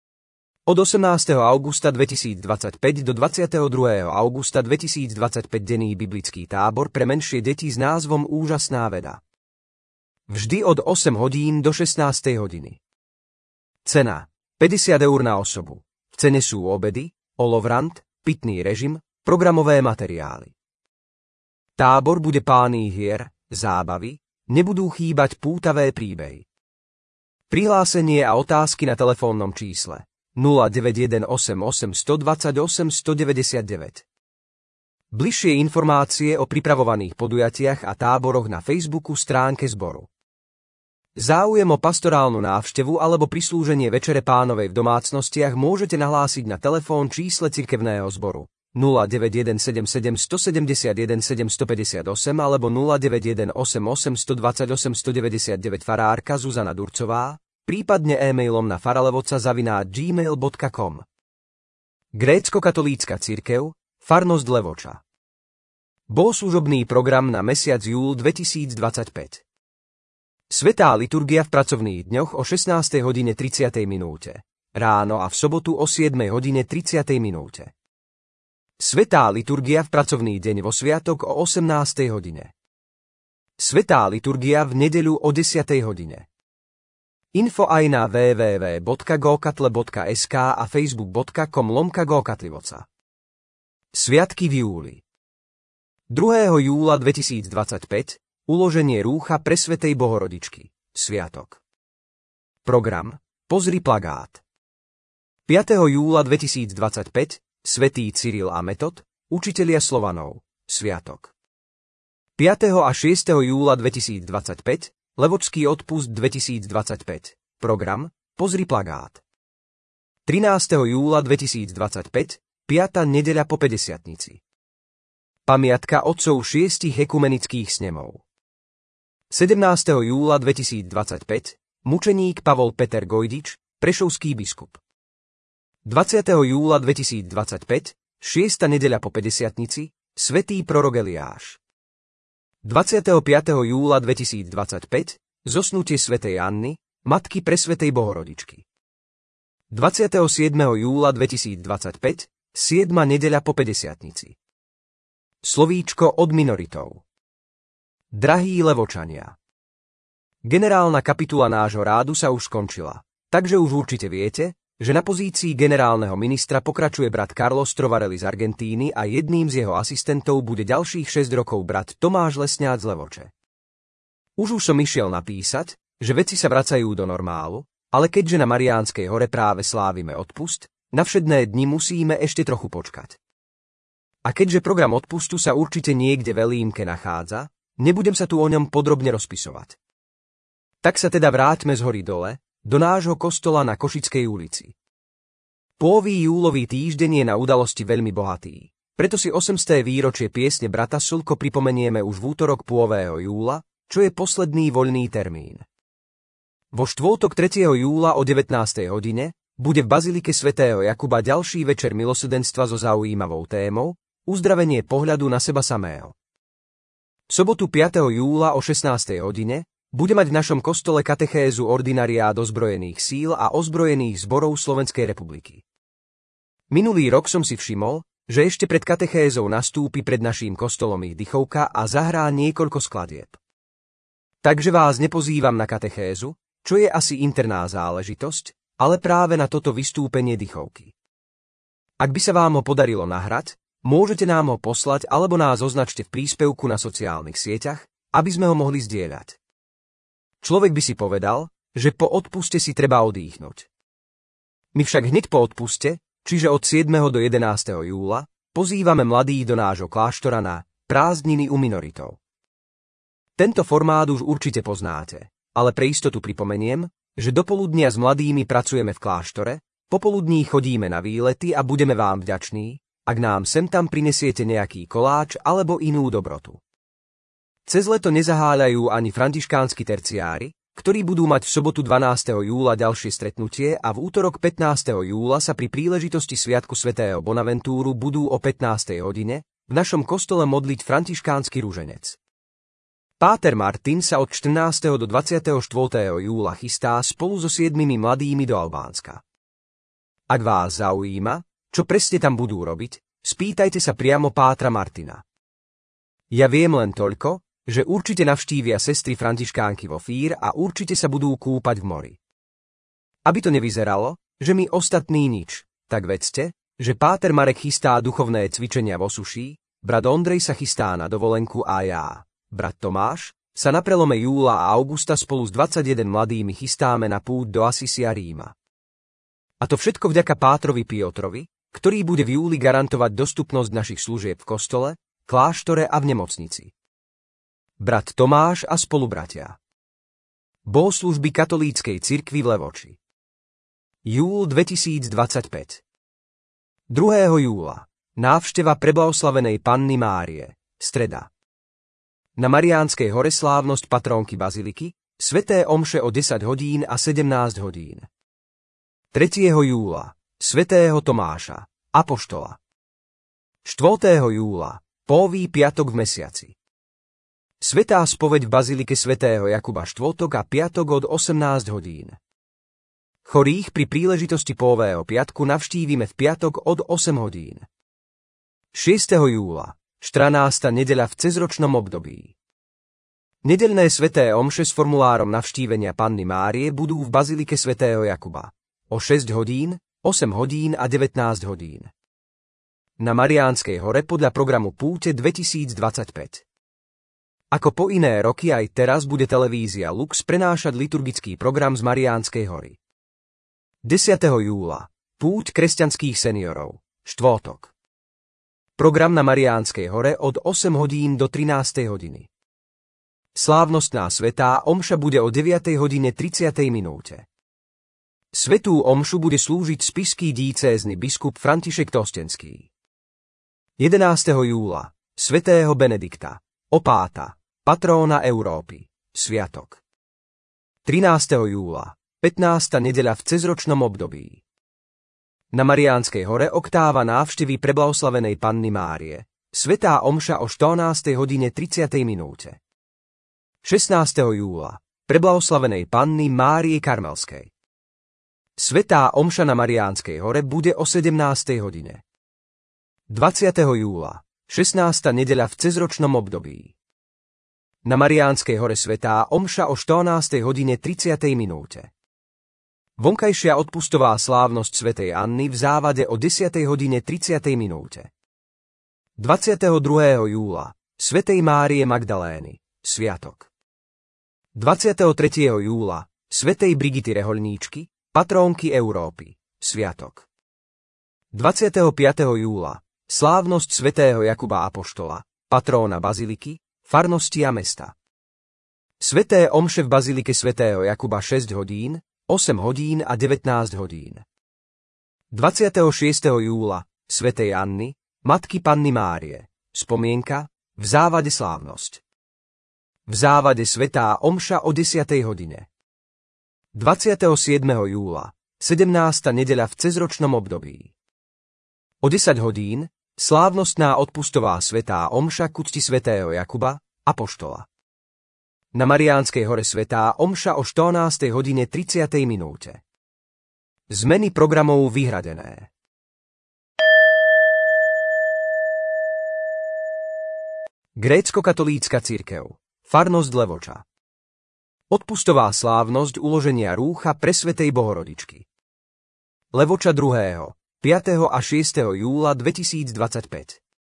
Od osemnásteho augusta dvetisícdvadsaťpäť do dvadsiateho druhého augusta dvetisícdvadsaťpäť denný biblický tábor pre menšie deti s názvom Úžasná veda. Vždy od osem hodín do šestnástej hodiny. Cena päťdesiat eur na osobu. V cene sú obedy, olovrant, pitný režim, programové materiály. Tábor bude plný hier, zábavy, nebudú chýbať pútavé príbehy. Prihlásenie a otázky na telefónnom čísle nula deväť jeden osem osem jedna dva osem jedna deväť deväť. Bližšie informácie o pripravovaných podujatiach a táboroch na Facebooku stránke zboru. Záujem o pastorálnu návštevu alebo prislúženie Večere Pánovej v domácnostiach môžete nahlásiť na telefón čísle cirkevného zboru nula deväť jeden sedem sedem sedem sedem jeden sedem päť osem alebo nula deväť jeden osem osem jedna dva osem jedna deväť deväť farárka Zuzana Durcová, prípadne e-mailom na faralevoca zavináč gmail bodka com. Grécko-katolícka cirkev, farnosť Levoča. Bohoslužobný program na mesiac júl dvetisícdvadsaťpäť. Svätá liturgia v pracovných dňoch o šestnástej hodine tridsiatej minúte. Ráno a v sobotu o siedmej hodine tridsiatej minúte. Svätá liturgia v pracovný deň vo sviatok o osemnástej hodine. Svätá liturgia v nedeľu o desiatej hodine. Info aj na w w w bodka gokatle bodka es ká a facebook bodka com lomka gokatlivoca. Sviatky v júli. druhého júla dvetisícdvadsaťpäť, uloženie rúcha Presvätej Bohorodičky, sviatok. Program, pozri plagát. piateho júla dvetisícdvadsaťpäť, svätý Cyril a Metod, učitelia Slovanov, sviatok. piateho a šiesteho júla dvetisícdvadsaťpäť, Levočský odpust dvetisícdvadsaťpäť. Program, pozri plagát. trinásteho júla dvetisícdvadsaťpäť, piata nedeľa po päťdesiatnici. Pamiatka otcov šiestich ekumenických snemov. sedemnásteho júla dvetisícdvadsaťpäť mučeník Pavol Peter Gojdič, prešovský biskup. dvadsiateho júla dvetisícdvadsaťpäť šiesta nedeľa po päťdesiatnici, svätý prorok Eliáš. dvadsiateho piateho júla dvetisícdvadsaťpäť zosnutie svätej Anny, matky presvätej Bohorodičky. dvadsiateho siedmeho júla dvetisícdvadsaťpäť siedma nedeľa po päťdesiatnici. Slovíčko od minoritov. Drahí Levočania. Generálna kapitula nášho rádu sa už skončila, takže už určite viete, že na pozícii generálneho ministra pokračuje brat Carlos Trovarelli z Argentíny a jedným z jeho asistentov bude ďalších šesť rokov brat Tomáš Lesňák z Levoče. Už už som išiel napísať, že veci sa vracajú do normálu, ale keďže na Mariánskej hore práve slávime odpust, na všedné dni musíme ešte trochu počkať. A keďže program odpustu sa určite niekde v Elímke nachádza, nebudem sa tu o ňom podrobne rozpisovať. Tak sa teda vráťme z hory dole, do nášho kostola na Košickej ulici. Pôvý júlový týždeň je na udalosti veľmi bohatý, preto si osemsté výročie piesne brata Slko pripomenieme už v útorok pôvého júla, čo je posledný voľný termín. Vo štvrtok tretieho júla o devätnástej hodine bude v bazilike svätého Jakuba ďalší večer milosrdenstva so zaujímavou témou uzdravenie pohľadu na seba samého. V sobotu piateho júla o šestnástej hodine bude mať v našom kostole katechézu ordinariát ozbrojených síl a ozbrojených zborov Slovenskej republiky. Minulý rok som si všimol, že ešte pred katechézou nastúpi pred naším kostolom ich dychovka a zahrá niekoľko skladieb. Takže vás nepozývam na katechézu, čo je asi interná záležitosť, ale práve na toto vystúpenie dychovky. Ak by sa vám ho podarilo nahrať, môžete nám ho poslať alebo nás označte v príspevku na sociálnych sieťach, aby sme ho mohli zdieľať. Človek by si povedal, že po odpuste si treba odýchnuť. My však hneď po odpuste, čiže od siedmeho do jedenásteho júla, pozývame mladých do nášho kláštora na prázdniny u minoritov. Tento formát už určite poznáte, ale pre istotu pripomeniem, že dopoludnia s mladými pracujeme v kláštore, popoludní chodíme na výlety a budeme vám vďační, ak nám sem tam prinesiete nejaký koláč alebo inú dobrotu. Cez leto nezaháľajú ani františkánsky terciári, ktorí budú mať v sobotu dvanásteho júla ďalšie stretnutie a v útorok pätnásteho júla sa pri príležitosti sviatku svätého Bonaventúru budú o pätnástej hodine v našom kostole modliť františkánsky ruženec. Páter Martin sa od štrnásteho do dvadsiateho štvrtého júla chystá spolu so siedmimi mladými do Albánska. Ak vás zaujíma, čo presne tam budú robiť, spýtajte sa priamo pátra Martina. Ja viem len toľko, že určite navštívia sestry františkánky vo Fír a určite sa budú kúpať v mori. Aby to nevyzeralo, že my ostatní nič, tak vedzte, že páter Marek chystá duchovné cvičenia vo Suší, brat Ondrej sa chystá na dovolenku a ja, brat Tomáš, sa na prelome júla a augusta spolu s dvadsaťjeden mladými chystáme na púť do Asisi a Ríma. A to všetko vďaka pátrovi Piotrovi, ktorý bude v júli garantovať dostupnosť našich služieb v kostole, kláštore a v nemocnici. Brat Tomáš a spolubratia. Bohoslužby katolíckej cirkvi v Levoči. Júl dvetisícdvadsaťpäť. druhého júla. Návšteva preblahoslavenej Panny Márie. Streda. Na Mariánskej hore slávnosť patrónky baziliky, sväté omše o desať hodín a sedemnásť hodín. tretieho júla. Svätého Tomáša, apoštola. štvrtého júla. Póvý piatok v mesiaci. Svätá spoveď v bazilike svätého Jakuba štvrtok a piatok od osemnásť hodín. Chorých pri príležitosti Póvého piatku navštívime v piatok od osem hodín. šiesteho júla. štrnásta nedeľa v cezročnom období. Nedeľné sväté omše s formulárom navštívenia Panny Márie budú v bazilike svätého Jakuba o šesť hodín, osem hodín a devätnásť hodín. Na Mariánskej hore podľa programu Púte dvetisícdvadsaťpäť. Ako po iné roky aj teraz bude televízia Lux prenášať liturgický program z Mariánskej hory. desiateho júla. Púť kresťanských seniorov. Štvrtok. Program na Mariánskej hore od osem hodín do trinástej hodiny. Slávnostná svätá omša bude o deviatej hodine tridsiatej minúte. Svätú omšu bude slúžiť spišský diecézny biskup František Tostenský. jedenásteho júla. Svätého Benedikta, opáta, patróna Európy. sviatok. trinásteho júla, pätnásta nedeľa v cezročnom období. Na Mariánskej hore oktáva návštevy preblahoslavenej Panny Márie, svätá omša o štrnástej hodine tridsiatej minúte. šestnásteho júla, preblahoslavenej Panny Márie Karmelskej. Svätá omša na Mariánskej hore bude o sedemnástej hodine. dvadsiateho júla, šestnásta nedeľa v cezročnom období. Na Mariánskej hore svätá omša o štrnástej hodine tridsiatej minúte. Vonkajšia odpustová slávnosť svätej Anny v závade o desiatej hodine tridsiatej minúte. dvadsiateho druhého júla, svätej Márie Magdalény, sviatok. dvadsiateho tretieho júla, svätej Brigity Rehoľníčky, patrónky Európy, sviatok. dvadsiateho piateho júla, slávnosť svätého Jakuba Apoštola, patróna baziliky, farnosti a mesta. Sväté omše v bazilike svätého Jakuba šesť hodín, osem hodín a devätnásť hodín. dvadsiateho šiesteho júla, svätej Anny, matky Panny Márie, spomienka, v závade slávnosť. V závade svätá omša o desiatej hodine. dvadsiateho siedmeho júla, sedemnásta nedeľa v cezročnom období. O desať hodín, slávnostná odpustová svätá omša k úcti svätého Jakuba, Apoštola. Na Mariánskej hore svätá omša o štrnástej hodine tridsiatej minúte. Zmeny programov vyhradené. Grécko-katolícka cirkev, farnosť Levoča. Odpustová slávnosť uloženia rúcha presvätej Bohorodičky. Levoča druhého, piateho a šiesteho júla dvetisícdvadsaťpäť.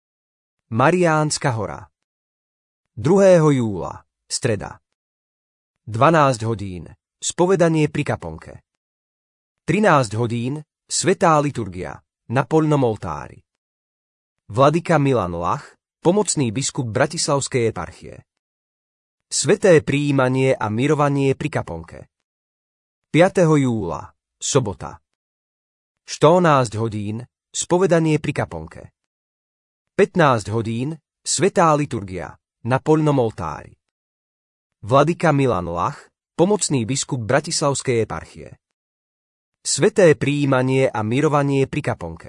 Mariánska hora. druhého júla, streda. dvanásť hodín, spovedanie pri kaponke. trinásť hodín, svätá liturgia, na poľnom oltári. Vladyka Milan Lach, pomocný biskup Bratislavskej eparchie. Sväté prijímanie a mirovanie pri kaponke. piateho júla, sobota. štrnásť hodín, spovedanie pri kaponke. pätnásť hodín, svätá liturgia, na poľnom oltári. Vladyka Milan Lach, pomocný biskup Bratislavskej eparchie. Sväté prijímanie a mirovanie pri kaponke.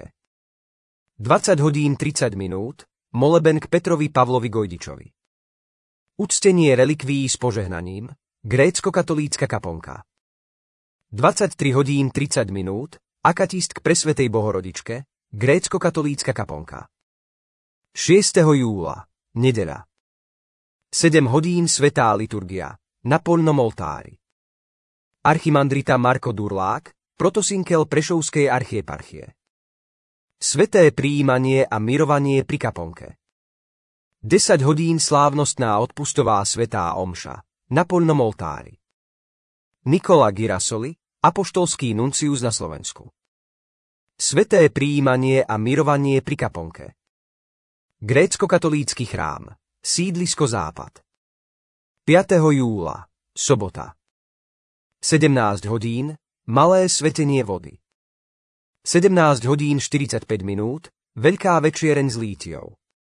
dvadsať hodín tridsať minút, moleben k Petrovi Pavlovi Gojdičovi. Uctenie relikvií s požehnaním, grécko-katolícka kaponka. dvadsaťtri hodín tridsať minút, akatist k presvätej Bohorodičke, grécko-katolícka kaponka. šiesteho júla, nedeľa. sedem hodín svätá liturgia, na poľnom oltári. Archimandrita Marko Durlák, protosynkel Prešovskej archieparchie. Sväté prijímanie a mirovanie pri kaponke. desať hodín slávnostná odpustová svätá omša, na poľnom oltári. Nikola Girasoli, apoštolský nuncius na Slovensku. Sväté prijímanie a mirovanie pri kaponke. Grécko-katolícky chrám, sídlisko Západ. piateho júla, sobota. sedemnásť hodín, malé svetenie vody. sedemnásť hodín štyridsaťpäť minút, veľká večiereň s lítiou.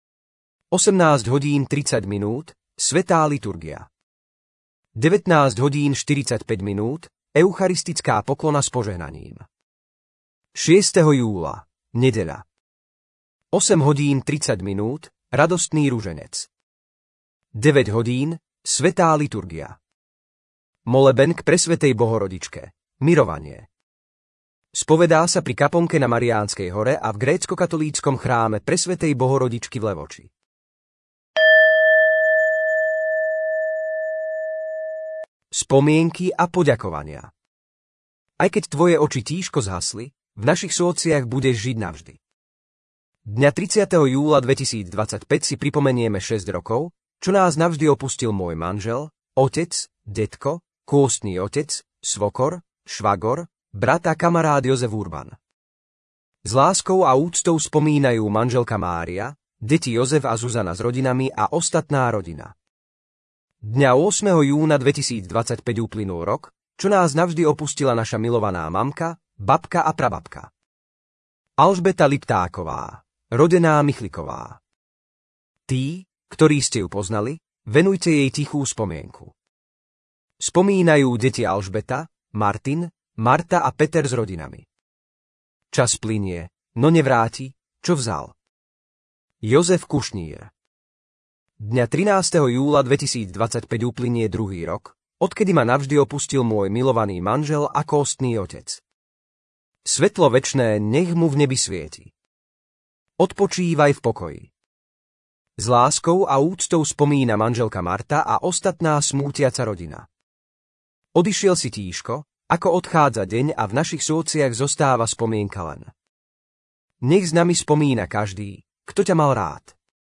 osemnásť hodín tridsať minút, svätá liturgia. devätnásť hodín štyridsaťpäť minút, eucharistická poklona s požehnaním. šiesteho júla, nedeľa. osem hodín tridsať minút, radostný ruženec. deväť hodín, svätá liturgia. Moleben k presvätej Bohorodičke, mirovanie. Spovedá sa pri kaponke na Mariánskej hore a v grécko-katolíckom chráme presvätej Bohorodičky v Levoči. Spomienky a poďakovania. Aj keď tvoje oči tížko zhasli, v našich sôciach budeš žiť navždy. Dňa tridsiateho júla dvetisícdvadsaťpäť si pripomenieme šesť rokov, čo nás navždy opustil môj manžel, otec, detko, kôstny otec, svokor, švagor, brat a kamarád Jozef Urban. S láskou a úctou spomínajú manželka Mária, deti Jozef a Zuzana s rodinami a ostatná rodina. Dňa ôsmeho júna dvetisícdvadsaťpäť uplynul rok, čo nás navždy opustila naša milovaná mamka, babka a prababka. Alžbeta Liptáková, rodená Michliková. Tí, ktorí ste ju poznali, venujte jej tichú spomienku. Spomínajú deti Alžbeta, Martin, Marta a Peter s rodinami. Čas plynie, no nevráti, čo vzal. Jozef Kušnír. Dňa trinásteho júla dvetisícdvadsaťpäť uplynie druhý rok, odkedy ma navždy opustil môj milovaný manžel a kostný otec. Svetlo večné nech mu v nebi svieti. Odpočívaj v pokoji. S láskou a úctou spomína manželka Marta a ostatná smútiaca rodina. Odišiel si tížko, ako odchádza deň a v našich srdciach zostáva spomienka len. Nech s nami spomína každý, kto ťa mal rád.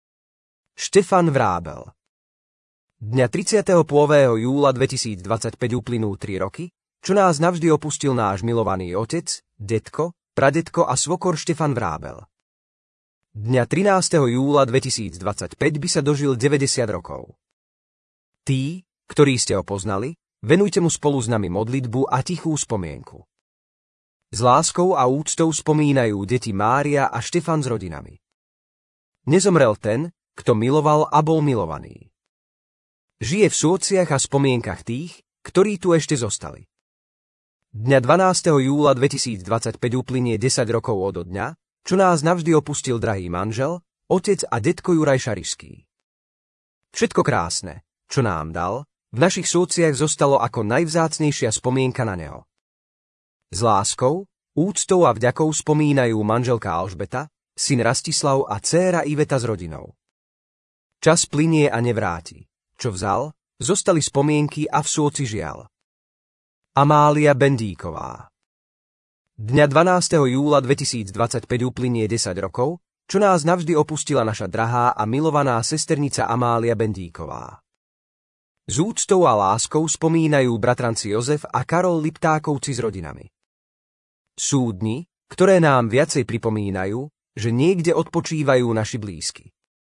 Štefan Vrábel. Dňa tridsiateho prvého júla dvetisícdvadsaťpäť uplynú tri roky, čo nás navždy opustil náš milovaný otec, detko, pradetko a svokor Štefan Vrábel. Dňa trinásteho júla dvetisícdvadsaťpäť by sa dožil deväťdesiat rokov. Tí, ktorí ste ho poznali, venujte mu spolu s nami modlitbu a tichú spomienku. S láskou a úctou spomínajú deti Mária a Štefan s rodinami. Nezomrel ten, kto miloval a bol milovaný. Žije v srdciach a spomienkach tých, ktorí tu ešte zostali. Dňa dvanásteho júla dvetisícdvadsaťpäť uplynie desať rokov odo dňa, čo nás navždy opustil drahý manžel, otec a detko Juraj Šarišský. Všetko krásne, čo nám dal, v našich srdciach zostalo ako najvzácnejšia spomienka na neho. S láskou, úctou a vďakou spomínajú manželka Alžbeta, syn Rastislav a dcéra Iveta s rodinou. Čas plynie a nevráti. Čo vzal, zostali spomienky a v srdci žiaľ. Amália Bendíková. Dňa dvanásteho júla dvetisícdvadsaťpäť uplynie desať rokov, čo nás navždy opustila naša drahá a milovaná sesternica Amália Bendíková. S úctou a láskou spomínajú bratranci Jozef a Karol Liptákovci s rodinami. Sú dni, ktoré nám viacej pripomínajú, že niekde odpočívajú naši blízky.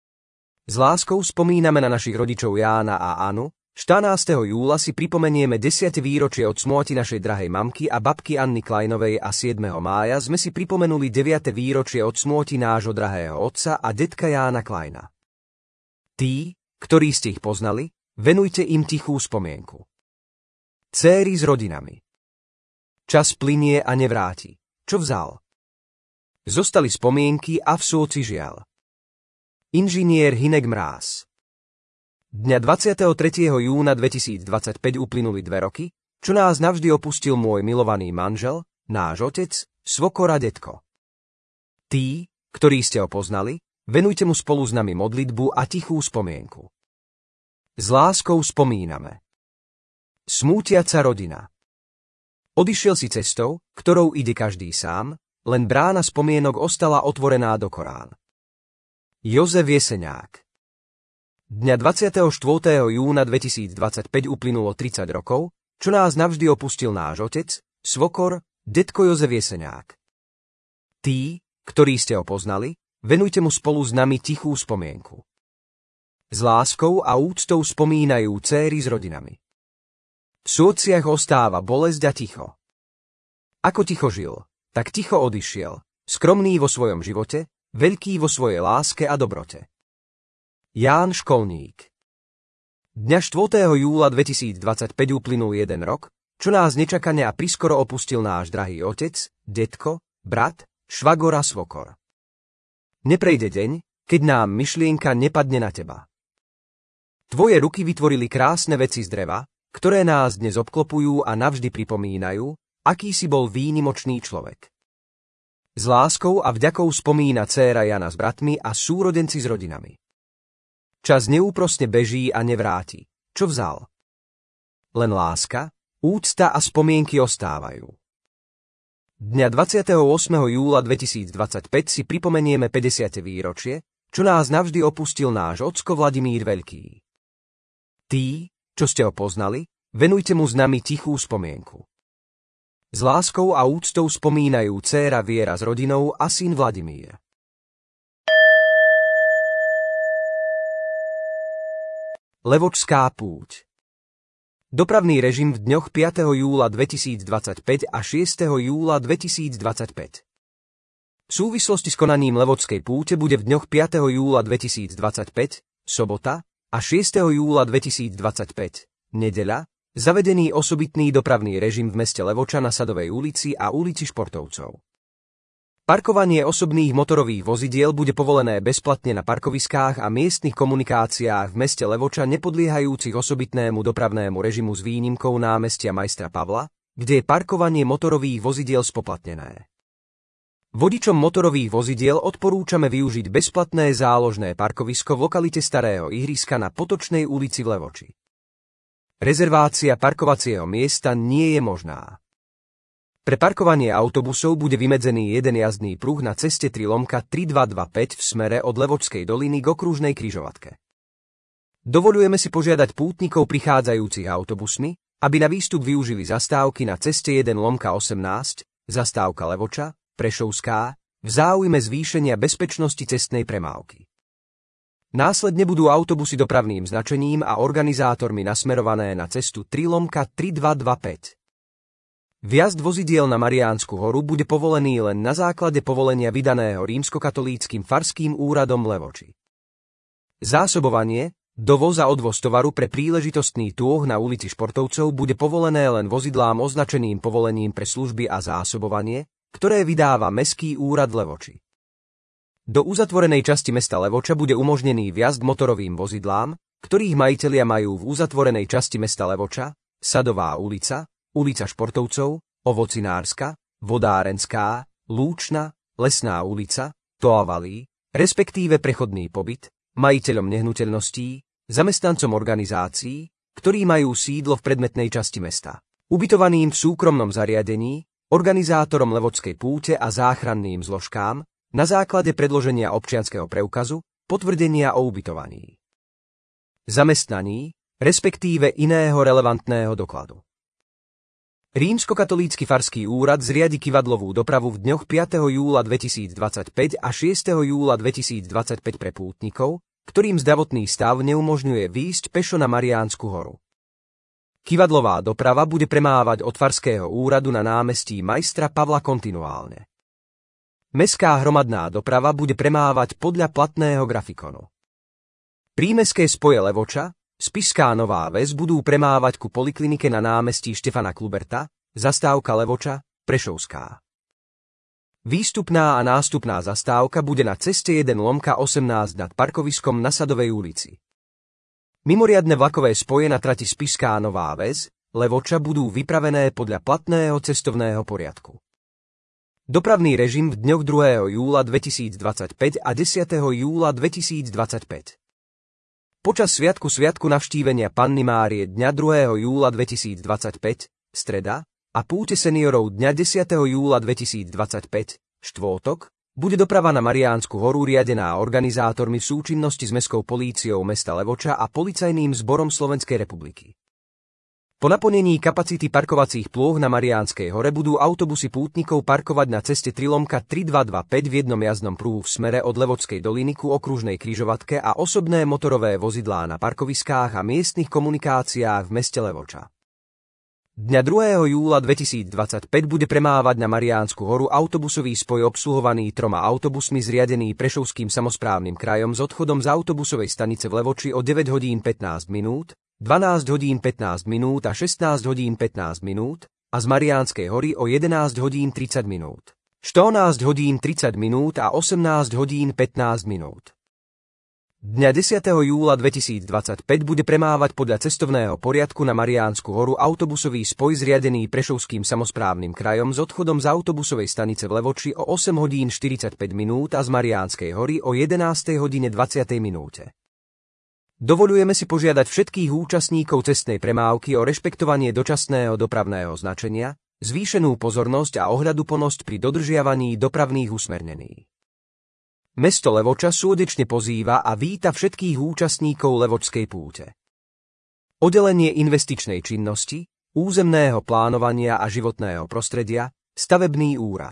S láskou spomíname na našich rodičov Jána a Anu, štrnásteho júla si pripomenieme desiate výročie od smrti našej drahej mamky a babky Anny Kleinovej a siedmeho mája sme si pripomenuli deviate výročie od smrti nášho drahého otca a detka Jána Kleina. Tí, ktorí ste ich poznali, venujte im tichú spomienku. Céry s rodinami. Čas plynie a nevráti. Čo vzal? Zostali spomienky a v srdci žiaľ. Inžinier Hinek Mráz. Dňa dvadsiateho tretieho júna dvetisícdvadsaťpäť uplynuli dve roky, čo nás navždy opustil môj milovaný manžel, náš otec, svokor a detko. Tí, ktorí ste ho poznali, venujte mu spolu s nami modlitbu a tichú spomienku. S láskou spomíname. Smútiaca rodina. Odišiel si cestou, ktorou ide každý sám, len brána spomienok ostala otvorená do Korán. Jozef Jeseňák. Dňa dvadsiateho štvrtého júna dvetisícdvadsaťpäť uplynulo tridsať rokov, čo nás navždy opustil náš otec, svokor, detko Jozef Jeseňák. Tí, ktorí ste ho poznali, venujte mu spolu s nami tichú spomienku. S láskou a úctou spomínajú céry s rodinami. V srdciach ostáva bolesť a ticho. Ako ticho žil, tak ticho odišiel, skromný vo svojom živote, veľký vo svojej láske a dobrote. Ján Školník. Dňa štvrtého júla dvetisícdvadsaťpäť uplynul jeden rok, čo nás nečakane a priskoro opustil náš drahý otec, detko, brat, švagor a svokor. Neprejde deň, keď nám myšlienka nepadne na teba. Tvoje ruky vytvorili krásne veci z dreva, ktoré nás dnes obklopujú a navždy pripomínajú, aký si bol výnimočný človek. S láskou a vďakou spomína dcéra Jana s bratmi a súrodenci s rodinami. Čas neúprosne beží a nevráti. Čo vzal? Len láska, úcta a spomienky ostávajú. Dňa dvadsiateho ôsmeho júla dvetisícdvadsaťpäť si pripomenieme päťdesiate výročie, čo nás navždy opustil náš ocko Vladimír Veľký. Tí, čo ste ho poznali, venujte mu s nami tichú spomienku. S láskou a úctou spomínajú dcéra Viera s rodinou a syn Vladimír. Levočská púť. Dopravný režim v dňoch piateho júla dvetisícdvadsaťpäť a šiesteho júla dvetisícdvadsaťpäť. V súvislosti s konaním Levočskej púte bude v dňoch piateho júla dvetisícdvadsaťpäť, sobota, a šiesteho júla dvetisícdvadsaťpäť, nedeľa, Zavedený osobitný dopravný režim v meste Levoča na Sadovej ulici a ulici Športovcov. Parkovanie osobných motorových vozidiel bude povolené bezplatne na parkoviskách a miestnych komunikáciách v meste Levoča nepodliehajúcich osobitnému dopravnému režimu s výnimkou námestia Majstra Pavla, kde je parkovanie motorových vozidiel spoplatnené. Vodičom motorových vozidiel odporúčame využiť bezplatné záložné parkovisko v lokalite Starého ihriska na Potočnej ulici v Levoči. Rezervácia parkovacieho miesta nie je možná. Pre parkovanie autobusov bude vymedzený jeden jazdný pruh na ceste tri lomka tri dva dva päť v smere od Levočskej doliny k okružnej križovatke. Dovoľujeme si požiadať pútnikov prichádzajúcich autobusmi, aby na výstup využili zastávky na ceste jeden lomka osemnásť, zastávka Levoča, Prešovská, v záujme zvýšenia bezpečnosti cestnej premávky. Následne budú autobusy dopravným značením a organizátormi nasmerované na cestu tri lomka tri dva dva päť. Vjazd vozidiel na Mariánsku horu bude povolený len na základe povolenia vydaného rímskokatolíckym farským úradom v Levoči. Zásobovanie, dovoz a odvoz tovaru pre príležitostný tôh na ulici Športovcov bude povolené len vozidlám označeným povolením pre služby a zásobovanie, ktoré vydáva Mestský úrad Levoči. Do uzatvorenej časti mesta Levoča bude umožnený vjazd motorovým vozidlám, ktorých majitelia majú v uzatvorenej časti mesta Levoča, Sadová ulica, ulica Športovcov, Ovocinárska, Vodárenská, Lúčna, Lesná ulica, Toavalí, respektíve prechodný pobyt, majiteľom nehnuteľností, zamestnancom organizácií, ktorí majú sídlo v predmetnej časti mesta, ubytovaným v súkromnom zariadení, organizátorom Levočskej púte a záchranným zložkám na základe predloženia občianskeho preukazu, potvrdenia o ubytovaní, zamestnaní, respektíve iného relevantného dokladu. Rímskokatolícky farský úrad zriadi kivadlovú dopravu v dňoch piateho júla dvetisícdvadsaťpäť a šiesteho júla dvetisícdvadsaťpäť pre pútnikov, ktorým zdravotný stav neumožňuje výjsť pešo na Mariánsku horu. Kivadlová doprava bude premávať od farského úradu na námestí Majstra Pavla kontinuálne. Mestská hromadná doprava bude premávať podľa platného grafikonu. Prímestské spoje Levoča, Spišská Nová Ves budú premávať ku poliklinike na námestí Štefana Kluberta, zastávka Levoča, Prešovská. Výstupná a nástupná zastávka bude na ceste jeden lomka osemnásť nad parkoviskom na Sadovej ulici. Mimoriadne vlakové spoje na trati Spišská Nová Ves, Levoča budú vypravené podľa platného cestovného poriadku. Dopravný režim v dňoch druhého júla dvetisícdvadsaťpäť a desiateho júla dvetisícdvadsaťpäť. Počas sviatku sviatku navštívenia Panny Márie dňa druhého júla dvetisícdvadsaťpäť, streda, a púte seniorov dňa desiateho júla dvetisícdvadsaťpäť, štvrtok, bude doprava na Mariánsku horu riadená organizátormi v súčinnosti s Mestskou políciou mesta Levoča a Policajným zborom Slovenskej republiky. Po naplnení kapacity parkovacích plôch na Mariánskej hore budú autobusy pútnikov parkovať na ceste tri lomka tri dva dva päť v jednom jazdnom pruhu v smere od Levočskej doliny ku okružnej križovatke a osobné motorové vozidlá na parkoviskách a miestnych komunikáciách v meste Levoča. Dňa druhého júla dvetisícdvadsaťpäť bude premávať na Mariánsku horu autobusový spoj obsluhovaný troma autobusmi zriadený Prešovským samosprávnym krajom s odchodom z autobusovej stanice v Levoči o deväť hodín pätnásť minút, dvanásť hodín pätnásť minút a šestnásť hodín pätnásť minút a z Mariánskej hory o jedenásť hodín tridsať minút, štrnásť hodín tridsať minút a osemnásť hodín pätnásť minút. Dňa desiateho júla dvetisícdvadsaťpäť bude premávať podľa cestovného poriadku na Mariánsku horu autobusový spoj zriadený Prešovským samosprávnym krajom s odchodom z autobusovej stanice v Levoči o osem hodín štyridsaťpäť minút a z Mariánskej hory o jedenástej hodine dvadsiatej minúte. Dovoľujeme si požiadať všetkých účastníkov cestnej premávky o rešpektovanie dočasného dopravného značenia, zvýšenú pozornosť a ohľaduplnosť pri dodržiavaní dopravných usmernení. Mesto Levoča súdečne pozýva a víta všetkých účastníkov Levočskej púte. Oddelenie investičnej činnosti, územného plánovania a životného prostredia, stavebný úrad.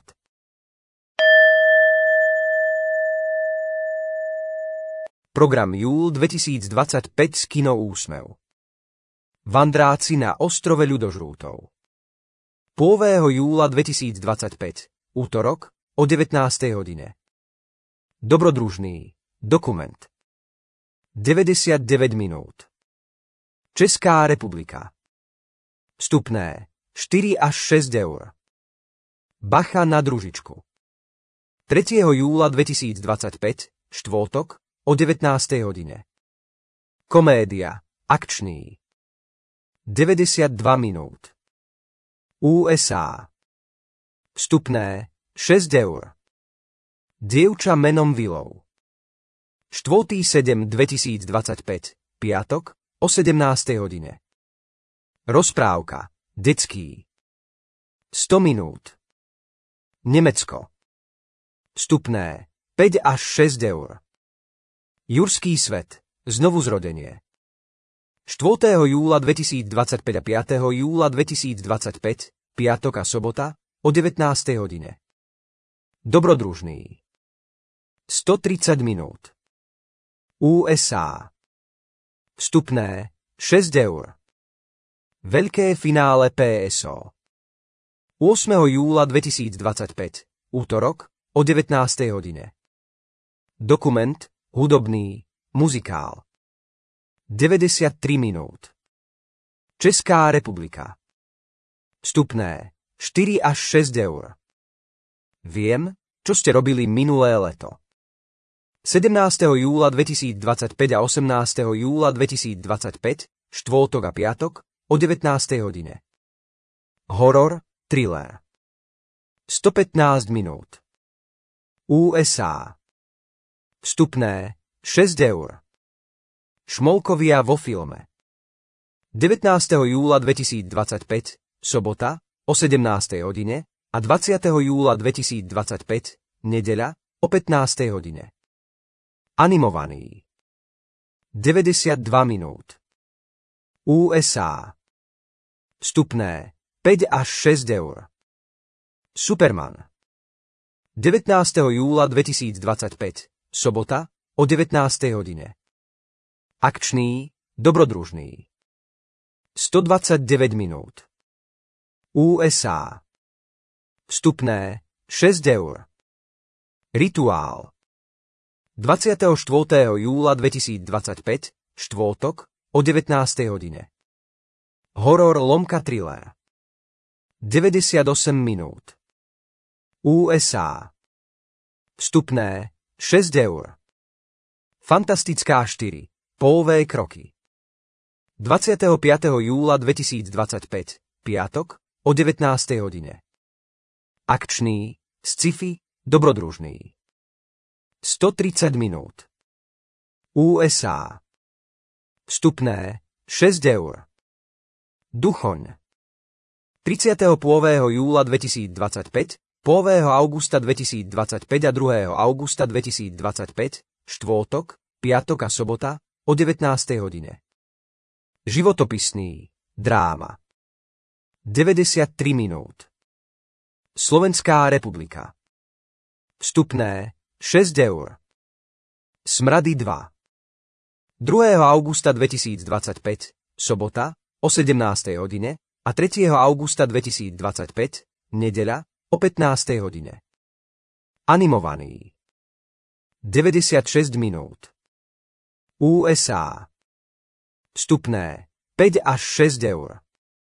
Program júl dvetisícdvadsaťpäť z kino Úsmev. Vandráci na ostrove ľudožrútov. prvého júla dvetisícdvadsaťpäť, útorok, o devätnástej hodine. Dobrodružný dokument. deväťdesiatdeväť minút. Česká republika. Vstupné štyri až šesť eur. Bacha na družičku. tretieho júla dvetisícdvadsaťpäť, štvrtok, o devätnástej hodine. Komédia, akčný. deväťdesiatdva minút. ú es á. Vstupné šesť eur. Dievča menom Willow. štvrtého júla dvetisícdvadsaťpäť, piatok, o sedemnástej hodine. Rozprávka, detský. sto minút. Nemecko. Vstupné päť až šesť eur. Jurský svet, znovuzrodenie. štvrtého júla dvetisícdvadsaťpäť a piateho júla dvetisícdvadsaťpäť, piatok a sobota, o devätnástej hodine. Dobrodružný. stotridsať minút. ú es á. Vstupné šesť eur. Veľké finále pé es ó. ôsmeho júla dvetisícdvadsaťpäť, útorok, o devätnástej hodine. Dokument, hudobný, muzikál. deväťdesiattri minút. Česká republika. Vstupné štyri až šesť eur. Viem, čo ste robili minulé leto. sedemnásteho júla dvetisícdvadsaťpäť a osemnásteho júla dvetisícdvadsaťpäť, štvrtok a piatok, o devätnástej hodine. Horor, thriller. stopätnásť minút. ú es á. Vstupné šesť eur. Šmolkovia vo filme. devätnásteho júla dvetisícdvadsaťpäť, sobota, o sedemnástej hodine a dvadsiateho júla dvetisícdvadsaťpäť, nedeľa, o pätnástej hodine. Animovaný. deväťdesiatdva minút. ú es á. Vstupné päť až šesť eur. Superman. devätnásteho júla dvetisícdvadsaťpäť, sobota, o devätnástej hodine. Akčný, dobrodružný. stodvadsaťdeväť minút. ú es á. Vstupné šesť eur. Rituál. dvadsiateho štvrtého júla dvetisícdvadsaťpäť, štvrtok, o devätnástej hodine. Horor lomka thriller. deväťdesiatosem minút. ú es á. Vstupné šesť eur. Fantastická štyri. Pólové kroky. dvadsiateho piateho júla dvetisícdvadsaťpäť, piatok, o devätnástej hodine. Akčný, sci-fi, dobrodružný. stotridsať minút. ú es á. Vstupné šesť eur. Duchoň. tridsiateho prvého júla dvetisícdvadsaťpäť, prvého augusta dvetisícdvadsaťpäť a druhého augusta dvetisícdvadsaťpäť, štvrtok, piatok a sobota, o devätnástej hodine. Životopisný, dráma. deväťdesiattri minút. Slovenská republika. Vstupné šesť eur. Smrady dva. druhého augusta dvetisícdvadsaťpäť, sobota, o sedemnástej hodine a tretieho augusta dvetisícdvadsaťpäť, nedeľa, o pätnástej hodine. Animovaný. deväťdesiatšesť minút. ú es á. Vstupné päť až šesť eur.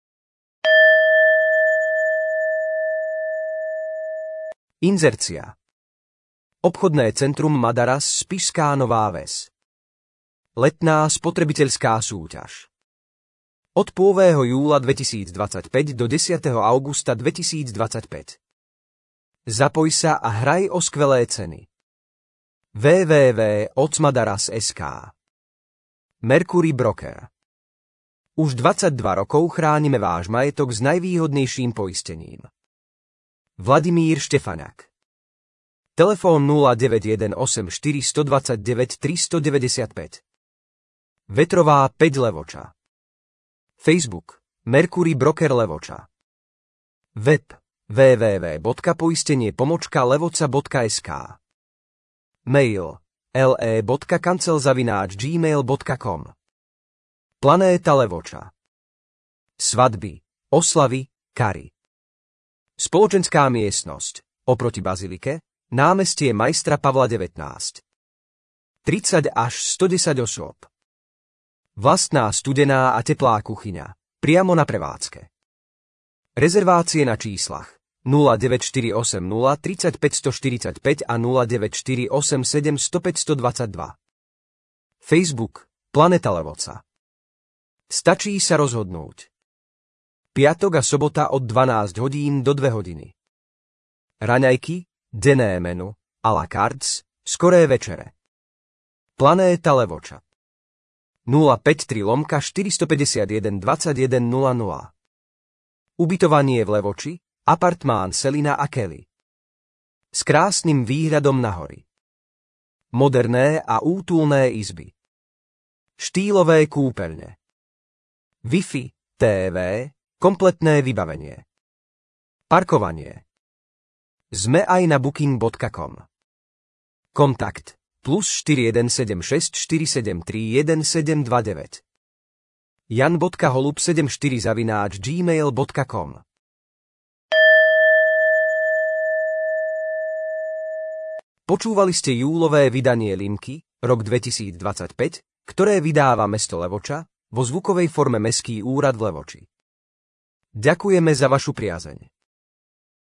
Inzercia. Obchodné centrum Madaras, Spišská Nová Ves. Letná spotrebiteľská súťaž. Od prvého júla dvetisícdvadsaťpäť do desiateho augusta dvetisícdvadsaťpäť. Zapoj sa a hraj o skvelé ceny. w w w bodka ocmadaras bodka es ká. Mercury Broker. Už dvadsaťdva rokov chránime váš majetok s najvýhodnejším poistením. Vladimír Štefaňák. Telefón nula deväť jeden osem štyri dva deväť tri deväť päť. Vetrová päť Levoča. Facebook Mercury Broker Levoča. Web w w w bodka poistenie pomočka levoca bodka es ká. Mail le bodka kancel zavináč gmail bodka com. Planéta Levoča. Svadby, oslavy, kary. Spoločenská miestnosť oproti bazilike, námestie majstra Pavla devätnásť. tridsať až stodesať osôb. Vlastná studená a teplá kuchyňa, priamo na prevádzke. Rezervácie na číslach nula deväť štyri osem nula tri nula päť štyri päť a nula deväť štyri osem sedem nula nula päť dva dva. Facebook Planeta Levoca. Stačí sa rozhodnúť. Piatok a sobota od dvanásť hodín do dve hodiny. Raňajky, denné menu, à la carte, skoré večere. Planéta Levoča. nula päť tri lomka štyri päť jeden dvadsaťjeden nula nula. Ubytovanie v Levoči, apartmán Selina a Kelly. S krásnym výhľadom na hory. Moderné a útulné izby. Štýlové kúpeľne. Wi-Fi, té vé, kompletné vybavenie. Parkovanie. Sme aj na booking bodka com. Kontakt plus štyri jeden sedem šesť štyri sedem tri jeden sedem dva deväť. jan bodka holub sedem štyri zavináč gmail bodka com. Počúvali ste júlové vydanie Limky, rok dvetisícdvadsaťpäť, ktoré vydáva mesto Levoča vo zvukovej forme Mestský úrad v Levoči. Ďakujeme za vašu priazeň.